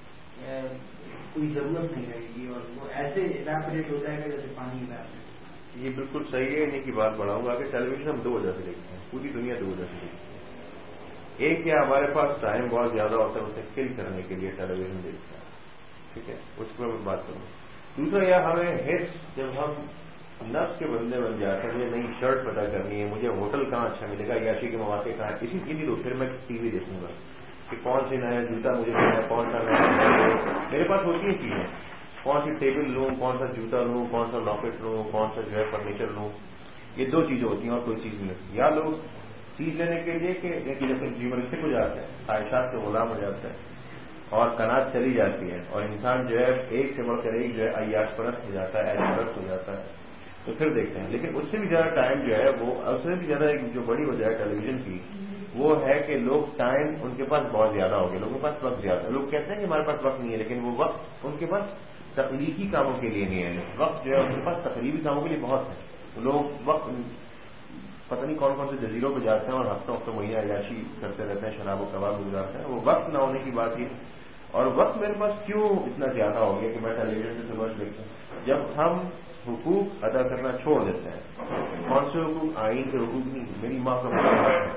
کوئی ضرورت نہیں رہے گی اور وہ ایسے ایویپوریٹ ہو جائے گا جیسے پانی ایویپوریٹ. یہ بالکل صحیح ہے. انہیں کی بات بڑھاؤں گا کہ ٹیلی ویژن ہم دو وجہ سے دیکھتے ہیں، پوری دنیا دو وجہ سے دیکھتے ہیں. ایک کیا ہمارے پاس ٹائم بہت زیادہ ہوتا ہے اسے کل کرنے کے لیے ٹیلی ویژن دیکھتے ہیں، ٹھیک ہے، اس پر میں بات کروں. دوسرا یہ ہمیں ہٹس، جب ہم نفس کے بندے بن جاتے ہیں، مجھے نئی شرٹ پتہ کرنی ہے، مجھے ہوٹل کہاں اچھا ملے گا، عیاشی کے مواقع کہاں، اسی کے لیے تو پھر میں ٹی وی دیکھوں گا کہ کون سی نیا جوتا مجھے لینا ہے، کون سا نیا میرے پاس ہوتی ہیں چیزیں، کون سی ٹیبل لوں، کون سا جوتا لوں، کون سا لاکٹ لوں، کون سا جو ہے فرنیچر لوں. یہ دو چیزیں ہوتی ہیں اور کوئی چیز نہیں ہوتی. یا لوگ چیز لینے کے لیے کہ جب کنزیومرسٹک ہو جاتے ہیں، خواہشات کے غلام ہو جاتے ہیں اور کناعت چلی جاتی ہے اور انسان جو ہے ایک سے بڑھ کر ایک جو ہے عیاش پرست ہو جاتا ہے، ایش پرست ہو جاتا ہے، تو پھر دیکھتے ہیں. لیکن اس سے بھی زیادہ ٹائم جو ہے وہ اس سے بھی زیادہ ایک جو بڑی وجہ ہے ٹیلی ویژن کی وہ ہے کہ لوگ ٹائم ان کے پاس بہت زیادہ ہو گیا، لوگوں کے پاس وقت زیادہ ہے. لوگ کہتے ہیں کہ ہمارے پاس وقت نہیں ہے، لیکن وہ وقت ان کے پاس تخلیقی کاموں کے لیے نہیں ہے. وقت جو ہے ان کے پاس تقریبی کاموں کے لیے بہت ہے. لوگ وقت پتہ نہیں کون کون سے جزیروں پہ جاتے ہیں اور ہفتوں ہفتوں مہینہ عیاشی کرتے رہتے ہیں، شراب و کباب گزارتے ہیں. وہ وقت نہ ہونے کی بات ہی. اور وقت میرے پاس کیوں اتنا زیادہ ہو گیا کہ میں ٹیلی ویژن سے سمجھ لیتا ہوں. جب ہم حقوق ادا کرنا چھوڑ دیتے ہیں، کون سے حقوق؟ آئین کے حقوق نہیں. میری ماں کا مجھ پہ حق ہے،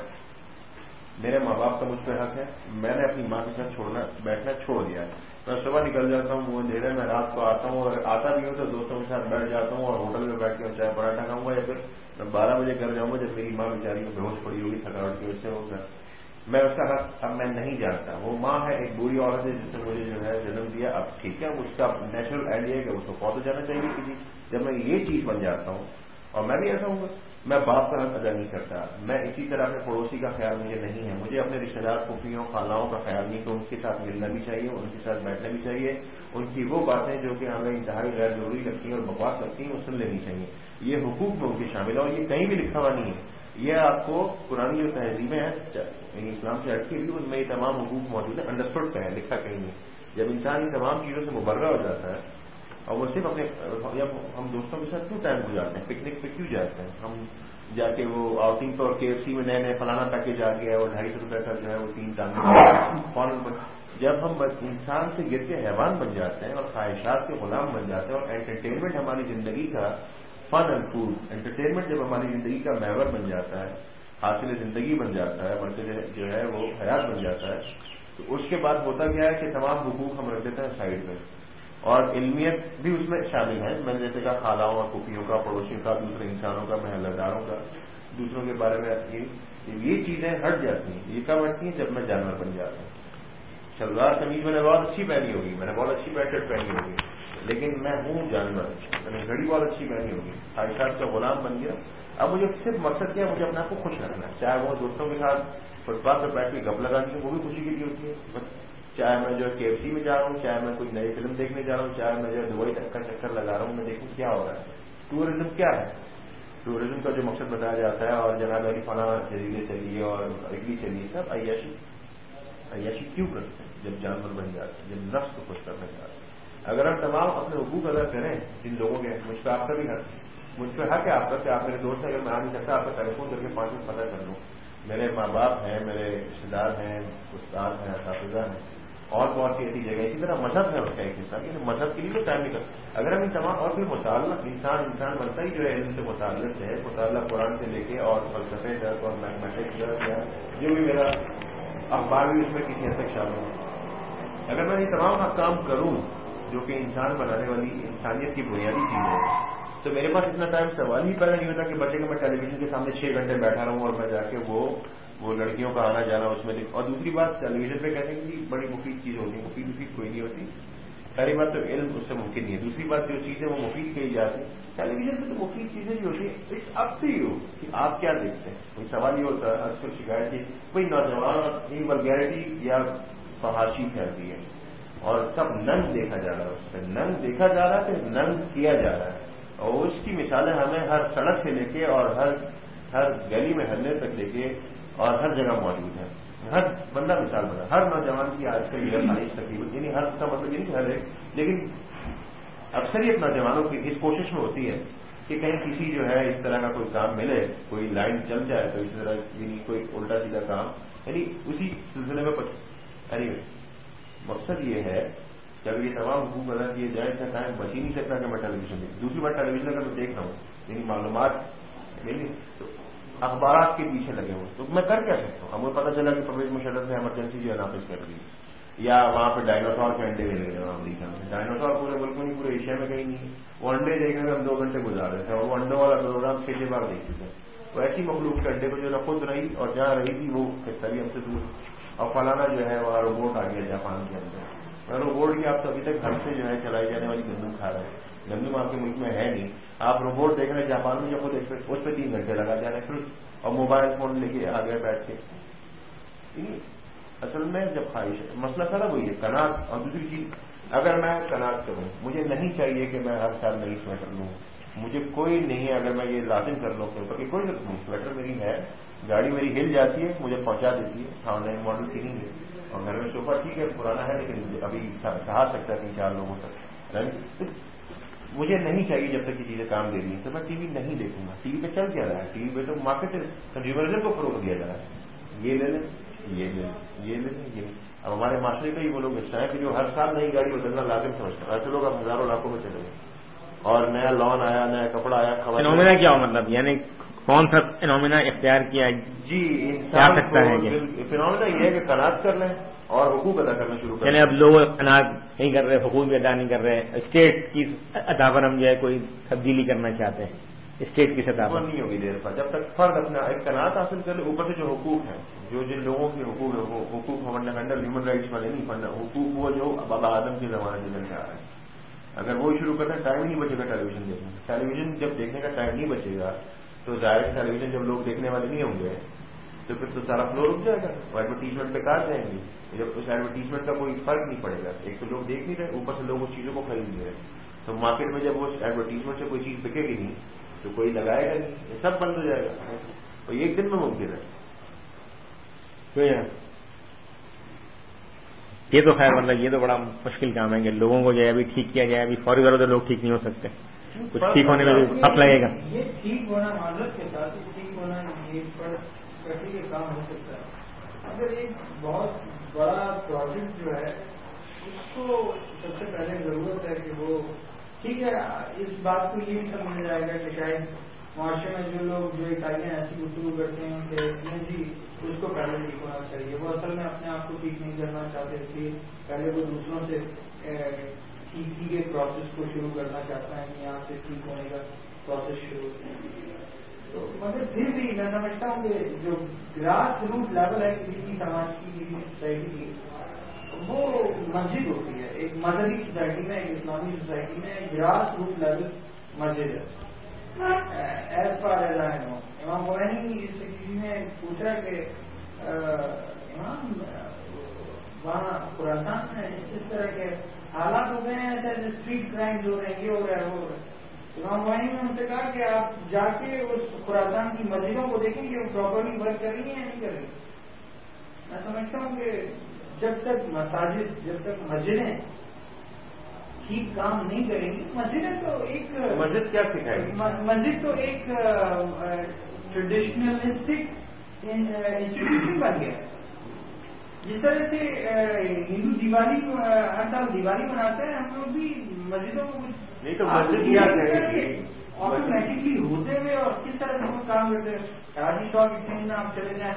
میرے ماں باپ کا مجھ پہ حق ہے. میں نے اپنی ماں کے ساتھ چھوڑنا بیٹھنا چھوڑ دیا ہے. میں صبح نکل جاتا ہوں وہ اندھیرے میں، رات کو آتا ہوں اور آتا بھی ہوں تو دوستوں کے ساتھ بیٹھ جاتا ہوں اور ہوٹل میں بیٹھ کے چائے پراٹھا کھاؤں گا، یا پھر میں بارہ بجے گھر جاؤں گا جب میری ماں بیچاری میں بے ہوش پڑی ہوگی تھکاوٹ کی وجہ سے ہوگا. میں اس کا حق اب میں نہیں جانتا. وہ ماں ہے، ایک بوڑھی عورت ہے جس نے مجھے جو ہے جنم دیا. اب ٹھیک ہے، اس کا نیچرل اینڈ یہ ہے کہ اس کو فوت ہو جانا چاہیے کسی. جب میں یہ چیز بن جاتا ہوں اور میں بھی ایسا ہوں گا، میں باپ کا حق ادا نہیں کرتا. میں اسی طرح اپنے پڑوسی کا خیال مجھے نہیں ہے. مجھے اپنے رشتے دار پھوپھیوں خالاؤں کا خیال نہیں، تو ان کے ساتھ ملنا بھی چاہیے، ان کے ساتھ بیٹھنا بھی چاہیے. ان کی وہ باتیں جو کہ ہمیں انتہائی غیر ضروری لگتی ہیں اور بکواس لگتی ہیں وہ سن لینی چاہیے. یہ حقوق میں ان کے شامل ہے اور یہ کہیں بھی لکھا ہوا نہیں ہے. یہ آپ کو پرانی جو تہذیبیں ہیں اسلام سے ہٹ کے بھی ان میں یہ تمام حقوق موجود ہیں. انڈرسٹوڈ کا ہے، لکھا کہیں نہیں. جب انسان ان تمام چیزوں سے مبرہ ہو جاتا ہے اور وہ صرف اپنے جب ہم دوستوں کے ساتھ کیوں ٹائم گزارتے ہیں، پکنک پہ کیوں جاتے ہیں ہم، جا کے وہ آؤٹنگ پر کے ایف سی میں نئے نئے فلانا پیکج آ گیا اور ڈھائی سو روپئے کا جو ہے وہ تین ٹانگیں فوراً. جب ہم انسان سے گر کے حیوان بن جاتے ہیں اور خواہشات کے غلام بن جاتے ہیں اور انٹرٹینمنٹ ہماری زندگی کا فن اینڈ فوڈ، انٹرٹینمنٹ جب ہماری زندگی کا محور بن جاتا ہے، حاصل زندگی بن جاتا ہے، مرکز جو ہے وہ حیات بن جاتا ہے، تو اس کے بعد ہوتا کیا ہے کہ تمام حقوق ہم رکھ دیتے ہیں سائڈ میں. اور علمیت بھی اس میں شامل ہے. میں نے جیسے کہا خالاؤں اور پھوپھیوں کا، پڑوسیوں کا، دوسرے انسانوں کا، محلہ داروں کا، دوسروں کے بارے میں یہ چیزیں ہٹ جاتی ہیں. یہ کب ہٹتی ہیں؟ جب میں جانور بن جاتا ہوں. شلوار قمیض میں نے بہت اچھی پہنی ہوگی، میں نے بہت اچھی پینٹ شرٹ پہنی ہوگی، لیکن میں ہوں جانور. میں نے گھڑی بہت اچھی پہنی ہوگی، خواہشات کا غلام بن گیا. اب مجھے صرف مقصد کیا ہے؟ مجھے اپنے آپ کو خوش رکھنا ہے. چاہے وہ دوستوں کے ساتھ فٹ پاتھ پر بیٹھ کے گپ لگانی ہے، وہ بھی خوشی کے لیے ہوتی ہے. چاہے میں جو ہے کے ایف سی میں جا رہا ہوں، چاہے میں کوئی نئی فلم دیکھنے جا رہا ہوں، چاہے میں جو ہے دبئی تک کا چکر لگا رہا ہوں، میں دیکھوں کیا ہو رہا ہے. ٹورزم کیا ہے؟ ٹورزم کا جو مقصد بتایا جاتا ہے اور جناب علی فلاں جزیرے چلیے اور اٹلی چلیے، سب عیاشی. عیاشی کیوں کرتے ہیں؟ جب جانور بن جاتے ہیں، جب نفس کو خوش کرنا چاہتے ہیں. اگر ہم تمام اپنے حقوق ادا کریں جن لوگوں کے، مجھ پہ آپ کا بھی حق، مجھ پہ حق ہے آپ کا کہ آپ میرے دوست ہیں، اگر میں آ نہیں سکتا آپ کا ٹیلی فون کر کے پانچ منٹ پتہ کر لوں. میرے ماں باپ ہیں، میرے رشتے دار ہیں، استاد ہیں، اساتذہ ہیں، اور بہت سی ایسی جگہ. اسی طرح مذہب ہے اس کا ایک حصہ، کہ مذہب کے لیے تو ٹائم نکل. اگر ہم ان تمام اور پھر مطالعہ، انسان انسان بنتا ہی جو ہے علم سے متعلق ہے، مطالعہ قرآن سے لے کے اور فلسفے تک اور میتھمیٹکس تک یا جو بھی میرا اخبار بھی اس میں کسی حد تک شامل ہے. اگر میں یہ تمام کام کروں جو کہ انسان بنانے والی انسانیت کی بنیادی چیز ہے تو میرے پاس اتنا ٹائم سوال ہی پیدا نہیں ہوتا کہ بچے کہ میں ٹیلی ویژن کے سامنے چھ گھنٹے بیٹھا رہوں اور میں جا کے وہ وہ لڑکیوں کا آنا جانا اس میں. اور دوسری بات ٹیلی ویژن پہ کہتے ہیں کہ بڑی مفید چیز ہوتی ہے, مفید مفید کوئی نہیں ہوتی. پہلی بات تو علم اس سے ممکن نہیں ہے. دوسری بات جو چیزیں وہ مفید کہی جاتی ہیں ٹیلی ویژن پہ تو مفید چیزیں بھی ہوتی ہیں. اٹس اپ ٹو یو کہ آپ کیا دیکھتے ہیں. کوئی سوال یہ ہوتا ہے اکثر شکایت کی کوئی نوجوان ولگیرٹی یا فحاشی پھیلتی ہے اور سب ننگ دیکھا جا رہا ہے, اس پہ ننگ دیکھا جا رہا ہے کہ ننگ کیا جا رہا ہے. اور اس کی مثالیں ہمیں ہر سڑک سے لے کے اور ہر ہر گلی میں ہلنے تک لے کے اور ہر جگہ موجود ہے. ہر بندہ مثال بنا, ہر نوجوان کی آج کل یہ خواہش تقریباً, یعنی ہر کا مطلب یعنی کہ ہر ایک, لیکن اکثریت نوجوانوں کی اس کوشش میں ہوتی ہے کہ کہیں کسی جو ہے اس طرح کا کوئی کام ملے, کوئی لائن چل جائے تو اسی طرح یعنی کوئی الٹا سیدھا کام, یعنی اسی سلسلے میں اینی وے مقصد یہ ہے کہ اگر یہ تمام حقوق ادا کیے جائیں تو ٹائم بچ ہی نہیں سکتا کہ میں ٹیلی ویژن دیکھ. دوسری بات ٹیلی ویژن اگر میں دیکھ رہا ہوں یعنی معلومات ملی تو اخبارات کے پیچھے لگے ہوئے تو میں کر کیا سکتا ہوں. ہمیں پتہ چلا کہ پرویز مشرف نے ایمرجنسی جو ہے نافذ کر دی, یا وہاں پہ ڈائناسور کے انڈے مل گئے وہاں امریکہ میں. ڈائناسور پورے ملک میں نہیں, پورے ایشیا میں کہیں نہیں ہے. وہ انڈے دیکھنے میں ہم دو گھنٹے گزار رہے تھے اور وہ انڈوں والا پروگرام چھ چھ بار دیکھ چکے. وہ ایسی مخلوق کے انڈے کو جو نہ خود رہی اور جہاں رہی تھی وہ تری ہم سے دور. اور فلانا جو ہے وہاں روبوٹ آ گیا جاپان کے اندر. روبوٹ کی آپ تو ابھی تک گھر سے جو ہے چلائی جانے والی گندم کھا رہے ہیں. گندم آپ کے ملک میں ہے نہیں. آپ روبوٹ دیکھ رہے ہیں جاپان میں جو خود اس پہ تین گھنٹے لگا جا رہے ہیں پھر, اور موبائل فون لے کے آگے بیٹھ کے. اصل میں جب خواہش ہے مسئلہ سارا وہی ہے کناعت. اور دوسری چیز اگر میں کناعت کروں, مجھے نہیں چاہیے کہ میں ہر سال نئی سویٹر لوں. مجھے کوئی نہیں ہے اگر میں یہ لازم کر لوں اپنے اوپر کہ کوئی نہیں, سویٹر میری ہے, گاڑی میری ہل جاتی ہے مجھے پہنچا دیتی ہے, آن لائن ماڈل کی نہیں ہے. اور گھر میں صوفہ ٹھیک ہے پرانا ہے لیکن ابھی سہا سکتا ہے تین چار لوگوں تک. مجھے نہیں چاہیے جب تک یہ چیزیں کام دے رہی ہیں تو میں ٹی وی نہیں دیکھوں گا. ٹی وی پہ چل کیا رہا ہے, ٹی وی پہ تو مارکیٹ کنزیومرزم کو فروغ دیا جا رہا ہے. یہ لے لیں یہ لے لیں یہ لے لیں یہ. اب ہمارے معاشرے کا ہی وہ لوگ حصہ ہے کہ جو ہر سال نئی گاڑی بدلنا لازم سمجھتے ہیں. ایسے لوگ اب ہزاروں لاکھوں میں چلے گئے اور نیا لون آیا, نیا کپڑا آیا. فینومینا کیا ہو مطلب, یعنی کون سا فینومینا اختیار کیا جی کیا سکتا ہے؟ فینومینا یہ ہے کہ کناعت کر لیں اور حقوق ادا کرنا شروع کریں. یعنی اب لوگ کناعت نہیں کر رہے, حقوق بھی ادا نہیں کر رہے. اسٹیٹ کی ادا پر ہم جو ہے کوئی تبدیلی کرنا چاہتے ہیں اسٹیٹ کی سطح پر. نہیں ہوگی دیر پر جب تک فرد اپنا ایک کناعت حاصل کر لے. اوپر سے جو حقوق ہیں, جو جن لوگوں کے حقوق ہیں وہ حقوق انڈر ہیومن رائٹس والے نہیں فنڈ حقوق, وہ جو بابا آدم کے زمانے سے چل کے آ رہے ہیں. اگر وہ شروع کرتے ہیں ٹائم نہیں بچے گا ٹیلی ویژن دیکھنے. ٹیلی ویژن جب دیکھنے کا ٹائم نہیں بچے گا تو ظاہر ٹیلی ویژن جب لوگ دیکھنے والے نہیں ہوں گے تو پھر تو سارا فلو رک جائے گا. وہ ایڈورٹیزمنٹ پہ کاٹ جائیں گے. جب اس ایڈورٹیزمنٹ کا کوئی فرق نہیں پڑے گا, ایک تو لوگ دیکھ نہیں رہے, اوپر سے لوگ اس چیزوں کو خرید نہیں رہے, تو مارکیٹ میں جب وہ ایڈورٹیزمنٹ سے کوئی چیز بکے گی نہیں تو کوئی لگائے گا نہیں, یہ سب بند ہو جائے گا. اور ایک دن میں ممکن ہے. یہ تو خیر مطلب یہ تو بڑا مشکل کام ہے کہ لوگوں کو جو ہے ابھی ٹھیک کیا جائے. ابھی فوری طور سے لوگ ٹھیک نہیں ہو سکتے, کچھ ٹھیک ہونے میں بھی وقت لگے گا. یہ ٹھیک ہونا معذرت کے ساتھ ٹھیک ہونا یہ پر کٹی کا کام ہو سکتا ہے. اگر ایک بہت بڑا پروجیکٹ جو ہے اس کو سب سے پہلے ضرورت ہے کہ وہ ٹھیک ہے. اس بات کو یہ بھی سمجھا جائے گا کہ شاید معاشرے میں جو لوگ جو اکائیاں ایسی گفتگو کرتے ہیں کہ جی اس کو پہلے ٹھیک ہونا چاہیے, وہ اصل میں اپنے آپ کو ٹھیک نہیں کرنا چاہتے, اس لیے پہلے وہ دوسروں سے ٹھیک کی کے پروسیس کو شروع کرنا چاہتا ہے کہ یہاں سے ٹھیک ہونے کا پروسیس شروع تو مگر پھر بھی میں سمجھتا ہوں کہ جو گراس روٹ لیول ہے کسی بھی سماج کی کسی سوسائٹی کی وہ مسجد ہوتی ہے. ایک مذہبی سوسائٹی میں, ایک اسلامی سوسائٹی میں گراس روٹ لیول مسجد ہے. As far as I know Imam Khomeini اس سے کسی نے پوچھا کہ امام وہاں خراسان میں اس طرح کے حالات ہو گئے ہیں ایسے اسٹریٹ کرائم ہو رہے ہیں, یہ ہو رہا ہے وہ ہو رہا ہے. امام خمینی نے ان سے کہا کہ آپ جا کے اس خراسان کی مسجدوں کو دیکھیں کہ وہ پراپرلی ورک کر رہی ہیں یا نہیں کر رہی. میں سمجھتا ہوں کہ جب تک مساجد جب تک مسجدیں ٹھیک کام نہیں کریں گی, مسجدیں تو ایک مسجد کیا سکھائے گی, مسجد تو ایک ٹریڈیشنلسٹک انسٹیٹیوشن بن گیا. جس طرح سے ہندو دیوالی ہر سال دیوالی مناتے ہیں, ہم لوگ بھی مسجدوں کو کچھ نہیں تو مسجد کیا کرے گی آٹومیٹکلی ہوتے ہوئے اور کس طرح سے کام کرتے ہیں. حاجی شاہ کی آپ چلے جائیں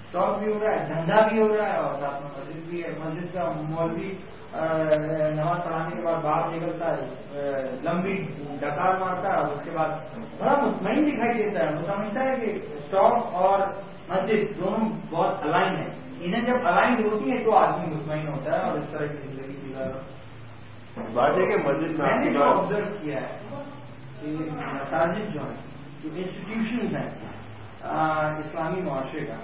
اسٹاک بھی ہو رہا ہے, دھندا بھی ہو رہا ہے, اور ساتھ میں مسجد بھی ہے. مسجد کا مولوی نماز پڑھانے کے بعد باہر نکلتا ہے, لمبی ڈکار مارتا ہے, اور اس کے بعد بڑا مطمئن دکھائی دیتا ہے. وہ سمجھتا ہے کہ اسٹاک اور مسجد دونوں بہت الائن ہے. انہیں جب الائن ہوتی ہے تو آدمی مطمئن ہوتا ہے اور اس طرح کی زندگی گزار. بات ہے کہ مسجد میں نے جو آبزرو کیا ہے کہ مساجد جو ہیں, جو انسٹیٹیوشنز ہیں اسلامی معاشرے کا,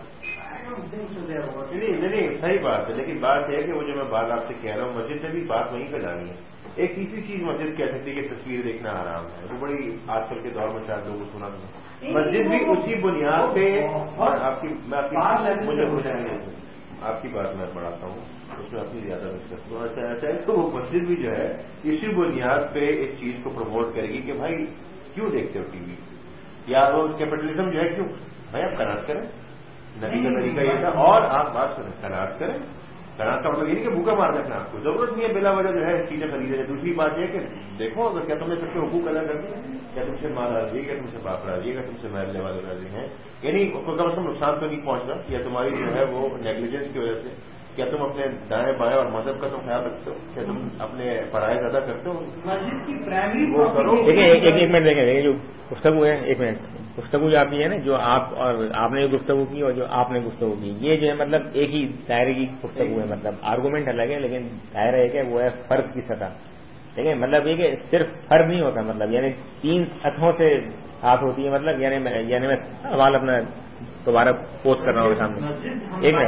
نہیں نہیں صحیح بات ہے, لیکن بات یہ ہے کہ وہ جو میں بات آپ سے کہہ رہا ہوں, مسجد میں بھی بات وہیں پہ جانی ہے. ایک تیسری چیز مسجد کہہ سکتی ہے کہ تصویر دیکھنا حرام ہے, وہ بڑی آج کل کے دور میں شاید لوگوں کو سنا نہیں. مسجد بھی اسی بنیاد پہ, آپ کی میں مجھے مجھے آپ کی بات میں بڑھاتا ہوں, اس میں اپنی زیادہ ڈسکس کروں. اچھا اچھا تو وہ مسجد بھی جو ہے اسی بنیاد پہ اس چیز کو پروموٹ کرے گی کہ بھائی کیوں دیکھتے ہو ٹی وی, یا وہ کیپٹلزم جو ہے کیوں, بھائی آپ کناٹ کریں, نبی کا طریقہ یہ تھا. اور آپ بات سنیں, کناٹ کریں, کناٹ کا مطلب یہ نہیں کہ بھوکا مار رکھنا, آپ کو ضرورت نہیں ہے بلا وجہ جو ہے چیزیں خریدیں. دوسری بات یہ کہ دیکھو اگر کیا تم نے سب کے حقوق ادا کر دیے, کیا تم سے ماں راضی ہے, کیا تم سے باپ راضی ہے, کیا تم سے محلے والے راضی ہیں, یعنی کوئی کم از کم نقصان تو نہیں پہنچتا, یا تمہاری جو ہے وہ نیگلیجنس کی وجہ سے, کیا تم اپنے دائیں بائیں اور مذہب کا تم خیال رکھتے ہو, کیا تم اپنے فرائض ادا کرتے ہو. مسجد کی پرائمری وہ کرو. دیکھیں ایک منٹ دیکھیں دیکھیں جو گفتگو ہے, ایک منٹ گفتگو جو آپ کی ہے نا, جو آپ اور آپ نے گفتگو کی اور جو آپ نے گفتگو کی, یہ جو ہے مطلب ایک ہی دائرے کی گفتگو ہے. مطلب آرگومنٹ الگ ہے لیکن دائرہ ایک ہے, وہ ہے فرد کی سطح. دیکھیں مطلب یہ کہ صرف فرد نہیں ہوتا, مطلب یعنی تین سطحوں سے ہاتھ ہوتی ہے. مطلب یعنی میں یعنی میں سوال اپنا دوبارہ پوسٹ کر رہا ہوں سامنے. ایک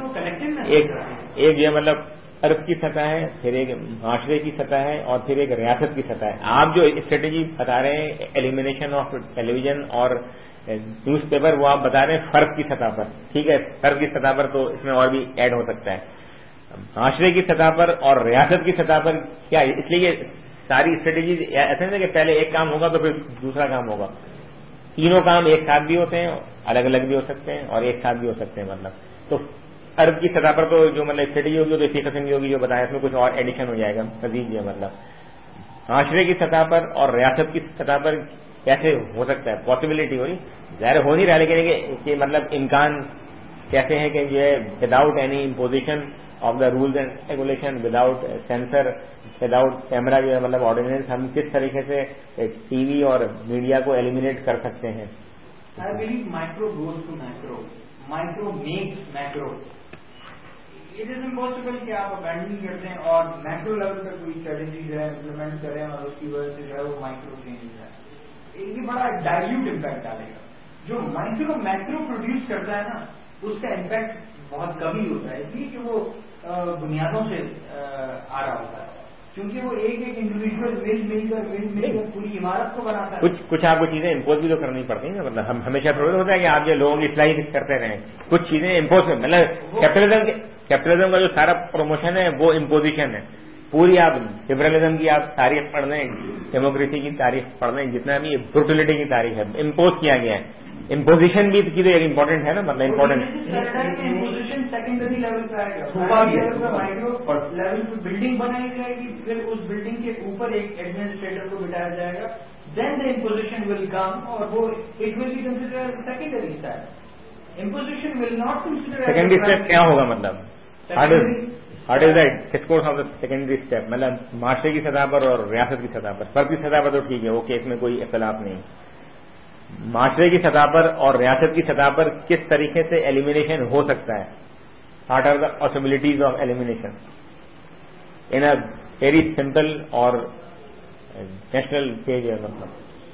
منٹ ایک ایک جو ہے مطلب ارب کی سطح ہے, پھر ایک معاشرے کی سطح ہے, اور پھر ایک ریاست کی سطح ہے. آپ جو اسٹریٹجی بتا رہے ہیں ایلیمینیشن آف ٹیلی ویژن اور نیوز پیپر, وہ آپ بتا رہے ہیں فرد کی سطح پر. ٹھیک ہے, فرد کی سطح پر تو اس میں اور بھی ایڈ ہو سکتا ہے. معاشرے کی سطح پر اور ریاست کی سطح پر کیا, اس لیے یہ ساری اسٹریٹجی ایسے نہیں کہ پہلے ایک کام ہوگا تو پھر دوسرا کام ہوگا. تینوں کام ایک ساتھ بھی ہوتے ہیں, الگ الگ بھی ہو سکتے ہیں, اور ایک ساتھ بھی ہو سکتے ہیں. مطلب تو ارب کی سطح پر تو جو مطلب اسٹریٹجی ہوگی تو اسی قسم کی ہوگی جو بتایا, اس میں کچھ اور ایڈیشن ہو جائے گا مزید. جو مطلب معاشرے کی سطح پر اور ریاست کی سطح پر کیسے ہو سکتا ہے, پاسبلٹی ہو رہی, ظاہر ہو نہیں رہا, لیکن کہ مطلب امکان کیسے ہے کہ جو ہے without any imposition of the rules and regulation, without censor, without camera, جو ہے مطلب آرڈیننس, ہم کس طریقے سے ٹی وی اور میڈیا کو ایلیمینیٹ کر سکتے ہیں. I believe micro goes to macro, micro makes macro. It is impossible کہ آپ ابینڈن کر دیں اور میکرو لیول پہ کوئی اسٹریٹجیز ہے امپلیمنٹ کریں اور اس کی وجہ سے جو ہے وہ مائکرو چینج ہے. یہ بڑا ڈائلیوٹ امپیکٹ ڈالے گا. جو مائکرو میکرو پروڈیوس کرتا ہے نا, اس کا امپیکٹ بہت کم ہی ہوتا ہے, اس لیے کہ وہ بنیادوں سے آ رہا ہوتا ہے, کیونکہ وہ ایک ایک انڈیویجل مل مل کر مل مل کر پوری عمارت کو بناتا ہے. کچھ کچھ آپ کو چیزیں امپوز بھی تو کرنی پڑتی ہیں. مطلب ہم ہمیشہ تھوڑا ہوتا ہے کہ آپ جو لوگوں کی اصلاح کرتے رہیں, کچھ چیزیں امپوز, مطلب کیپٹلزم کیپٹلزم کا جو سارا پروموشن ہے وہ امپوزیشن ہے. پوری آپ لبرلزم کی آپ تاریخ پڑھ لیں, ڈیموکریسی کی تاریخ پڑھ لیں, جتنا بھی برٹلٹی کی تاریخ ہے, امپوز کیا گیا ہے. امپوزیشن بھی کی تو ایک امپورٹنٹ ہے نا, مطلب امپورٹنٹ سیکنڈری لیول پہ آئے گا, لیول پہ مائکرو لیول پہ بلڈنگ بنائی جائے گی, پھر اس بلڈنگ کے اوپر ایک ایڈمنسٹریٹر کو بٹھایا جائے گا, دین دا امپوزیشن ول کم, اور وہ it will be consider secondary step. Imposition will not consider secondary step کیا ہوگا, مطلب what is that discourse of the secondary step, مطلب معاشرے کی سطح پر اور ریاست کی سطح پر. فرد کی سطح پر تو ٹھیک ہے, اوکے, اس میں کوئی اختلاف نہیں. معاشرے کی سطح پر اور ریاست کی سطح پر کس طریقے سے ایلیمینیشن ہو سکتا ہے, what are the possibilities of elimination in a very simple اور نیشنل پیج ہے. مطلب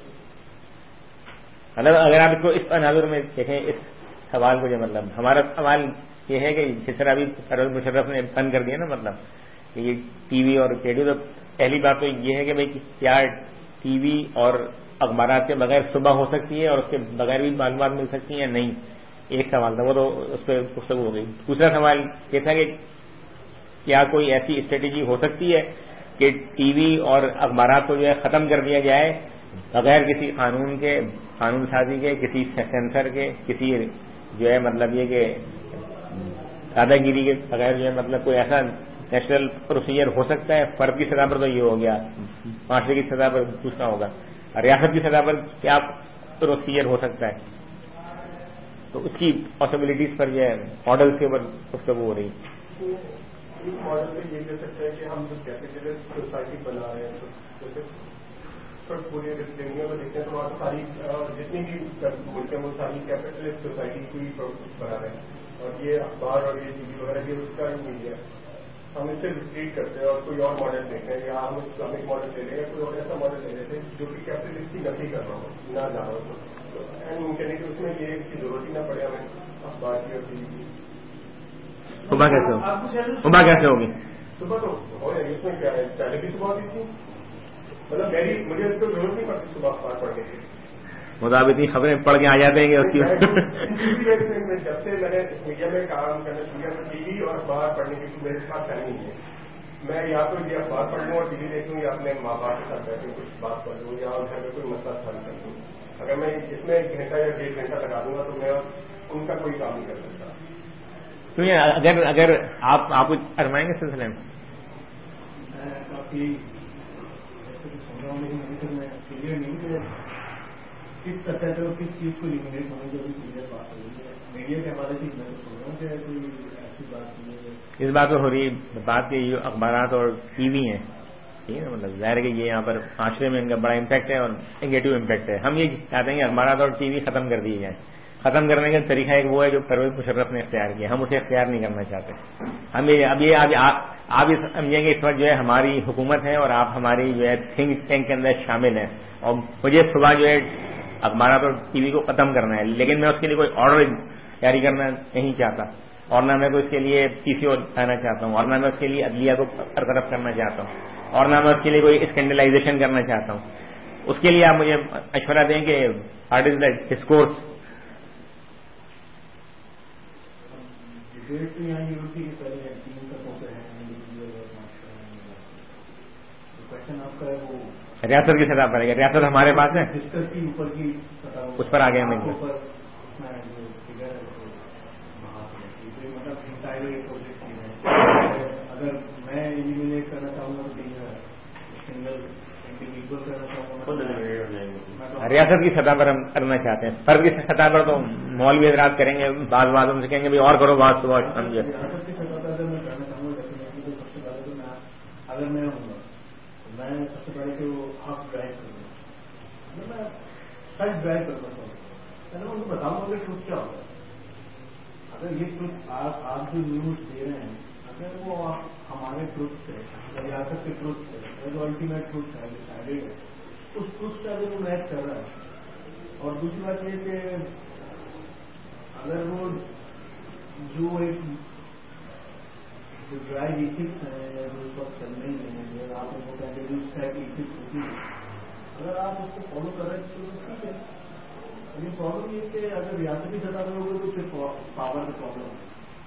مطلب اگر آپ اس کو اس تناظر میں دیکھیں, اس سوال کو, جو مطلب ہمارا سوال یہ ہے کہ جس طرح ابھی پرویز مشرف نے بند کر دیا نا, مطلب کہ یہ ٹی وی اور ریڈیو, تو پہلی بات تو یہ ہے کہ بھائی کیا ٹی وی اور اخبارات کے بغیر صبح ہو سکتی ہے اور اس کے بغیر بھی معلومات مل سکتی ہیں, نہیں. ایک سوال تھا, وہ تو اس پہ گفتگو ہو گئی. دوسرا سوال یہ تھا کہ کیا کوئی ایسی اسٹریٹجی ہو سکتی ہے کہ ٹی وی اور اخبارات کو جو ہے ختم کر دیا جائے بغیر کسی قانون کے, قانون سازی کے, کسی سینسر کے, کسی جو ہے مطلب یہ کہ دادا گیری کے بغیر, جو ہے مطلب کوئی ایسا نیشنل پروسیجر ہو سکتا ہے. فرد کی سطح پر تو یہ ہو گیا, معاشرے کی سطح پر دوسرا ہوگا, ریاست کی سطح پر کیا پروسیجر ہو سکتا ہے؟ تو اس کی پاسبلٹیز پر جو ہے ماڈل کے اوپر گفتگو ہو رہی. ایک ماڈل میں یہ کہہ سکتے ہیں کہ ہم جو کیپیٹلسٹ سوسائٹی بنا رہے ہیں جیسے پوری دنیا میں دیکھتے ہیں تو وہاں ساری جتنی بھی ملک ہیں وہ ساری کیپیٹلسٹ سوسائٹی کو ہی بنا رہے ہیں. اور یہ اخبار اور یہ ٹی وی وغیرہ یہ اس کا ہی میڈیا ہے. ہم اس سے ریپلیٹ کرتے ہیں اور کوئی اور ماڈل دیکھتے ہیں یا ہم اسلامک ماڈل لے لیں یا کوئی اور ایسا ماڈل لے لیتے ہیں جو کہ کیپیٹلسٹ کی نفی کر رہا ہو نہ جا رہا ہو. تو کہنے کہ اس میں یہ اس کی ضرورت ہی نہ پڑے ہمیں اخبار کی اور ٹی وی کی. صبح کیسے ہوگی صبح کیسے ہوگی صبح تو ہو جائے گی. اس میں کیا ہے پہلے بھی صبح ہوتی تھی مطلب میری مجھے اس کو ضرورت نہیں پڑتی صبح اخبار پڑھنے کی. مطابق اتنی خبریں پڑھ کے آ جاتے ہیں کہ اس کی جب سے میں نے میڈیا میں کام کرنا شروع کیا تو ٹی وی اور اخبار پڑھنے کی میرے ساتھ ٹائم نہیں ہے. میں یا تو یہ اخبار پڑھ لوں اور ٹی وی دیکھ لوں یا اپنے ماں باپ کے ساتھ بیٹھ کے کچھ بات کر لوں یا گھر میں کوئی مسئلہ حل کر لوں. اگر میں اس میں ایک گھنٹہ یا ڈیڑھ گھنٹہ لگا دوں گا تو میں ان کا کوئی کام نہیں کر سکتا. تو اگر اگر آپ آپ کچھ فرمائیں گے سلسلے میں کافی کلیئر نہیں کہ کس سطح پہ کس چیز کو ایلیمنیٹ ہونے کی ابھی کلیئر بات ہو رہی ہے. میڈیا کے حوالے سے میں سن رہا ہوں کہ کوئی ایسی بات نہیں ہے. اس بات پہ ہو رہی بات کہ یہ اخبارات اور ٹی وی ہیں ٹھیک ہے نا. مطلب ظاہر ہے کہ یہ یہاں پر معاشرے میں ان کا بڑا امپیکٹ ہے اور نگیٹو امپیکٹ ہے. ہم یہ چاہتے ہیں کہ اخبارات اور ٹی وی ختم کر دیے جائیں. ختم کرنے کا طریقہ ایک وہ ہے جو پرویز مشرف نے اختیار کیا. ہم اسے اختیار نہیں کرنا چاہتے. ہم یہ اب یہ آپ یہ سمجھیں گے اس وقت جو ہے ہماری حکومت ہے اور آپ ہماری جو ہے تھنک ٹینک کے اندر شامل ہیں اور مجھے صبح جو ہے اخبارات اور ٹی وی کو ختم کرنا ہے. لیکن میں اس کے لیے کوئی آرڈر جاری کرنا نہیں چاہتا اور نہ میں کو اس کے لیے پی سی او لانا چاہتا ہوں اور نہ میں اس کے لیے عدلیہ کو برطرف کرنا چاہتا ہوں اور نہ میں اس کے لیے کوئی اسکینڈلائزیشن کرنا چاہتا ہوں. اس کے لیے آپ مجھے مشورہ دیں کہ واٹ از دا ڈسکورس. ریاست کی سطح پر ہے. ریاست ہمارے پاس ہے اس پر آگے ہمیں اگر میں ایلیمنیٹ کرنا چاہوں گا سنگل انڈیویجول کرنا چاہوں گا ریاست کی سطح پر ہم کرنا چاہتے ہیں. فرد کی سطح پر تو مولوی حضرات کریں گے بعض بعض ہم سے کہیں گے بھی اور کرو بات تو سمجھے. ریاست کی سطح پر اگر میں کرنا چاہوں گا تو سب سے پہلے تو میں اگر میں ہوں گا تو میں سب سے پہلے تو حق ڈرائیو کروں گا. میں سچ ڈرائیو کر سکتا ہوں. پہلے میں ان کو بتاؤں گا کہ ٹروتھ کیا ہوگا. اگر یہ ٹروتھ آپ آپ جو نیوز دے رہے ہیں اگر وہ ہمارے ٹروتھ سے ریاست کے ٹروتھ سے جو الٹیمیٹ ٹروتھ ہے ڈیسائڈیڈ ہے اس ٹروتھ سے اگر وہ میچ کر رہا ہے. اور دوسری بات یہ کہ اگر وہ جو ایک جو ڈرائیو ایتھکس ہیں یا جو اس وقت چل رہی ہیں اگر آپ ان کو کہیں گے جو اس ٹائپ کی ایتھکس ہوتی ہے اگر آپ اس کو فالو کر رہے ہیں تو ٹھیک ہے. لیکن پرابلم یہ کہ اگر ریاستی سطح پر ہوگا تو پھر پاور کا پرابلم ہے.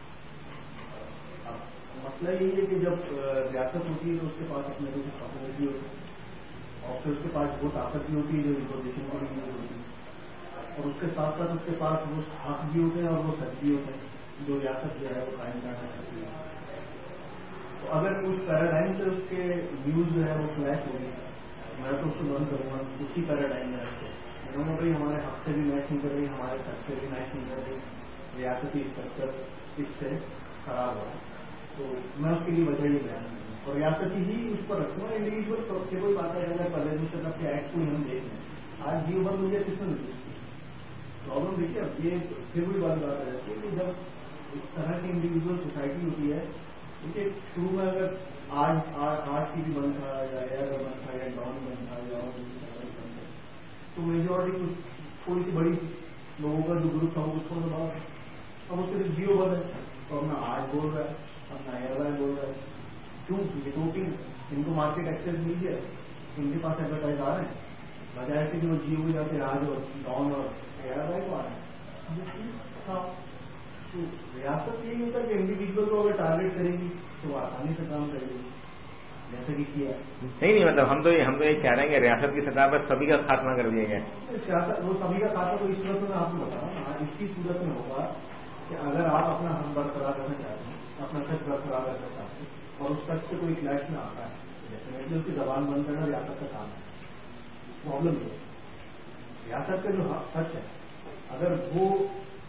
مسئلہ یہی ہے کہ جب ریاست ہوتی ہے تو اس کے پاس اپنے کچھ کیپیسٹی ہوتی ہے اور پھر اس کے پاس وہ طاقت بھی ہوتی ہے جو امپوزیشن کے لیے یوز ہوتی ہے اور اس کے ساتھ ساتھ اس کے پاس وہ حق بھی ہوتے ہیں اور وہ سچ بھی ہوتے ہیں جو ریاست جو ہے وہ قائم کرنا چاہتی ہے. تو اگر اس پیراڈائم سے اس کے نیوز جو ہے وہ فلیش ہوگی میں تو اس کو بند کروں گا اسی پیراڈائم میں رکھ کے انہوں نے بھائی ہمارے حق سے بھی میچ نہیں کر رہی ہمارے سچ سے بھی میچ نہیں کر رہی ریاستی اسٹرکچر اس سے خراب ہو. تو میں اس کے لیے وجہ یہ بیان کروں اور ریاستی ہی اس پر رکھوں گا. انڈیویجل سے کوئی بات ہے اگر پہلے دوسرے طرف کے ایکٹ کو ہم دیکھ لیں آج جیو بند مجھے کس نے ریلیز کی پرابلم دیکھیے. اب یہ پھر کوئی بات بات آ جاتی ہے کہ جب اس طرح کی انڈیویجل سوسائٹی ہوتی ہے کیونکہ شروع میں اگر آج آج کی بھی بند تھا یا ایئر بند تھا یا ڈاؤن بند تھا یا بند تھا تو میجورٹی کچھ تھوڑی سی بڑی لوگوں کا جو گروپ تھا وہ اس کو بات اب اس کے لیے جیو بند ہے تو اپنا آج بول رہا ہے اپنا ایئر لائن بول رہا ہے. کیوں کیونکہ ان کو مارکیٹ ایکسیس مل گیا ان کے پاس ایڈورٹائز آ رہے ہیں بجائے کہ وہ جیو یا پھر آج اور ڈاؤن اور ایئر لائن کو آ رہے ہیں. تو ریاست یہی ہوتا ہے کہ انڈیویجول کو اگر ٹارگیٹ کرے گی تو وہ آسانی سے کام کرے گی جیسے کہ کیا نہیں نہیں مطلب ہم تو ہم تو یہ چاہ رہے ہیں کہ ریاست کی سطح پر سبھی کا خاتمہ کر دیا جائے. سیاست وہ سبھی کا خاتمہ تو اس صورت میں آپ کو بتاؤں اس کی صورت میں ہوگا کہ اگر آپ اپنا حق برقرار رکھنا چاہتے ہیں اپنا سچ برقرار رکھنا چاہتے ہیں اور اس سچ سے کوئی کلیش میں آتا ہے ڈیفینیٹلی اس کی زبان بند کرنا ریاست کا کام ہے. پرابلم یہ ریاست کا جو سچ ہے اگر وہ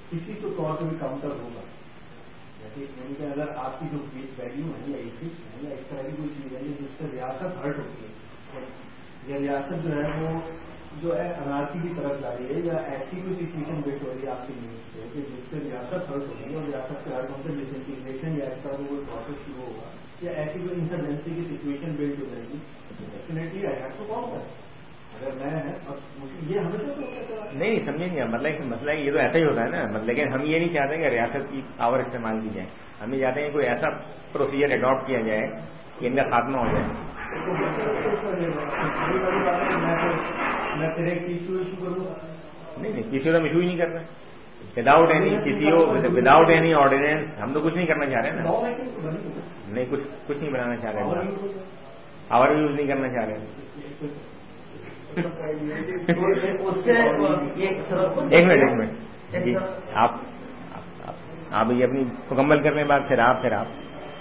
کسی تو طور پہ بھی کاؤنٹر ہوگا. جیسے یعنی کہ اگر آپ کی جو ویلیو ہے یا ایتھکس ہے یا اس طرح کی کوئی چیز ہے جس سے ریاست ہرٹ ہوتی ہے یا ریاست جو ہے وہ جو ہے انارکی کی طرف جا رہی ہے یا ایسی کوئی سچویشن بیٹ ہو رہی ہے آپ کی نیوز سے کہ جس سے ریاست ہرٹ ہوگی اور ریاست کے ہر کون سے ڈسنٹیگریشن یا اس طرح کا کوئی پروسیس شروع ہوگا یا ایسی کوئی انسرجنسی کی سچویشن بلڈ ہو جائے گی definitely I have to call that. اگر میں یہ ہمیشہ تو نہیں سمجھیں گے مطلب مسئلہ یہ تو ایسا ہی ہوتا ہے نا مطلب لیکن ہم یہ نہیں چاہتے کہ ریاست کی پاور استعمال کی جائے. ہم یہ چاہتے ہیں کوئی ایسا پروسیجر اڈاپٹ کیا جائے کہ ان کا خاتمہ ہو جائے. نہیں نہیں کسی کو ہم ایشو ہی نہیں کر رہے وداؤٹ اینی کسی کو وداؤٹ اینی آرڈیننس. ہم تو کچھ نہیں کرنا چاہ رہے نا. نہیں کچھ کچھ نہیں بنانا چاہ رہے پاور یوز نہیں کرنا چاہ رہے. ایک منٹ ایک منٹ جی آپ آپ یہ اپنی مکمل کرنے کے بعد پھر آپ پھر آپ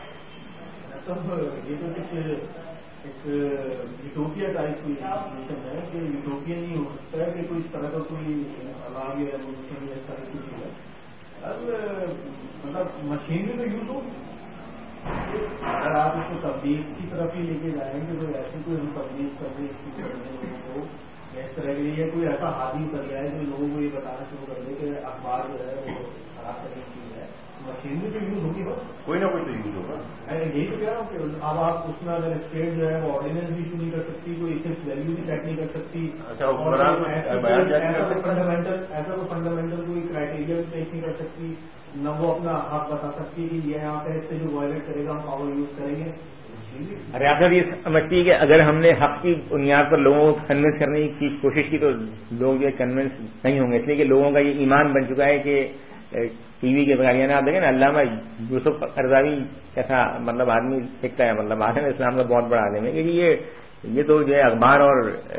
ایک یوٹوپیا ٹائپ کوئی سچویشن ہے کہ یوٹوپیا نہیں ہو سکتا ہے کہ کوئی اس طرح کا کوئی الگ یا ریولیوشن یا اس طرح کی چیز ہے. اب مطلب مشینری تو یوز ہوگی اگر آپ اس کو تبدیل کی طرف ہی لے کے جائیں کہ کوئی ایسی کوئی ہم تبدیل کر رہے ہیں لوگوں کو اس طرح کے لیے کوئی ایسا حادثہ کر جائے جو لوگوں کو یہ بتانا شروع کر دے کہ اخبار جو ہے وہ خراب کرنے کی چیز ہے. مشینری تو یوز ہوگی بس کوئی نہ کوئی تو یوز ہوگا. یہی تو کہہ رہا ہوں کہ اب آپ اس میں اگر اسٹیٹ جو ہے وہ آرڈیننس بھی ایشو نہیں کر سکتی کوئی ایتھکس ویلیو بھی چیک نہیں کر سکتی فنڈامنٹل ایسا کوئی فنڈامنٹل کوئی کرائٹیریا بھی چیک نہیں کر سکتی نہ وہ اپنا حق بتا سکتی کہ یہ یہاں پہ اس سے جو وائلیٹ کرے گا ہم پاور یوز کریں گے. ریاست یہ سمجھتی ہے کہ اگر ہم نے حق کی بنیاد پر لوگوں کو کنونس کرنے کی کوشش کی تو لوگ جو کنونس نہیں ہوں گے. اس لیے کہ لوگوں کا یہ ایمان بن چکا ہے کہ ٹی وی کے بغیر. یعنی آپ دیکھیں نا علامہ یوسف قرضاوی کیسا مطلب آدمی دکھتا ہے مطلب عالم اسلام کا بہت بڑا عالم ہے کہ یہ یہ تو جو ہے اخبار اور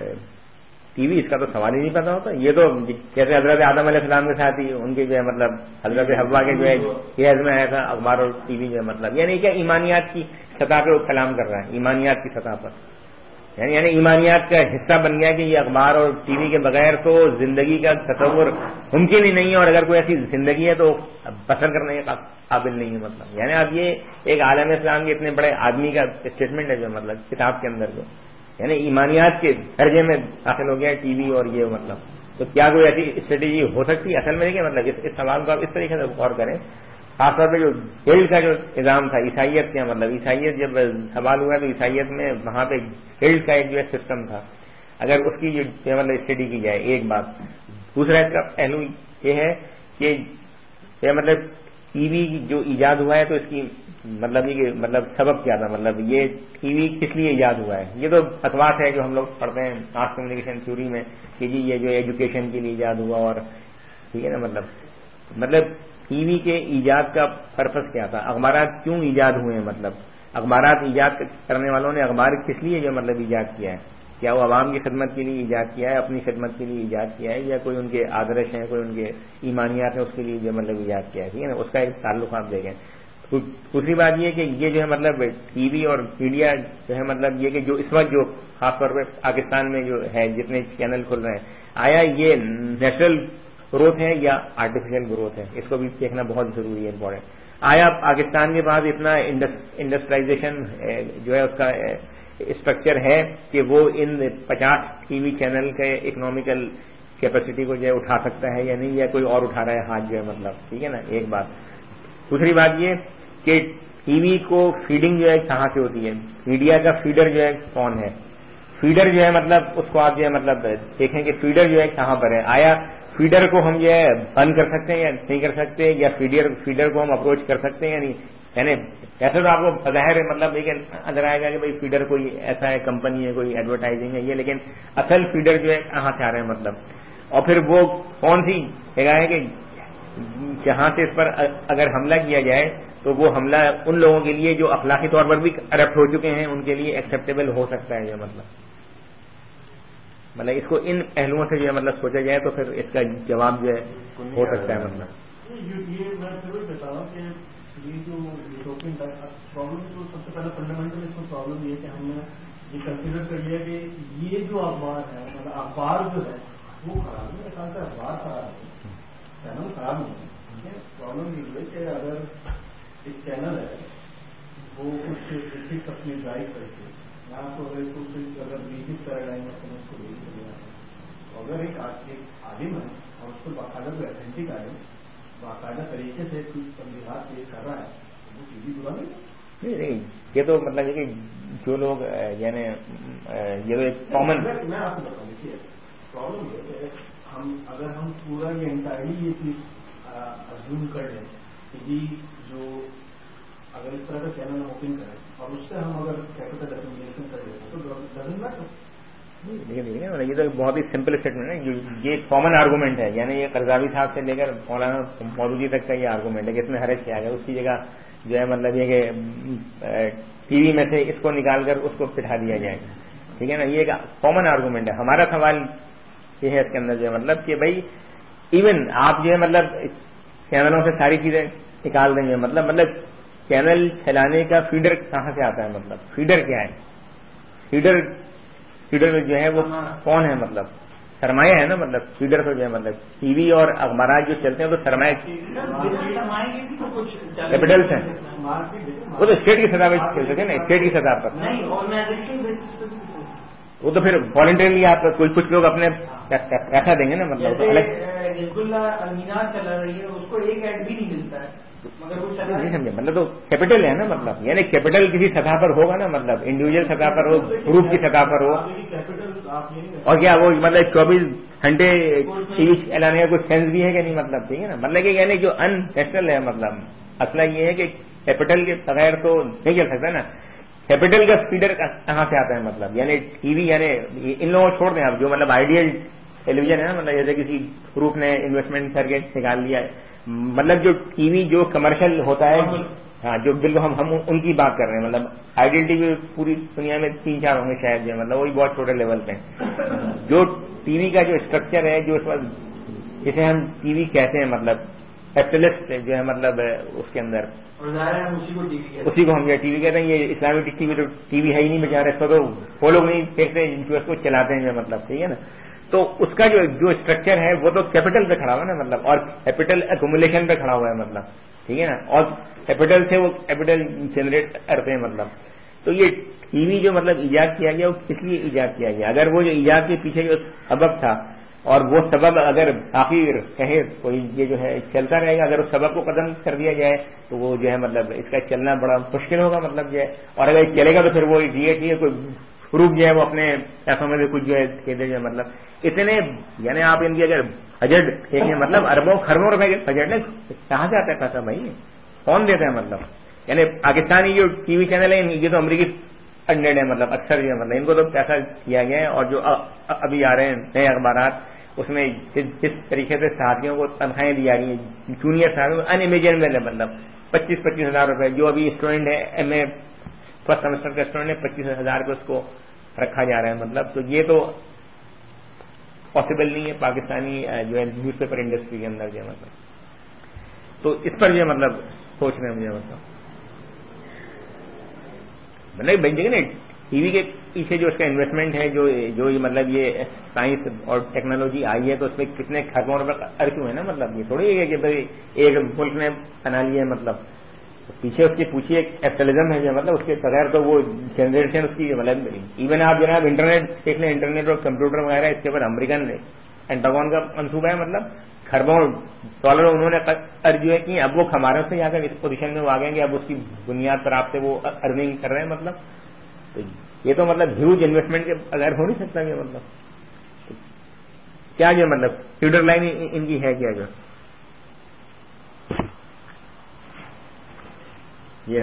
ٹی وی اس کا تو سوال ہی نہیں پتا ہوتا. یہ تو جیسے حضرت آدم علیہ السلام کے ساتھ ہی ان کے جو ہے مطلب حضرت حوا کے جو ہے یہ عزم آیا تھا اخبار اور ٹی وی جو ہے مطلب یعنی کیا ایمانیات کی سطح پہ وہ کلام کر رہا ہے. ایمانیات کی سطح پر یعنی یعنی ایمانیات کا حصہ بن گیا کہ یہ اخبار اور ٹی وی کے بغیر تو زندگی کا تصور ممکن ہی نہیں ہے اور اگر کوئی ایسی زندگی ہے تو بسر کرنے کے قابل نہیں ہے. مطلب یعنی اب یہ ایک عالم اسلام کے اتنے بڑے آدمی کا اسٹیٹمنٹ ہے جو مطلب کتاب کے اندر جو یعنی ایمانیات کے درجے میں داخل ہو گیا ٹی وی اور یہ مطلب. تو کیا کوئی ایسی اسٹریٹجی ہو سکتی ہے؟ اصل میں دیکھیں مطلب اس سوال کو آپ اس طریقے سے غور کریں. خاص طور پہ جو گلڈ کا جو نظام تھا عیسائیت کیا مطلب عیسائیت جب سوال ہوا تو عیسائیت میں وہاں پہ گلڈ کا ایک جو ہے سسٹم تھا. اگر اس کی جو مطلب اسٹڈی کی جائے ایک بات. دوسرا اس کا پہلو یہ ہے کہ مطلب ٹی وی جو ایجاد ہوا ہے تو اس کی مطلب یہ کہ مطلب سبب کیا تھا مطلب یہ ٹی وی کس لیے ایجاد ہوا ہے. یہ تو فتویٰ ہے جو ہم لوگ پڑھتے ہیں ماس کمیونیکیشن تھیوری میں کہ جی یہ جو ایجوکیشن کے لیے ایجاد ہوا اور ٹھیک ہے نا مطلب مطلب ٹی وی کے ایجاد کا پرپس کیا تھا. اخبارات کیوں ایجاد ہوئے ہیں مطلب اخبارات ایجاد کرنے والوں نے اخبار کس لیے جو مطلب ایجاد کیا ہے. کیا وہ عوام کی خدمت کے لیے ایجاد کیا ہے اپنی خدمت کے لیے ایجاد کیا ہے یا کوئی ان کے آدرش ہیں کوئی ان کے ایمانیات ہیں اس کے لیے جو مطلب ایجاد کیا ہے. ٹھیک ہے نا اس کا ایک تعلق آپ دیکھیں. دوسری بات یہ کہ یہ جو ہے مطلب ٹی وی اور میڈیا جو ہے مطلب یہ کہ جو اس وقت جو خاص طور پہ پاکستان میں جو ہے جتنے چینل کھل رہے ہیں آیا یہ نیچرل گروتھ ہے یا آرٹیفیشل گروتھ ہے اس کو بھی دیکھنا بہت ضروری ہے امپورٹنٹ. آیا پاکستان کے پاس اتنا انڈسٹرائزیشن جو ہے اس کا اسٹرکچر ہے کہ وہ ان پچاس ٹی وی چینل کے اکنامیکل کیپیسٹی کو جو ہے اٹھا سکتا ہے یا نہیں یا کوئی اور اٹھا رہا ہے ہاتھ جو ہے مطلب. ٹھیک ہے نا ایک بات. دوسری بات یہ کہ ٹی وی کو فیڈنگ جو ہے کہاں سے ہوتی ہے. میڈیا کا فیڈر جو ہے کون ہے. فیڈر جو ہے مطلب اس کو آپ جو ہے مطلب دیکھیں کہ فیڈر جو ہے کہاں پر ہے. آیا فیڈر کو ہم جو ہے بند کر سکتے ہیں یا نہیں کر سکتے یا فیڈر فیڈر کو ہم اپروچ کر سکتے ہیں یا نہیں. یعنی ایسے تو آپ کو بظاہر ہے مطلب لیکن اندر آئے گا کہ بھائی فیڈر کوئی ایسا ہے کمپنی ہے کوئی ایڈورٹائزنگ ہے یہ لیکن اصل فیڈر جو ہے کہاں سے آ رہے ہیں مطلب. اور پھر وہ کون سی جگہ ہے کہ جہاں سے اس پر اگر حملہ کیا جائے تو وہ حملہ ان لوگوں کے لیے جو اخلاقی طور پر بھی کرپٹ ہو چکے ہیں ان کے لیے ایکسیپٹیبل ہو سکتا ہے یہ مطلب. مطلب اس کو ان پہلوؤں سے جو ہے مطلب سوچا جائے تو پھر اس کا جواب جو ہے ہو سکتا ہے مطلب. یہ میں ضرور کہتا ہوں کہ یہ جو یوٹوپین پرابلم تو سب سے پہلے فنڈامنٹل اس میں پرابلم یہ ہے کہ ہم نے یہ کنسیڈر کر لیا کہ یہ جو اخبار ہے مطلب اخبار جو ہے وہ خراب ہے. میرے خیال سے اخبار خراب ہے چینل خراب نہیں ہے. پرابلم یہ ہے کہ اگر ایک چینل ہے وہ کچھ بیسکس اپنے ڈرائیو کر کے یہاں کو اگر کچھ اگر میوزک پیراڈائم ہے اس کو ریڈ کر رہا ہے, اگر ایک عالم ہے اور اس کو باقاعدہ کوئی اتھینٹک عالم باقاعدہ طریقے سے کچھ تبدیلات پیش کر رہا ہے وہ چیزیں برا نہیں نہیں. یہ تو مطلب ہے کہ جو لوگ یعنی یہ تو ایک کامن, میں آپ کو بتاؤں دیکھیے پرابلم یہ ہے ہم اگر ہم پورا یہ انٹائرلی یہ چیز ازیوم کر لیں کہ جی جو اگر اس طرح کا چینل ہم اوپن کریں اور اس سے ہم اگر کیپٹل ایکومولیشن کر لیتے ہیں تو ڈزنٹ میٹر. دیکھیے یہ تو بہت ہی سمپل اسٹیٹمنٹ ہے, یہ کامن آرگومنٹ ہے. یعنی یہ قرضاوی صاحب سے لے کر مولانا مودودی تک کا یہ آرگومنٹ ہے کہ اس میں حرج کیا گیا. اس کی جگہ جو ہے مطلب یہ کہ ٹی وی میں سے اس کو نکال کر اس کو بٹھا دیا جائے, ٹھیک ہے نا. یہ ایک کامن آرگومنٹ ہے. ہمارا سوال یہ ہے اس کے اندر جو ہے مطلب کہ بھائی ایون آپ جو ہے مطلب چینلوں سے ساری چیزیں نکال دیں گے, مطلب مطلب چینل چلانے کا فیڈر کہاں سے آتا ہے, مطلب فیڈر کیا ہے, فیڈر فیڈر جو ہے وہ کون ہے, مطلب سرمایہ ہے نا. مطلب فیڈر تو جو ہے مطلب ٹی وی اور اخبارات جو چلتے ہیں تو سرمایہ کیپٹلس ہیں, وہ تو اسٹیٹ کی سطح پہ چل سکے نا, اسٹیٹ کی سطح پر. وہ تو پھر والنٹریلی آپ کوئی کچھ لوگ اپنے پیسہ دیں گے نا, مطلب نہیں سمجھے, مطلب تو کیپٹل ہے نا, مطلب یعنی کیپٹل کسی سطح پر ہوگا نا, مطلب انڈیویجل سطح پر ہو, گروپ کی سطح پر ہو. اور کیا وہ مطلب چوبیس گھنٹے ٹی وی چلانے کا کوئی سینس بھی ہے کہ نہیں, مطلب ٹھیک ہے نا. مطلب کہ یعنی جو ان نیشنل ہے, مطلب اصل یہ ہے کہ کیپٹل کے بغیر تو نہیں چل سکتا نا. کیپٹل کا فیڈر کہاں سے آتا ہے, مطلب یعنی ٹی وی یعنی ان لوگوں کو چھوڑ دیں آپ, جو مطلب آئیڈیل ٹیلی ویژن ہے نا, مطلب جیسے کسی گروپ نے انویسٹمنٹ کر کے نکال لیا ہے, مطلب جو ٹی وی جو کمرشل ہوتا ہے, ہاں جو بالکل ہم ہم ان کی بات کر رہے ہیں. مطلب آئیڈیل ٹی وی پوری دنیا میں تین چار ہوں گے شاید, جو مطلب وہی بہت چھوٹے لیول پہ. جو ٹی وی کا جو اسٹرکچر ہے, جو اس وقت جسے ہم ٹی وی کہتے ہیں, مطلب کیپٹلسٹ جو ہے مطلب اس کے اندر اسی کو ہم ٹی وی کہتے ہیں. یہ اسلامی ٹی وی تو ٹی وی ہے ہی نہیں بیچارے, اس کو تو وہ لوگ نہیں دیکھتے جو اس کو چلاتے ہیں, مطلب ٹھیک ہے نا. تو اس کا جو جو اسٹرکچر ہے وہ تو کیپٹل پہ کھڑا ہوا ہے نا, مطلب اور کیپٹل ایکومولیشن پہ کھڑا ہوا ہے, مطلب ٹھیک ہے نا. اور کیپٹل سے وہ کیپٹل جنریٹ کرتے ہیں, مطلب. تو یہ ٹی وی جو مطلب ایجاد کیا گیا وہ کس لیے ایجاد کیا گیا, اگر وہ جو ایجاد کے پیچھے جو سبب تھا اور وہ سبب اگر آخر کہے کوئی یہ جو ہے چلتا رہے گا, اگر اس سبب کو ختم کر دیا جائے تو وہ جو ہے مطلب اس کا چلنا بڑا مشکل ہوگا, مطلب جو ہے. اور اگر چلے گا تو پھر وہ یہ کوئی گروپ جو ہے وہ اپنے پیسوں میں سے کچھ جو ہے دے دے گا, مطلب اتنے یعنی آپ ان کی اگر بجٹ دیکھیں, مطلب اربوں خربوں روپے کے بجٹ ہے, کہاں سے آتا ہے پیسہ بھائی, کون دیتا ہے, مطلب یعنی پاکستانی جو ٹی وی چینل ہے یہ تو امریکی فنڈیڈ ہے, مطلب اکثر جو ہے مطلب ان کو تو پیسہ دیا گیا ہے. اور جو ابھی آ رہے ہیں نئے اخبارات اس میں جس طریقے سے صحافیوں کو تنخواہیں دی جا رہی ہیں, جونیئر صحافیوں کو ان امیجنبل ہے, مطلب پچیس پچیس ہزار روپے. جو ابھی اسٹوڈنٹ ہے ایم اے فرسٹ سیمسٹر کا اسٹوڈنٹ ہے, پچیس ہزار پہ اس کو رکھا جا رہا ہے, مطلب. تو یہ تو پاسبل نہیں ہے پاکستانی جو ہے نیوز پیپر انڈسٹری کے اندر جو ہے, مطلب. تو اس پر جو ہے مطلب سوچ رہے ہیں مجھے, مطلب نہیں بن جائے نا ٹی وی کے پیچھے جو اس کا انویسٹمنٹ ہے, جو جو یہ مطلب یہ سائنس اور ٹیکنالوجی آئی ہے, تو اس میں کتنے خربوں روپے خرچ ہوئے نا, مطلب یہ تھوڑی ہے کہ بھائی ایک ملک نے بنا لیا ہے, مطلب پیچھے اس کی پوچھی ایک کیپٹلزم ہے جو مطلب اس کے بغیر تو وہ جنریشن اس کی مطلب ایون آپ جناب انٹرنیٹ دیکھ لیں, انٹرنیٹ اور کمپیوٹر وغیرہ اس کے اوپر امریکن اینٹاگون کا منصوبہ ہے, مطلب خربوں ڈالر انہوں نے قرض جو ہے کی, اب وہ ہمارے سے جا کر اس پوزیشن میں وہ آ گئے کہ اب اس کی بنیاد پر آپ سے وہ ارننگ کر رہے ہیں, مطلب. تو یہ تو مطلب ہیوج انویسٹمنٹ کے بغیر ہو نہیں سکتا, یہ مطلب کیا جو مطلب فیڈر لائن ان کی ہے کیا جو یہ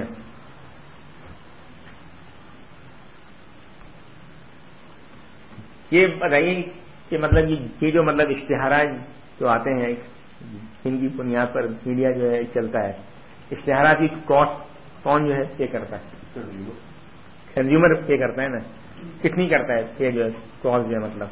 یہ بتائیے کہ مطلب یہ جو مطلب اشتہارات جو آتے ہیں ان کی بنیاد پر میڈیا جو ہے چلتا ہے, اشتہارات کی کاسٹ کون جو ہے پے کرتا ہے, کنزیومر پے کرتا ہے نا, کتنی کرتا ہے پے جو ہے کاسٹ جو ہے, مطلب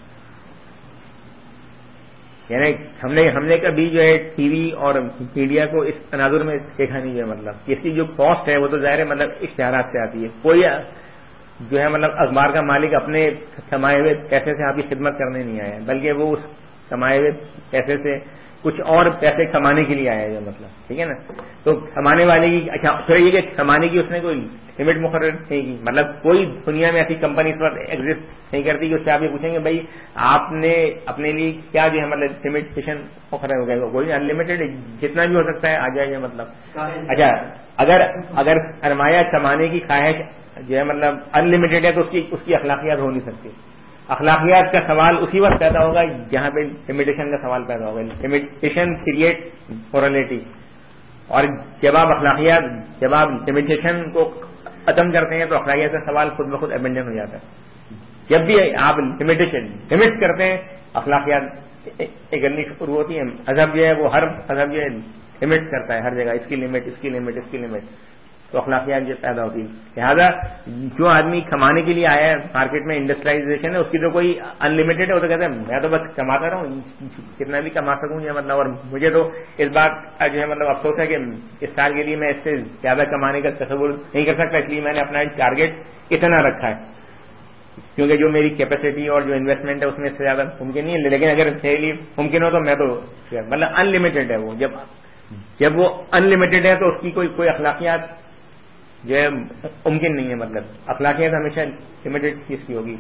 یعنی ہم نے ہم نے کبھی جو ہے ٹی وی اور میڈیا کو اس تناظر میں دیکھا نہیں ہے, مطلب اس کی جو کاسٹ ہے وہ تو ظاہر ہے مطلب اشتہارات سے آتی ہے. کوئی جو ہے مطلب اخبار کا مالک اپنے کمائے ہوئے پیسے سے آپ کی خدمت کرنے نہیں آیا, بلکہ وہ اس کمائے ہوئے پیسے سے کچھ اور پیسے کمانے کے لیے آیا ہے مطلب, ٹھیک ہے نا. تو کمانے والے کی اچھا پھر یہ کہ کمانے کی اس نے کوئی لمٹ مقرر نہیں کی, مطلب کوئی دنیا میں ایسی کمپنی اس وقت ایگزسٹ نہیں کرتی کہ اس سے آپ یہ پوچھیں گے بھائی آپ نے اپنے لیے کیا جو ہے مطلب لمیٹیشن مقرر ہو گیا, کوئی انلمیٹڈ جتنا بھی ہو سکتا ہے آ جائے مطلب. اچھا اگر اگر سرمایہ کمانے کی خواہش جو ہے مطلب انلمیٹڈ ہے تو اس کی اس کی اخلاقیات ہو نہیں سکتی. اخلاقیات کا سوال اسی وقت پیدا ہوگا جہاں پہ لمیٹیشن کا سوال پیدا ہوگا. لمیٹیشن کریٹ مورالٹی, اور جب آپ اخلاقیات جب آپ لمیٹیشن کو ختم کرتے ہیں تو اخلاقیات کا سوال خود بخود ایبنڈن ہو جاتا ہے. جب بھی آپ لمیٹیشن لمٹ کرتے ہیں اخلاقیات اگلنی شروع ہوتی ہے. مذہب جو ہے وہ ہر مذہب جو ہے لمٹ کرتا ہے ہر جگہ, اس کی لمٹ اس کی لمٹ اس کی لمٹ, تو اخلاقیات جو پیدا ہوتی ہے. لہٰذا جو آدمی کمانے کے لیے آیا ہے مارکیٹ میں, انڈسٹریلائزیشن ہے اس کی تو کوئی انلمیٹڈ ہے, وہ تو کہتے ہیں میں تو بس کماتا رہا ہوں کتنا بھی کما سکوں یہ مطلب, اور مجھے تو اس بات کا جو ہے مطلب افسوس ہے کہ اس سال کے لیے میں اس سے زیادہ کمانے کا تصور نہیں کر سکتا, اس لیے میں نے اپنا ٹارگیٹ اتنا رکھا ہے کیونکہ جو میری کیپیسٹی اور جو انویسٹمنٹ ہے اس میں اس سے زیادہ ممکن نہیں ہے. لیکن اگر میرے لیے ممکن ہو تو میں تو مطلب انلمیٹڈ ہے وہ, جب جب وہ انلمیٹڈ ہے تو اس کی کوئی کوئی اخلاقیات جو ہے ممکن نہیں ہے. مطلب اخلاقیات ہمیشہ لمیٹڈ چیز کی ہوگی.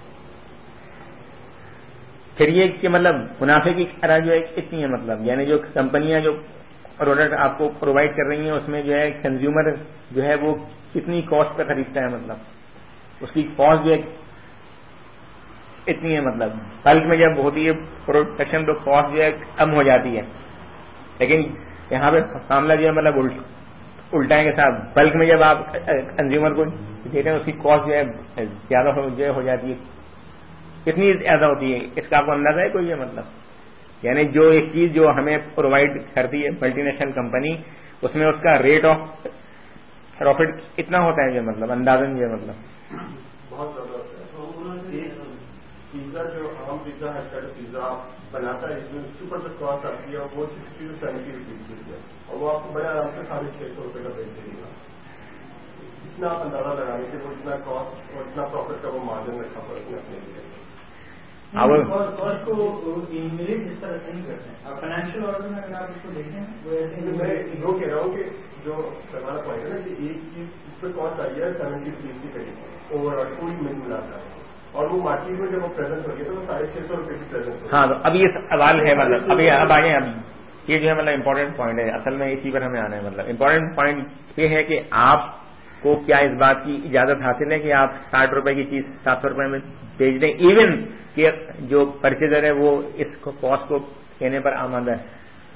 پھر یہ کہ مطلب منافع کی طرح جو ہے اتنی ہے مطلب, یعنی جو کمپنیاں جو پروڈکٹ آپ کو پرووائڈ کر رہی ہیں اس میں جو ہے کنزیومر جو ہے وہ کتنی کاسٹ پہ خریدتا ہے, مطلب اس کی کاسٹ جو ہے اتنی ہے. مطلب بلک میں جب ہوتی ہے پروڈکشن تو کاسٹ جو ہے کم ہو جاتی ہے, لیکن یہاں پہ معاملہ جو ہے مطلب الٹ الٹا ہے کے ساتھ بلک میں جب آپ کنزیومر کو دیتے ہیں اس کی کاسٹ جو ہے زیادہ جو ہو جاتی ہے. کتنی زیادہ ہوتی ہے اس کا آپ کو اندازہ ہے کوئی؟ یہ مطلب یعنی جو ایک چیز جو ہمیں پرووائڈ کرتی ہے ملٹی نیشنل کمپنی, اس میں اس کا ریٹ آف پروفٹ اتنا ہوتا ہے جو مطلب اندازن جو مطلب بہت زیادہ ہوتا ہے. پیزا جو عام پیزا ہے پیزا بناتا ہے اس میں سپر جو کاسٹ آتی ہے وہ سکسٹی ٹو سیونٹی روپیز ہے, اور وہ آپ کو بڑے آرام سے ساڑھے چھ سو روپے کا بیچ دے گا. اتنا آپ اندازہ لگانے کے وہ اتنا کاسٹ اور اتنا پروفٹ کا وہ مارجن رکھا پڑتا ہے اپنے لیے. کاسٹ کو ملے جس طرح سے نہیں کرتے ہیں فائنینشیل آرڈر میں, اگر آپ اس کو دیکھیں وہ ایسے میں جو کہہ رہا ہوں کہ جو کروانا پوائنٹ ہے نا کہ ایک چیز اس پہ کاسٹ آئی ہے سیونٹی روپیز کی قریب اوور آل کوئی مل ملاتا ہے, اور وہ مارکیٹ میں جب وہ پریزنٹ ہوگی تو وہ ساڑھے چھ سو روپے کی پریزنٹ ہوگی. ہاں تو اب یہ سوال ہے مطلب ابھی اب آئے ابھی یہ جو ہے مطلب امپورٹنٹ پوائنٹ ہے, اصل میں اسی پر ہمیں آنا ہے. مطلب امپورٹنٹ پوائنٹ یہ ہے کہ آپ کو کیا اس بات کی اجازت حاصل ہے کہ آپ ساٹھ روپے کی چیز سات سو روپے میں بیچ دیں, ایون کہ جو پرچیزر ہے وہ اس کو کاسٹ کو لینے پر آمادہ ہے.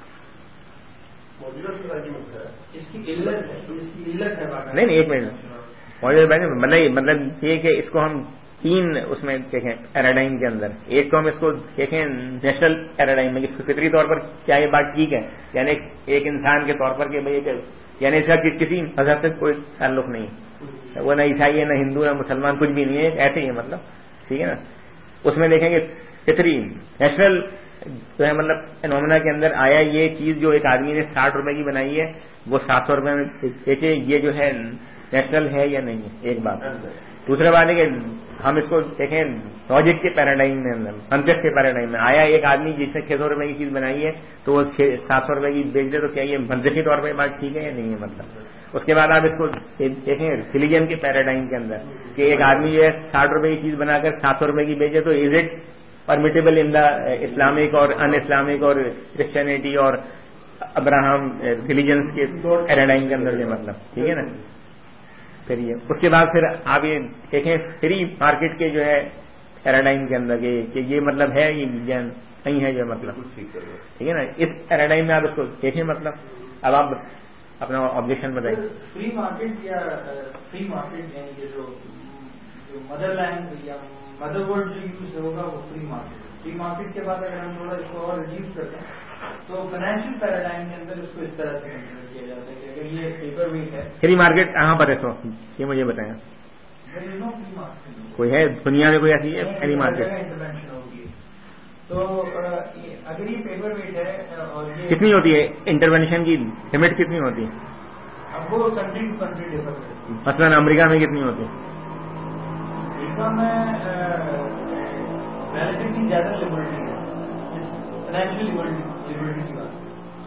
نہیں نہیں ایک منٹ مطلب مطلب یہ کہ اس کو ہم تین اس میں دیکھیں پیراڈائم کے اندر, ایک تو ہم اس کو دیکھیں نیشنل پیراڈائم میں فطری طور پر کیا یہ بات ٹھیک ہے, یعنی ایک انسان کے طور پر کہ بھائی یعنی اس کا کسی مذہب سے کوئی تعلق نہیں, وہ نہ عیسائی ہے نہ ہندو ہے مسلمان کچھ بھی نہیں ہے, ایسے ہی ہے مطلب, ٹھیک ہے نا. اس میں دیکھیں گے فطری نیشنل جو ہے مطلب فینومینا کے اندر آیا یہ چیز جو ایک آدمی نے ساٹھ روپے کی بنائی ہے وہ سات سو روپے میں بیچے, یہ جو ہے نیشنل ہے یا نہیں ہے, ایک بات. دوسرا بات ہے کہ ہم اس کو دیکھیں لاجک کے پیراڈائم میں اندر منطق کے پیراڈائم میں آیا ایک آدمی جس نے چھ سو روپے کی چیز بنائی ہے تو وہ سات سو روپے کی بیچ دے, تو کیا یہ منطقی طور پہ بات ٹھیک ہے یا نہیں ہے مطلب. اس کے بعد آپ اس کو دیکھیں ریلیجن کے پیراڈائم کے اندر کہ ایک آدمی جو ہے ساٹھ روپے کی چیز بنا کر سات سو روپے کی بیچے تو is it پرمیٹیبل in the Islamic اور ان اسلامک اور کرسچینٹی اور ابراہم ریلیجنس کے پیراڈائم کے اندر یہ مطلب, ٹھیک ہے نا. پھر یہ اس کے بعد پھر آپ یہ دیکھیں فری مارکیٹ کے جو ہے پیراڈائم کے اندر کہ یہ مطلب ہے یہ نہیں ہے جو مطلب, ٹھیک ہے نا. اس پیراڈائم میں آپ اس کو دیکھیں مطلب. اب آپ اپنا آبجیکشن بتائیے. فری مارکیٹ یا فری مارکیٹ یعنی جو مدر لینڈ یا مدر ورلڈ جو یوز ہوگا وہ فری مارکیٹ. فری مارکیٹ کے بعد اگر ہم تھوڑا اس کو اور ریڈیوس کرتے ہیں تو فائنینشیل پیراڈائم کے اندر اس کو اس طرح سے کنسیڈر کیا جاتا ہے کہ اگر یہ پیپر ویٹ ہے. فری مارکیٹ کہاں پر ہے تو یہ مجھے بتائیں, کوئی ہے دنیا میں کوئی ایسی ہے فری مارکیٹ؟ انٹرونشن ہوگی تو اگر یہ پیپر ویٹ ہے اور کتنی ہوتی ہے انٹرونشن کی لمٹ کتنی ہوتی ہے؟ اب وہ کنٹری ٹو کنٹری ڈیفر کرتی ہے. مثلاً امریکہ میں کتنی ہوتی ہے؟ امریکہ میں ریلیٹیولی زیادہ لبرٹی ہے فائنینشیل لبرٹی کی بات.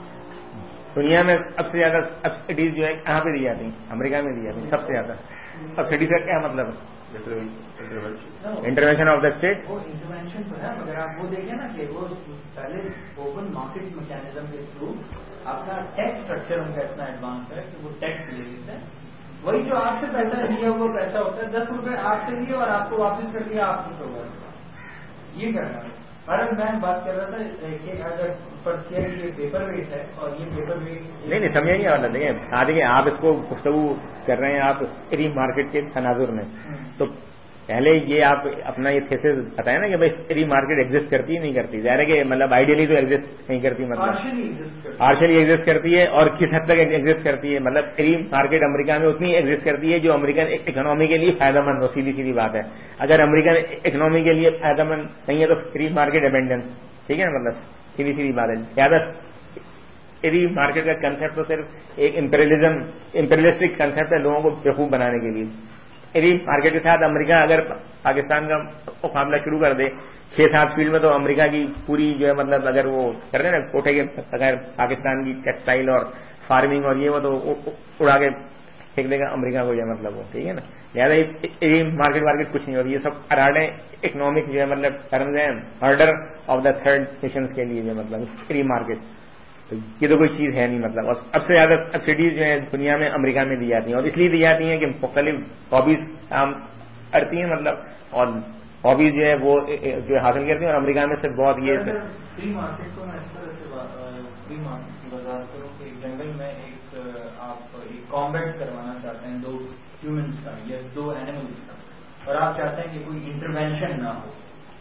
دنیا میں سب سے زیادہ سبسڈیز جو ہے کہاں پہ دی جاتی ہیں؟ امریکہ میں دی جاتی ہیں سب سے زیادہ. سبسڈیز کا کیا مطلب ہے؟ Intervention of the state. وہ انٹروینشن تو ہے مگر آپ وہ دیکھیں نا کہ وہ پہلے اوپن مارکیٹ میکینزم کے تھرو اپنا ٹیکس اسٹرکچر ان کا اتنا ایڈوانس ہے کہ وہ ٹیکس لے لیتے ہیں. وہی جو آپ سے پیسہ لیا وہ پیسہ ہوتا ہے, دس روپے آپ سے لیے اور آپ کو واپس کر دیا آپ کو ہوگا. یہ کرنا ہے. ارے میں بات کر رہا تھا کہ اگر فرض کیا کہ یہ پیپر ویٹ ہے اور یہ پیپر ویٹ نہیں نہیں سمجھے نہیں والا. دیکھیں آ دیکھیں آپ اس کو گفتگو کر رہے ہیں آپ فری مارکیٹ کے تناظر میں, تو پہلے یہ آپ اپنا یہ تھیسس بتائیں نا کہ بھائی فری مارکیٹ ایگزسٹ کرتی ہے نہیں کرتی. ظاہر ہے کہ مطلب آئیڈیلی تو ایگزسٹ نہیں کرتی, مطلب پارشلی ایگزسٹ کرتی ہے. اور کس حد تک ایگزسٹ کرتی ہے؟ مطلب فری مارکیٹ امریکہ میں اتنی ایگزسٹ کرتی ہے جو امریکن اکنامی کے لیے فائدہ مند ہو. سیدھی سیدھی بات ہے. اگر امریکن اکنامی کے لیے فائدہ مند نہیں ہے تو فری مارکیٹ ابینڈنس, ٹھیک ہے نا, مطلب سیدھی سیدھی بات ہے. زیادہ فری مارکیٹ کا کنسپٹ تو صرف ایک امپیریلزم امپیریلسٹک کنسپٹ ہے لوگوں کو بیوقوف بنانے کے لیے. فری مارکیٹ کے ساتھ امریکہ اگر پاکستان کا مقابلہ شروع کر دے چھ سات فیلڈ میں, تو امریکہ کی پوری جو ہے مطلب اگر وہ کر دیں نا کوٹے کے اگر پاکستان کی ٹیکسٹائل اور فارمنگ اور یہ وہ تو اڑا کے پھینک دے گا امریکہ کو, جو ہے مطلب وہ ٹھیک ہے نا. لہٰذا مارکیٹ مارکیٹ کچھ نہیں ہوتی. یہ سب اراڈیں اکنامک جو ہے مطلب ٹرمز ہیں murder of the third nations کے لیے جو مطلب فری مارکیٹ. تو یہ تو کوئی چیز ہے نہیں مطلب. اور سب سے زیادہ سبسڈیز جو ہیں دنیا میں امریکہ میں دی جاتی ہیں, اور اس لیے دی جاتی ہیں کہ مختلف ہابیز کام کرتی ہیں مطلب, اور ہابیز جو ہے وہ جو حاصل کرتی ہیں. اور امریکہ میں سے بہت یہ فری مارکیٹ کو میں اس طرح سے فری مارکیٹ کی وضاحت کروں کہ جنگل میں ایک آپ ایک کامبیٹ کروانا چاہتے ہیں دو ہیومنس کا یا دو اینیملس کا, اور آپ چاہتے ہیں کہ کوئی انٹروینشن نہ ہو.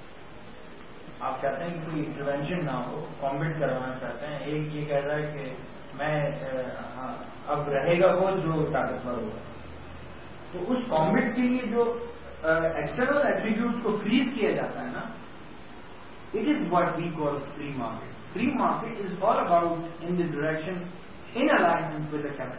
آپ چاہتے ہیں کہ کوئی انٹروینشن نہ ہو, کامبیٹ کروانا چاہتے ہیں. ایک یہ کہہ رہا ہے کہ میں اب رہے گا وہ جو طاقتور ہوگا. تو اس کامبیٹ کے لیے جو ایکسٹرنل ایٹریبیوٹس کو فریز کیا جاتا ہے نا, it is what we call free market. Free market is all about in the direction in alignment with a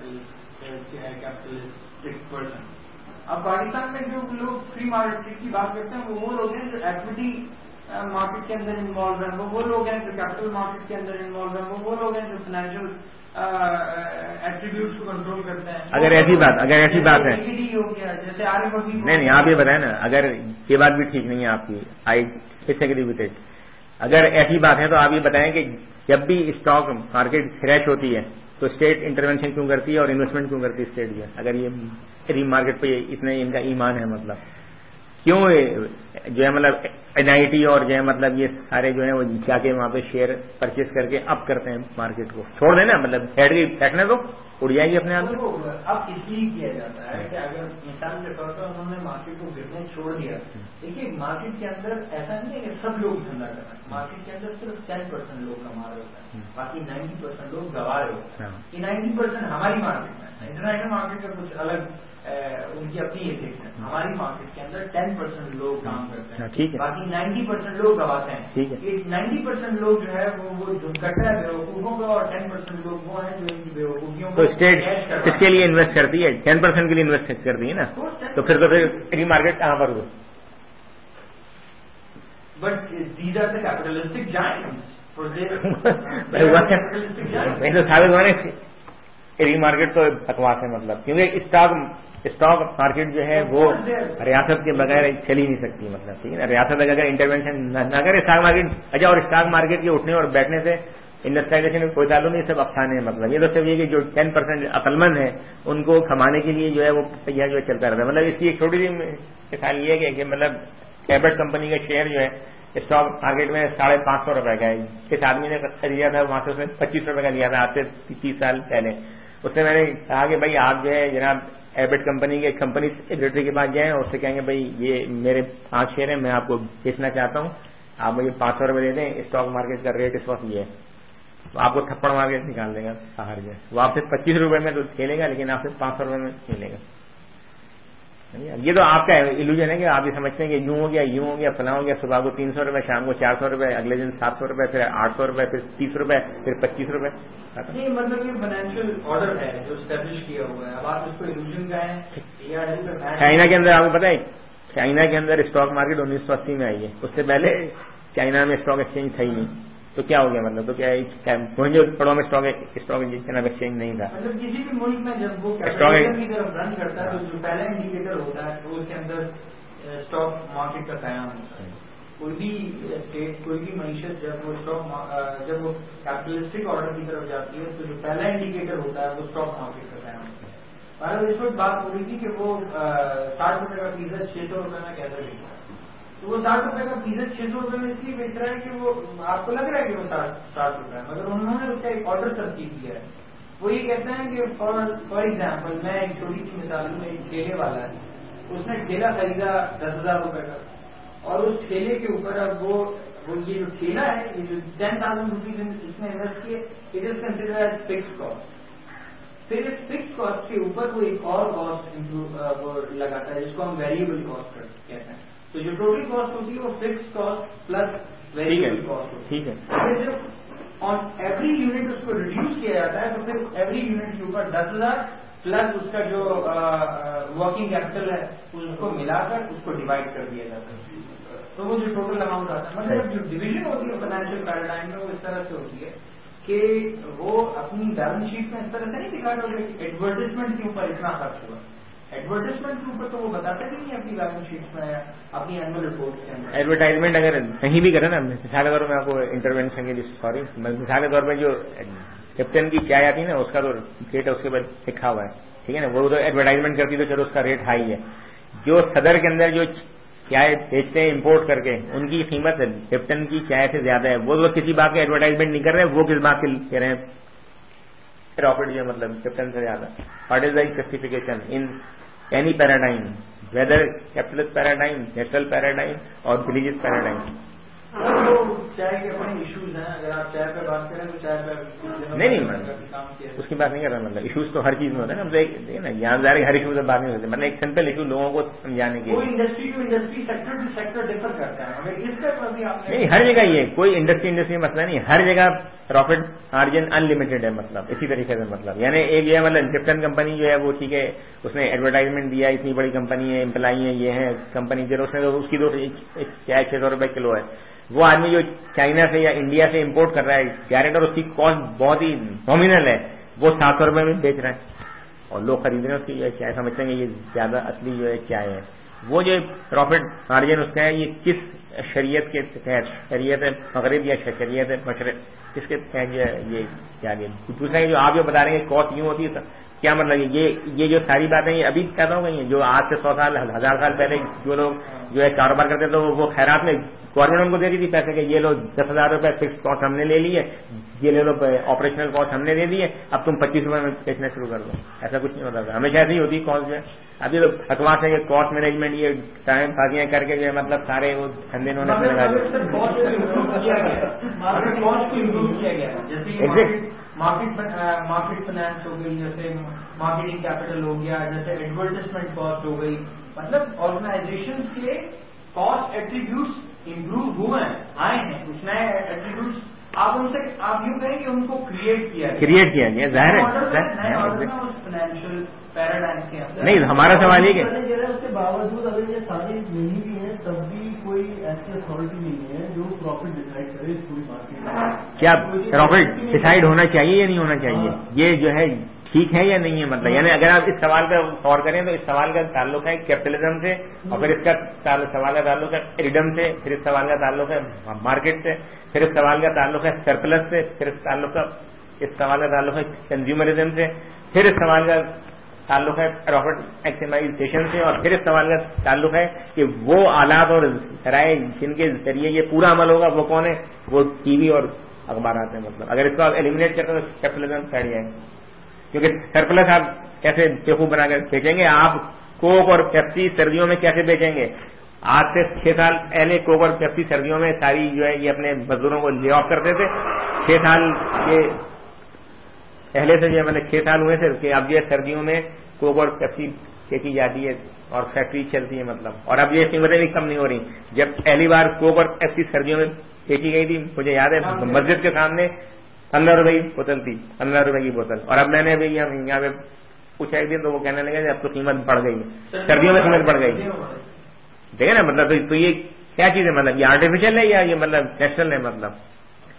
capitalistic person. اب پاکستان میں جو لوگ فری مارکیٹ کی بات کرتے ہیں وہ وہ لوگ ہیں جو ایکویٹی مارکیٹ کے اندر انوالو ہیں, وہ وہ لوگ ہیں جو کیپٹل مارکیٹ کے اندر انوالو ہیں, وہ وہ لوگ ہیں جو فائنینشیل ایٹریبیوٹس کو کنٹرول کرتے ہیں. اگر ایسی بات اگر ایسی بات ہے جیسے عارف ابھی نہیں نہیں آپ یہ بتائیں نا, اگر یہ بات بھی ٹھیک نہیں ہے آپ کی, آئی ڈسایگری وتھ اٹ. اگر ایسی بات ہے تو آپ یہ بتائیں کہ جب بھی اسٹاک مارکیٹ کریش ہوتی ہے تو اسٹیٹ انٹروینشن کیوں کرتی ہے اور انویسٹمنٹ کیوں کرتی ہے اسٹیٹ جو ہے؟ اگر یہ فری مارکیٹ پہ اتنے ان کا ایمان ہے مطلب کیوں جو ہے مطلب این آئی ٹی اور جو ہے مطلب یہ سارے جو ہیں وہ جا کے وہاں پہ شیئر پرچیز کر کے اب کرتے ہیں مارکیٹ کو چھوڑ دیں نا, مطلب ہیڈ کی پھینکنے تو اڑ جائے گی اپنے آپ. اب اس لیے کیا جاتا ہے کہ اگر مثال کے طور پر انہوں نے مارکیٹ کو گرنے چھوڑ دیا. دیکھیے مارکیٹ کے اندر ایسا نہیں ہے کہ سب لوگ دھندا کر رہے ہیں. مارکیٹ کے اندر صرف ٹین پرسینٹ لوگ کما رہے ہوتے ہیں, باقی نائنٹی پرسینٹ لوگ گوا رہے ہوتے ہیں. یہ نائنٹی پرسینٹ ہماری مارکیٹ میں, انٹرنیشنل مارکیٹ کا کچھ الگ ان کی اپنی ایتھکس ہے. ہماری مارکیٹ کے اندر ٹین پرسینٹ لوگ کام کرتے ہیں, باقی نائنٹی پرسینٹ لوگ گواتے ہیں. نائنٹی پرسینٹ لوگ جو ہے وہ جو کٹا ہے بیوقوفوں کا, اور ٹین پرسینٹ لوگ وہ ہیں جو ان کی بیوقوفیوں کو اسٹیٹ اس کے لیے انویسٹ کرتی ہے, ٹین پرسینٹ کے لیے انویسٹ کرتی ہے نا, تو پھر تو پھر فری مارکیٹ کہاں پر ہو؟ But these are the capitalistic giants. میں تو ثابت ہوا نا فری مارکیٹ تو بکواس ہے مطلب, کیونکہ اسٹاک اسٹاک مارکیٹ جو ہے وہ ریاست کے بغیر چل ہی نہیں سکتی مطلب, ٹھیک ہے نا. ریاست اگر انٹروینشن نہ کرے اسٹاک مارکیٹ اچھا, اور اسٹاک مارکیٹ کے اٹھنے اور بیٹھنے سے انڈسٹریلائزیشن میں کوئی تعلق نہیں, سب افسانے ہیں مطلب. یہ تو صرف یہ کہ جو ٹین پرسینٹ عقل مند ہے ان کو کمانے کے لیے جو ہے وہ پہیا جو ہے چلتا رہتا ہے. مطلب اس کی ایک چھوٹی سی مثال یہ ہے کہ مطلب کیبٹ کمپنی کا شیئر جو ہے اسٹاک مارکیٹ میں ساڑھے پانچ سو روپے کا ہے. جس آدمی نے خریدا تھا وہاں سے اس نے پچیس روپے کا لیا تھا آج سے تیس سال پہلے. اس سے میں نے کہا کہ بھائی آپ جو ہے جناب ایبٹ کمپنی کے کمپنی سیکرٹری کے پاس جائیں اور اس سے کہیں گے بھائی یہ میرے پانچ شیئر ہیں, میں آپ کو بیچنا چاہتا ہوں, آپ مجھے پانچ سو روپے دے دیں, اسٹاک مارکیٹ کا ریٹ اس وقت یہ ہے. تو آپ کو تھپڑ مار کے نکال دے گا باہر جو ہے. وہ آپ سے پچیس روپے میں تو کھیلے گا لیکن آپ سے پانچ سو روپے میں کھیلے گا. یہ تو آپ کا الوژن ہے کہ آپ یہ سمجھتے ہیں کہ یوں ہو گیا یوں ہو گیا فلاں ہو گیا, صبح کو تین سو روپے, شام کو چار سو روپے, اگلے دن سات سو روپے, پھر آٹھ سو روپے, پھر تیس روپے, پھر پچیس روپے. نہیں مطلب یہ فائنینشیل آرڈر ہے جو اسٹیبلش کیا ہوا ہے. اب آپ اس کو الوژن کہیں. چائنا کے اندر آپ کو پتا ہے چائنا کے اندر اسٹاک مارکیٹ انیس سو اسی میں آئی ہے. اس سے پہلے چائنا میں اسٹاک ایکسچینج تھا ہی نہیں. تو کیا ہو گیا مطلب؟ تو کیا جو پڑوں میں اسٹاک اسٹاک ایکسچینج نہیں تھا؟ مطلب کسی بھی ملک میں جب وہ کیپٹلزم کی طرف رن کرتا ہے تو جو پہلا انڈیکیٹر ہوتا ہے تو اس کے اندر اسٹاک مارکیٹ کا قیام ہوتا ہے. کوئی بھی اسٹیٹ کوئی بھی معیشت جب وہ اسٹاک جب وہ کیپٹلسٹک آرڈر کی طرف جاتی ہے تو جو پہلا انڈیکیٹر ہوتا ہے وہ اسٹاک مارکیٹ کا قیام ہوتا ہے. مطلب اس وقت بات ہو رہی تھی کہ وہ ساٹھ روپے کا پیزا چھ سو روپے میں کیسے بکتا ہے. تو وہ ساٹھ روپے کا پیزا چھ سو روپے میں اس لیے بیچ رہا ہے کہ وہ آپ کو لگ رہا ہے کہ وہ ساٹھ روپے ہے مگر انہوں نے اس کا ایک آرڈر ترتیب کیا ہے. وہ یہ کہتے ہیں کہ فار فار ایگزامپل میں ایک چھوٹی سی مثال ہوں, ایک ٹھیلے والا ہے, اس نے ٹھیلا خریدا دس ہزار روپے کا اور اس ٹھیلے کے اوپر اب وہ یہ جو ٹھیلا ہے یہ جو ٹین تھاؤزینڈ روپیز اس نے انویسٹ کیے it is consider as fix cost. پھر اس فکس کاسٹ کے اوپر وہ ایک اور کاسٹ لگاتا ہے جس کو ہم ویریبل کاسٹ کہتے ہیں. تو جو ٹوٹل کاسٹ ہوتی ہے وہ fix cost plus variable cost ہوتی ہے. پھر جب آن ایوری یونٹ اس کو ریڈیوس کیا جاتا ہے تو پھر ایوری یونٹ کے اوپر دس ہزار پلس اس کا جو ورکنگ کیپٹل ہے اس کو ملا کر اس کو ڈیوائڈ کر دیا جاتا ہے. تو وہ جو ٹوٹل اماؤنٹ آتا ہے مطلب جو ڈویژن ہوتی ہے فائنینشیل پیراڈائم میں وہ اس طرح سے ہوتی ہے کہ وہ اپنی بیلنس شیٹ میں اس طرح سے نہیں دکھا رہے ہوگا کہ ایڈورٹیزمنٹ کے اوپر اتنا خرچ ہوا. ایڈورٹیزمنٹ کے اوپر تو وہ بتاتے بھی نہیں اپنی بیلنس شیٹ میں اپنی اینوئل رپورٹ کے اندر. ایڈورٹائزمنٹ اگر کہیں بھی کرے نا, مثال کے طور میں آپ کو انٹروینشن کے لیے سوری مثال کے طور میں جو کیپٹن کی چائے آتی ہے نا اس کا تو ریٹ ہے اس کے بعد لکھا ہوا ہے ٹھیک ہے نا, وہ تو ایڈورٹائزمنٹ کرتی تو چلو اس کا ریٹ ہائی ہے. جو صدر کے اندر جو چائے بیچتے ہیں امپورٹ کر کے ان کی قیمت کیپٹن کی چائے سے زیادہ ہے. وہ کسی بات کی ایڈورٹائزمنٹ نہیں کر رہے, وہ کس بات کے کہہ رہے ہیں پروفٹ جو مطلب کیپٹن سے زیادہ. What is the justification in any paradigm whether capitalist paradigm, natural paradigm اور ریلیجیس پیراڈائم. چائے کے اپنے ایشوز ہیں, اگر آپ چائے پہ بات کریں تو چائے پہ نہیں نہیں اس کی بات نہیں کر رہا. مطلب ایشوز تو ہر چیز میں ہوتا ہے نا, دیکھیں نا یہاں ظاہر ہر ایشو سے بات نہیں ہوتی. مطلب ایک سمپل ایشو لوگوں کو سمجھانے کے لیے industry to industry sector to sector differ کرتا ہے. اس کا نہیں ہر جگہ یہ کوئی انڈسٹری انڈسٹری میں مسئلہ نہیں, ہر جگہ پروفٹ مارجن ان لمیٹڈ ہے. مطلب اسی طریقے سے مطلب یعنی ایک یہ مطلب کیپٹن کمپنی جو ہے وہ ٹھیک ہے اس نے ایڈورٹائزمنٹ دیا اتنی بڑی کمپنی ہے امپلائی ہے یہ ہے کمپنی چلو اس نے اس کی تو چائے چھ سو روپے کلو ہے. وہ آدمی جو چائنا سے یا انڈیا سے امپورٹ کر رہا ہے ڈائریکٹ اور اس کی کاسٹ بہت ہی نامینل ہے, وہ سات سو روپے میں بیچ رہا ہے اور لوگ خرید رہے ہیں اس کی چائے, سمجھتے ہیں کہ یہ زیادہ اصلی جو ہے چائے ہے. وہ جو پروفٹ مارجن اس کا ہے یہ کس شریعت کے تحت, شریعت مغرب یا شریعت مشرق کس کے تحت یہ کیا گیا. دوسرا جو آپ جو بتا رہے ہیں کاسٹ یوں ہوتی ہے کیا مطلب یہ یہ جو ساری باتیں یہ ابھی پیدا ہو گئی ہیں جو آج سے سو سال ہزار سال پہلے جو لوگ جو ہے کاروبار کرتے تھے وہ خیرات میں گورنمنٹ ان کو دے دی تھی پیسے کہ یہ لو دس ہزار روپے فکس کاسٹ ہم نے لے لیے, یہ لے لو آپریشنل کاسٹ ہم نے دے دیے, اب تم پچیس روپے میں بیچنا شروع کر دو. ایسا کچھ نہیں ہوتا تھا, ہمیشہ ایسی ہی ہوتی کاسٹ جو ہے. ابھی تو حکومت سے یہ کاسٹ مینجمنٹ یہ ٹائم بازیاں کر کے جو ہے مطلب سارے وہ دھندے انہوں نے لگا دیے. مارکیٹ مارکیٹ فائنانس ہو گئی, جیسے مارکیٹنگ کیپٹل ہو گیا, جیسے ایڈورٹیزمنٹ کاسٹ ہو گئی. مطلب آرگنائزیشن کے کاسٹ ایٹریبیوٹس امپروو ہوئے ہیں, آئے ہیں کچھ نئے ایٹریبیوٹس. آپ ان سے آپ یوں کہیں کہ ان کو کریٹ کیا کریٹ کیا گیا ظاہر ہے فائنینشیل پیراڈائم کے اندر. نہیں ہمارا سوال یہ کہ اس کے باوجود اگر یہ ساری نہیں بھی ہیں تب بھی کوئی ایسی اتھارٹی نہیں ہے جو پروفٹ ڈیسائڈ کرے اس پوری مارکیٹ میں. کیا پروفٹ ڈیسائڈ ہونا چاہیے یا نہیں ہونا چاہیے, یہ جو ہے ٹھیک ہے یا نہیں ہے. مطلب یعنی اگر آپ اس سوال پہ غور کریں تو اس سوال کا تعلق ہے کیپٹلزم سے, اور پھر اس کا سوال کا تعلق ہے فریڈم سے, پھر اس سوال کا تعلق ہے مارکیٹ سے, پھر اس سوال کا تعلق ہے سرپلس سے, پھر اس تعلق کا اس سوال کا تعلق ہے کنزیومرزم سے, پھر اس سوال کا تعلق ہے پروفٹ میکسیمائزیشن سے, اور پھر اس سوال کا تعلق ہے کہ وہ آلات اور ذرائع جن کے ذریعے یہ پورا عمل ہوگا وہ کون ہے, وہ ٹی وی اور اخبارات ہیں. مطلب اگر اس کو آپ ایلیمنیٹ کرتے ہیں تو کیپٹلزم پھیل جائے گا, کیونکہ سرپلس آپ کیسے بیوقوف بنا کر بیچیں گے. آپ کوک اور پیپسی سردیوں میں کیسے بیچیں گے؟ آج سے چھ سال پہلے کوک اور پیپسی سردیوں میں ساری جو ہے یہ اپنے مزدوروں کو لے آف کرتے تھے. چھ سال کے پہلے سے جو مطلب چھ سال ہوئے تھے کہ اب یہ سردیوں میں کوک اور پیپسی بیچی جاتی ہے اور فیکٹری چلتی ہے. مطلب اور اب یہ قیمتیں بھی کم نہیں ہو رہی. جب پہلی بار کوک اور پیپسی سردیوں میں بیچی گئی تھی مجھے یاد ہے مسجد کے سامنے پندرہ روپے کی بوتل تھی, پندرہ روپے کی بوتل. اور اب میں نے ابھی یہاں پہ پوچھا ایک دن تو وہ کہنے لگے اب تو قیمت بڑھ گئی, سردیوں میں قیمت بڑھ گئی. دیکھیں نا مطلب تو یہ کیا چیز ہے, مطلب یہ آرٹیفیشل ہے یا یہ مطلب نیچرل ہے. مطلب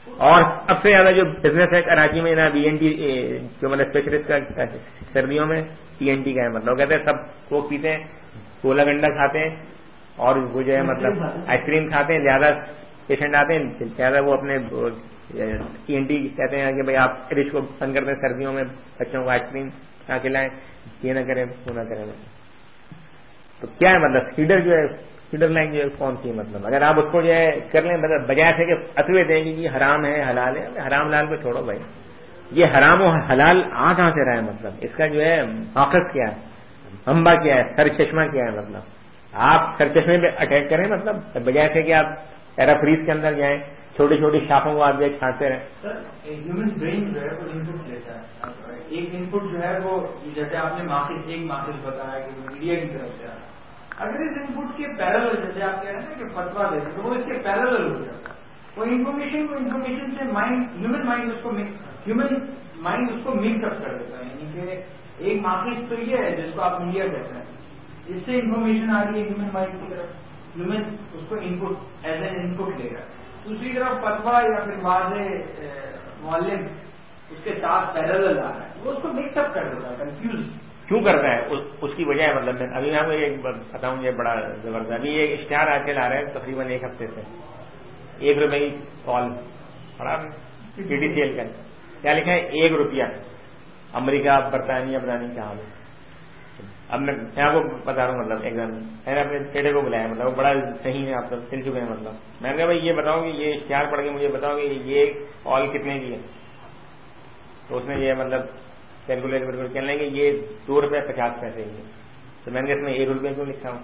اور سب سے زیادہ جو بزنس ہے کراچی میں نا بی این ٹی جو مطلب اسپیشلسٹ کا سردیوں میں ٹی این ٹی کا ہے مطلب کہتے ہیں سب کوک پیتے ہیں گولا گنڈا کھاتے ہیں اور وہ جو ہے مطلب آئس کریم کھاتے ہیں. زیادہ پیشنٹ آتے ہیں زیادہ وہ اپنے ٹی این ٹی کہتے ہیں کہ بھائی آپ فریج کو بند کر دیں سردیوں میں بچوں کو آئس کریم کھا کے لائیں یہ نہ کریں وہ نہ کریں. تو کیا ہے مطلب فیڈر جو ہے فیڈر لائن جو ہے کون سی مطلب اگر آپ اس کو جو ہے کر لیں مطلب بجائے سے کہ فتوے دیں کہ یہ حرام ہے حلال ہے حرام لال پہ چھوڑو بھائی یہ حرام و حلال آ کہاں سے رہا ہے مطلب اس کا جو ہے ماخذ کیا ہے ہمبا کیا ہے سر چشمہ کیا ہے مطلب آپ سر چشمے پہ اٹیک کریں مطلب بجائے سے کہ آپ پیرافریز کے اندر جائیں چھوٹی چھوٹی شاخوں کو آپ جو چھانٹتے رہیں. سر ہیومن برین جو ہے وہ ان پٹ لیتا ہے ایک ان پٹ جو ہے وہ جیسے آپ نے ماخذ ایک ماخذ بتایا کہ وہ میڈیا کی طرف سے آتا ہے اگر اس ان پٹ کے پیرالل جیسے آپ کہہ رہے ہیں نا کہ فتوا دیتے تو وہ اس کے پیرالل ہو جاتا ہے وہ انفارمیشن کو انفارمیشن سے مائنڈ ہیومن مائنڈ اس کو ہیومن مائنڈ اس کو مکس اپ کر دیتا ہے یعنی کہ ایک ماخذ تو یہ ہے جس کو آپ میڈیا کہتے ہیں اس سے انفارمیشن آ رہی ہے ہیومن مائنڈ کی طرف ہیومن اس کو ان پٹ ایز این ان پٹ لے گا دوسری طرف فتوا یا پھر واضح معلم اس کے ساتھ پیرالل آ رہا ہے وہ اس کو مکس اپ کر دیتا ہے کنفیوز کیوں کرتا ہے اس کی وجہ ہے مطلب ابھی میں آپ کو ایک بتاؤں یہ بڑا زبردست ابھی ایک اشتہار آج کل آ رہا ہے تقریباً ایک ہفتے سے ایک روپے کی کال پڑا پی ٹی سی ایل کا کیا لکھا ہے ایک روپیہ امریکہ برطانیہ برطانیہ کہاں ہے. اب میں آپ کو بتا رہا ہوں مطلب ایک دم میں نے اپنے بیٹے کو بلایا مطلب وہ بڑا صحیح ہے آپ سب سل چکے ہیں مطلب میں نے کہا بھائی یہ بتاؤ کہ یہ اشتہار پڑھ کے مجھے بتاؤ کہ یہ کال کتنے کی ہے تو اس نے یہ مطلب کیلکولیٹ بالکل کہنے لیں کہ یہ دو روپے پچاس پیسے کی ہے تو میں نے کہا اس میں ایک روپے کیوں لکھا ہوں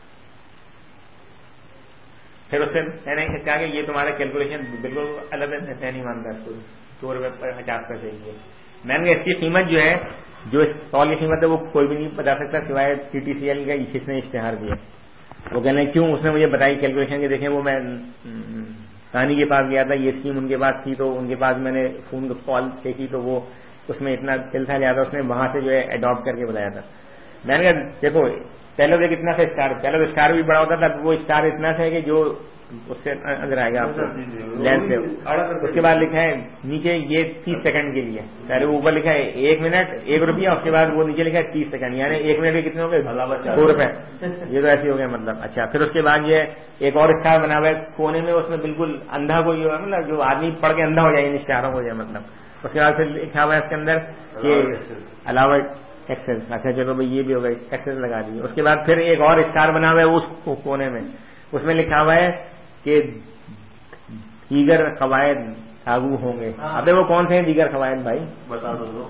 پھر اس سے میں نے کہا کہ یہ تمہارا کیلکولیشن بالکل الگ ہے میں نہیں مانتا اس کو دو روپے پچاس پیسے کی ہے. میں نے کہا اس کی قیمت جو ہے جو اس کال کی قیمت ہے وہ کوئی بھی نہیں بتا سکتا سوائے ٹی ٹی سی ایل کا جس نے اشتہار دیا. وہ کہنے کیوں اس نے مجھے بتائی کیلکولیشن کے دیکھیں وہ میں ثانی کے پاس گیا تھا یہ اسکیم ان کے پاس تھی تو ان کے پاس میں نے فون کال دیکھی تو وہ اس میں اتنا دل تھا زیادہ اس نے وہاں سے جو ہے اڈاپٹ کر کے بلایا تھا. میں نے کہا دیکھو پہلے تو کتنا سا اسٹار پہلے تو اسٹار بھی بڑا ہوتا تھا وہ اسٹار اتنا سا ہے کہ جو اس سے اندر آئے گا آپ کو لینس سے. اس کے بعد لکھا ہے نیچے یہ تیس سیکنڈ کے لیے پہلے اوپر لکھا ہے ایک منٹ ایک روپیہ اس کے بعد وہ نیچے لکھا ہے تیس سیکنڈ یعنی ایک منٹ کے کتنے ہو گئے دو روپے یہ تو ایسے ہو گیا مطلب. اچھا پھر اس کے بعد یہ ایک اور اسٹار بنا ہوا ہے کونے میں اس میں بالکل اندھا کوئی جو ہے مطلب جو آدمی پڑھ کے اندھا ہو جائے اشتہاروں ہو جائے مطلب. اس کے بعد پھر لکھا ہوا ہے اس کے اندر کہ علاوہ ایکسس. اچھا چلو بھائی یہ بھی ہوگا ایکسس لگا دیے. اس کے بعد پھر ایک اور اسٹار بنا ہوا ہے اس کونے میں اس میں لکھا ہوا ہے کہ دیگر قواعد لاگو ہوں گے. ابھی وہ کون سے ہیں دیگر قواعد بھائی بتا دو.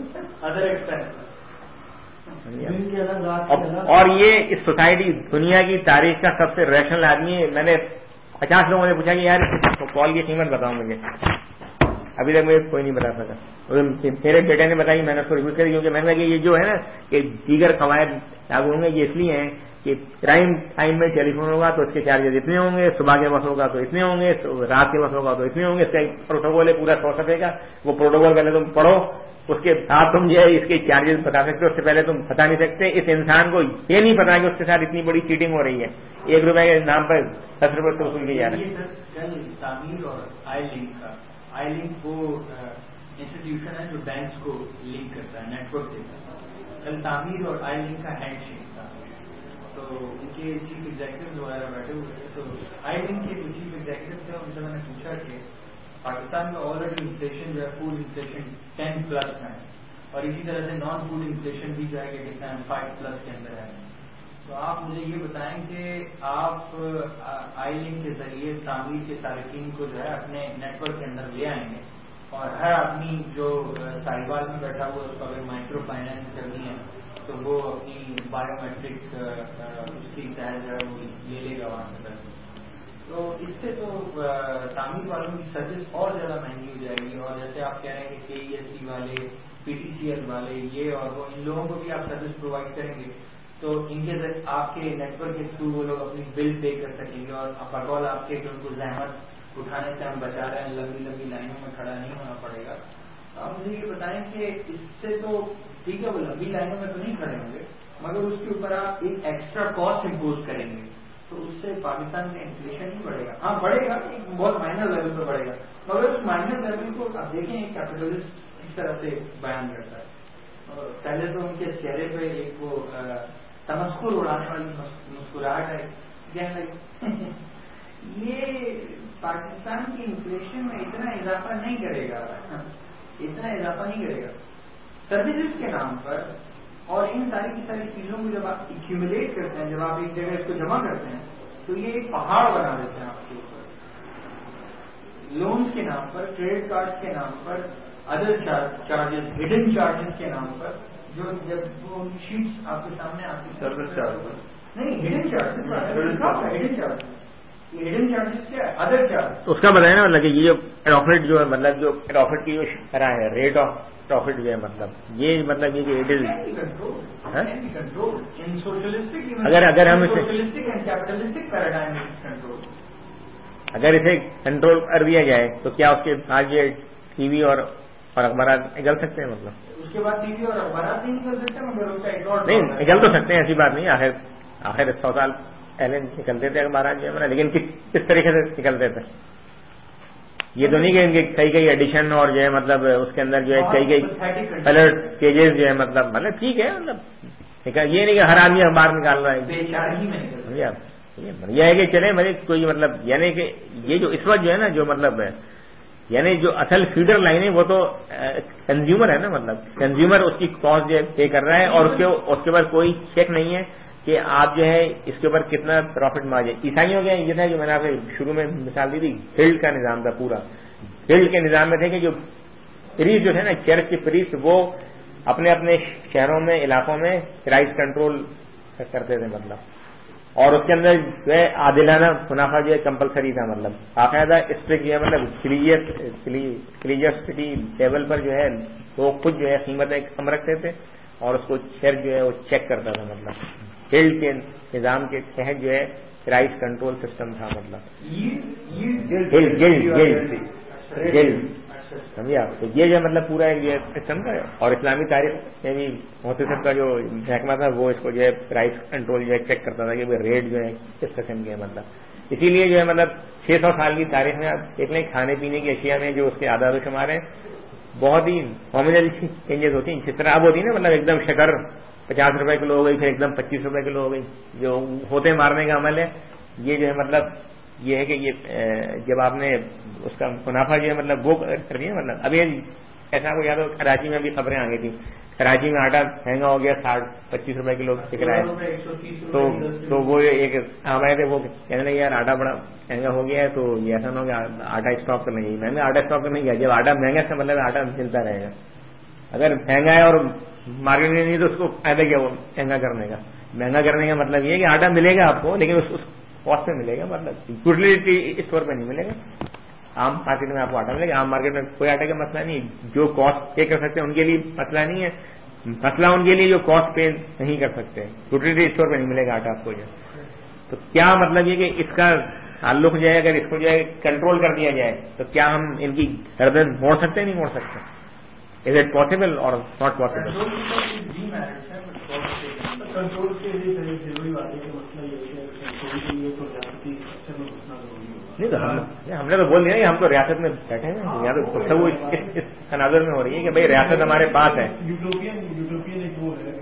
اور یہ اس سوسائٹی دنیا کی تاریخ کا سب سے ریشنل آدمی ہے. میں نے پچاس لوگوں نے پوچھا کہ یار کال کی قیمت بتاؤ مجھے ابھی تک مجھے کوئی نہیں بتا سکا. میرے بیٹے نے بتائی میں نے اس کو ریپیٹ کری کیونکہ میں نے کہا کہ یہ جو ہے نا کہ دیگر قواعد لاگو ہوں گے یہ اس لیے ہیں کہ پرائم ٹائم میں ٹیلی فون ہوگا تو اس کے چارجز اتنے ہوں گے صبح کے وقت ہوگا تو اتنے ہوں گے رات کے وقت ہوگا تو اتنے ہوں گے. اس کا ایک پروٹوکول ہے پورا سو صفحے کا وہ پروٹوکول پہلے تم پڑھو اس کے بعد تم جو ہے اس کے چارجز بتا سکتے ہو. اس سے پہلے تم بتا نہیں سکتے. اس انسان کو یہ نہیں پتا کہ اس کے ساتھ اتنی بڑی چیٹنگ ہو رہی ہے. ایک روپے کے نام پر دس روپے تو وصول کیے جا رہے ہیں. آئی لنک وہ انسٹیٹیوشن ہے جو بینکس کو لنک کرتا ہے نیٹ ورک دیتا ہے. کل تعمیر اور آئی لنک کا ہینڈ شیک تھا تو ان کے چیف ایگزیکٹو وغیرہ بیٹھے ہوئے تھے. تو آئی لنک کے جو چیف ایگزیکٹو تھے ان سے میں نے پوچھا کہ پاکستان میں آلریڈی انفلیشن جو ہے فوڈ انفلیشن ٹین پلس میں ہے اور اسی طرح سے نان فوڈ انفلیشن بھی جو ہے کہ کتنا ہے فائیو پلس کے اندر ہے. تو آپ مجھے یہ بتائیں کہ آپ آئی لنک کے ذریعے تعمیر کے تارکین کو جو ہے اپنے نیٹ ورک کے اندر لے آئیں گے اور ہر آدمی جو ساحبال میں بیٹھا ہوا اس کو اگر مائکرو فائنینس کرنی ہے تو وہ اپنی بایو میٹرک اس کی تحت جو ہے وہ لے لے گا وہاں سے. تو اس سے تو تعمیر والوں کی سروس اور زیادہ مہنگی ہو جائے گی. اور جیسے آپ کہہ رہے ہیں کہ کے ای ایس سی والے پی ٹی سی ایل والے یہ اور وہ ان لوگوں کو بھی آپ سروس پرووائڈ کریں گے تو ان کے آپ کے نیٹ ورک کے تھرو وہ لوگ اپنی بل پے کر سکیں گے اور بقول آپ کے کہ ان کو زحمت اٹھانے سے ہم بچا رہے ہیں لمبی لمبی لائنوں میں کھڑا نہیں ہونا پڑے گا. آپ مجھے یہ بتائیں کہ اس سے تو ٹھیک ہے وہ لمبی لائنوں میں تو نہیں کھڑے ہوں گے مگر اس کے اوپر آپ ایک ایکسٹرا کاسٹ امپوز کریں گے تو اس سے پاکستان میں انفلیشن نہیں بڑھے گا. ہاں بڑھے گا, ایک بہت مائنر لیول پہ بڑھے گا, مگر اس مائنر لیول کو آپ دیکھیں ایک کیپٹلسٹ کس طرح سے بیان کرتا ہے. پہلے تو ان کے چہرے پہ ایک وہ تمسکر اڑانے والی مسکراہٹ ہے, کہنے لگے یہ پاکستان کی انفلیشن میں اتنا اضافہ نہیں کرے گا, اتنا اضافہ نہیں کرے گا سروسز کے نام پر. اور ان ساری کی ساری چیزوں کو جب آپ ایکیومولیٹ کرتے ہیں, جب آپ ایک جگہ اس کو جمع کرتے ہیں, تو یہ ایک پہاڑ بنا دیتے ہیں آپ کے اوپر. لونز کے نام پر, کریڈٹ کارڈ کے نام پر, ادر چارجز, ہڈن چارجز کے نام پر, جو جب وہ شیٹس آپ کے سامنے آتی سروس چارج نہیں ہڈن چارجز, ہڈن چارجز, یہ ہڈن چارجز کیا ہے, ادر چارج. اس کا بتائیں نا, مطلب کہ یہ جو پروفٹ جو ہے, مطلب جو پروفٹ کی جو شرح ہے, ریٹ آف پروفٹ جو ہے, مطلب یہ مطلب یہ کہ اٹ از اگر اگر ہم اگر اسے کنٹرول کر دیا جائے تو کیا اس کے بعد یہ ٹی وی اور اور اخبارات نکل سکتے ہیں, مطلب اس کے بعد ٹی وی اور اخبارات نہیں نکل سکتے, مگر اس کا ایک اور نہیں نکل تو سکتے ہیں, ایسی بات نہیں. آخر آخر سو سال پہلے نکلتے تھے اخبارات جو ہے, لیکن کس کس طریقے سے نکلتے تھے. یہ تو نہیں کہ ان کے کئی کئی ایڈیشن اور جو ہے مطلب اس کے اندر جو ہے کئی کئی کلر پیجز جو ہے, مطلب مطلب ٹھیک ہے, مطلب یہ نہیں کہ ہر آدمی اخبار نکال رہا ہے. یہ ہے کہ چلے مطلب کوئی مطلب یعنی کہ یہ جو اس وقت جو ہے نا, جو مطلب یعنی جو اصل فیڈر لائن ہے وہ تو کنزیومر ہے نا, مطلب کنزیومر اس کی کاسٹ جو ہے پے کر رہا ہے, اور اس کے اس کے اوپر کوئی چیک نہیں ہے کہ آپ جو ہے اس کے اوپر کتنا پروفٹ مارجن. عیسائیوں کے یہ تھا جو میں نے آپ کو شروع میں مثال دی تھی, گلڈ کا نظام تھا پورا. گلڈ کے نظام میں تھے کہ جو پریسٹ جو تھے نا, چرچ کے پریسٹ, وہ اپنے اپنے شہروں میں علاقوں میں پرائز کنٹرول کرتے تھے, مطلب, اور اس کے اندر جو ہے عادلانہ منافع جو ہے کمپلسری تھا, مطلب باقاعدہ اسٹرکٹ جو ہے مطلب ریلیجسٹی لیول پر جو ہے وہ خود جو ہے قیمتیں کم رکھتے تھے, اور اس کو چرچ جو ہے وہ چیک کرتا تھا. مطلب گلڈ کے نظام کے تحت جو ہے پرائز کنٹرول سسٹم تھا, مطلب گلڈ گلڈ گلڈ گلڈ سمجھے آپ. تو یہ جو مطلب پورا ایک یہ سسٹم تھا, اور اسلامی تاریخ میں بھی محتسب کا جو محکمہ تھا وہ اس کو جو ہے پرائز کنٹرول جو ہے چیک کرتا تھا کہ ریٹ جو ہے کس قسم کے ہیں. مطلب اسی لیے جو ہے مطلب چھ سو سال کی تاریخ میں آپ دیکھ لیں کھانے پینے کی اشیاء میں جو اس کے اعداد و شمار ہیں بہت ہی نامنل چینجز ہوتی ہیں. جس طرح اب ہوتی ہے نا, مطلب ایک دم شکر پچاس روپے کلو ہو گئی, پھر ایک دم پچیس روپے کلو ہو گئی, جو ہوتے مارنے کا عمل ہے. یہ جو ہے مطلب یہ ہے کہ یہ جب آپ نے اس کا منافع جو ہے مطلب وہ کر دیا, مطلب ابھی ایسا کو یاد ہو کراچی میں بھی خبریں آ گئی تھی, کراچی میں آٹا مہنگا ہو گیا, ساٹھ پچیس روپے کلو بک رہا ہے. تو تو وہ ایک ہمارے تھے وہ کہنے لگے یار آٹا بڑا مہنگا ہو گیا ہے, تو یہ ایسا نہ ہو کہ آٹا اسٹاک کرنا چاہیے. میں نے آٹا اسٹاک کرنے گیا, جب آٹا مہنگا ہے مطلب آٹا ملتا رہے گا. اگر مہنگا ہے اور مارکیٹ میں نہیں تو اس کو فائدہ کیا وہ مہنگا کرنے کا. مہنگا کرنے کا مطلب یہ ہے کہ آٹا ملے گا آپ کو, لیکن اس کاسٹ پہ ملے گا, مطلب یوٹیلیٹی اسٹور پہ نہیں ملے گا. عام مارکیٹ میں آپ کو آٹا ملے گا, عام مارکیٹ میں کوئی آٹا کا مسئلہ نہیں. جو کاسٹ پے کر سکتے ہیں ان کے لیے مسئلہ نہیں ہے, مسئلہ ان کے لیے جو کاسٹ پے نہیں کر سکتے. یوٹیلیٹی اسٹور پہ نہیں ملے گا آٹا آپ کو. جو تو کیا مطلب یہ کہ اس کا تعلق جو ہے اگر اس کو جو ہے کنٹرول کر دیا جائے تو کیا ہم ان کی گردن موڑ سکتے ہیں, نہیں موڑ سکتے. Is it possible or not possible? Control کے لیے ضروری بات ہے کہ مسئلہ یہ ہے کہ کنٹرول کے لیے تو ریاستی اسٹرکچر میں گھسنا ضروری ہوگا. نہیں تو ہم نے تو بول دیا کہ ہم تو ریاست میں بیٹھے ہیں, یہاں تو گفتگو اس تناظر میں ہو رہی ہے کہ بھائی ریاست ہمارے پاس ہے. یوٹوپین یوٹوپین ایک وہ ہے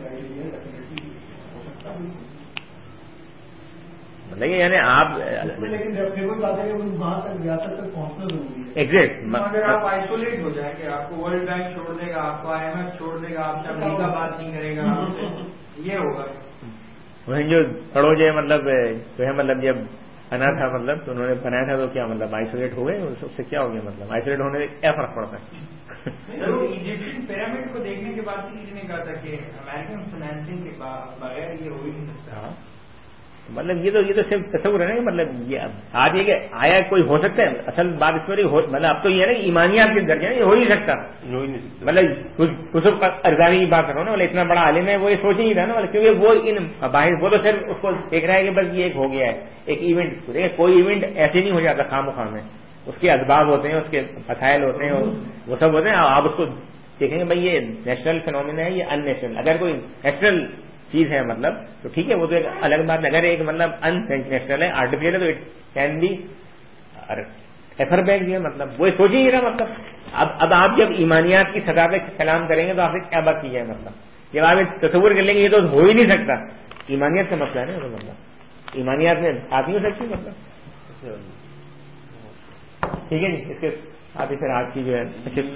مطلب یعنی آپ لیکن بات ہے کہ وہاں تک ریاست تک پہنچنا ضروری ہے. ایگزیکٹ اگر آپ آئسولیٹ ہو جائیں کہ آپ کو ورلڈ بینک چھوڑ دے گا, آپ کو آئی ایم ایف چھوڑ دے گا, آپ سے امریکہ بات نہیں کرے گا, یہ ہوگا. وہیں جو کڑو جو ہے مطلب جو ہے مطلب جب بنا تھا, مطلب تو انہوں نے بنایا تھا تو کیا مطلب آئسولیٹ ہو گئے, اس سے کیا ہو گیا, مطلب آئسولیٹ ہونے سے کیا فرق پڑتا ہے. ایجپشین پیرامڈ کو دیکھنے کے بعد کسی نے کہا تھا کہ امریکن فائنینسنگ کے بغیر یہ ہو ہی نہیں سکتا. مطلب یہ تو یہ تو صرف تصور ہے نا, مطلب یہ آج یہ کہ آیا کوئی ہو سکتا ہے. اصل بات اس میں مطلب اب تو یہ ہے نا ایمانیات کے درجے ہیں, یہ ہو ہی سکتا. مطلب یوسف ارزانی کی بات کر رہا ہوں نا, مطلب اتنا بڑا عالم ہے, وہ یہ سوچ ہی نہیں رہا نا, مطلب کیونکہ وہ ان باہر وہ تو صرف اس کو دیکھ رہا ہے کہ بس یہ ایک ہو گیا ہے ایک ایونٹ. دیکھیں کوئی ایونٹ ایسے نہیں ہو جاتا خام خواہ میں, اس کے اسباب ہوتے ہیں, اس کے مسائل ہوتے ہیں, وہ سب ہوتے ہیں. آپ اس کو دیکھیں گے بھائی یہ نیشنل فینومینا ہے, یہ ان نیشنل. اگر کوئی نیشنل چیز ہے مطلب تو ٹھیک ہے وہ تو ایک الگ بات. اگر ایک مطلب انسینشنل ہے آرٹیفیشل ہے تو it can be offer back جو ہے مطلب وہ سوچ ہی رہا مطلب. اب اب آپ جب ایمانیات کی سطح پہ کلام کریں گے تو آپ سے کیا بات کی جائے مطلب جب آپ تصور کر لیں گے یہ تو ہو ہی نہیں سکتا. ایمانیات کا مسئلہ ہے نا مطلب ایمانیات میں آپ نہیں ہو سکتی مطلب. ٹھیک ہے جی اس کے آپ پھر آج کی جو ہے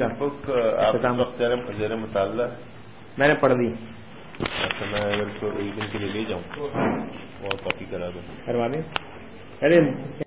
زیر مطالعہ میں نے پڑھ دی. اچھا میں اگر تو ایک دن کے لیے لے جاؤں اور کاپی کرا دوں کروا دیں. ارے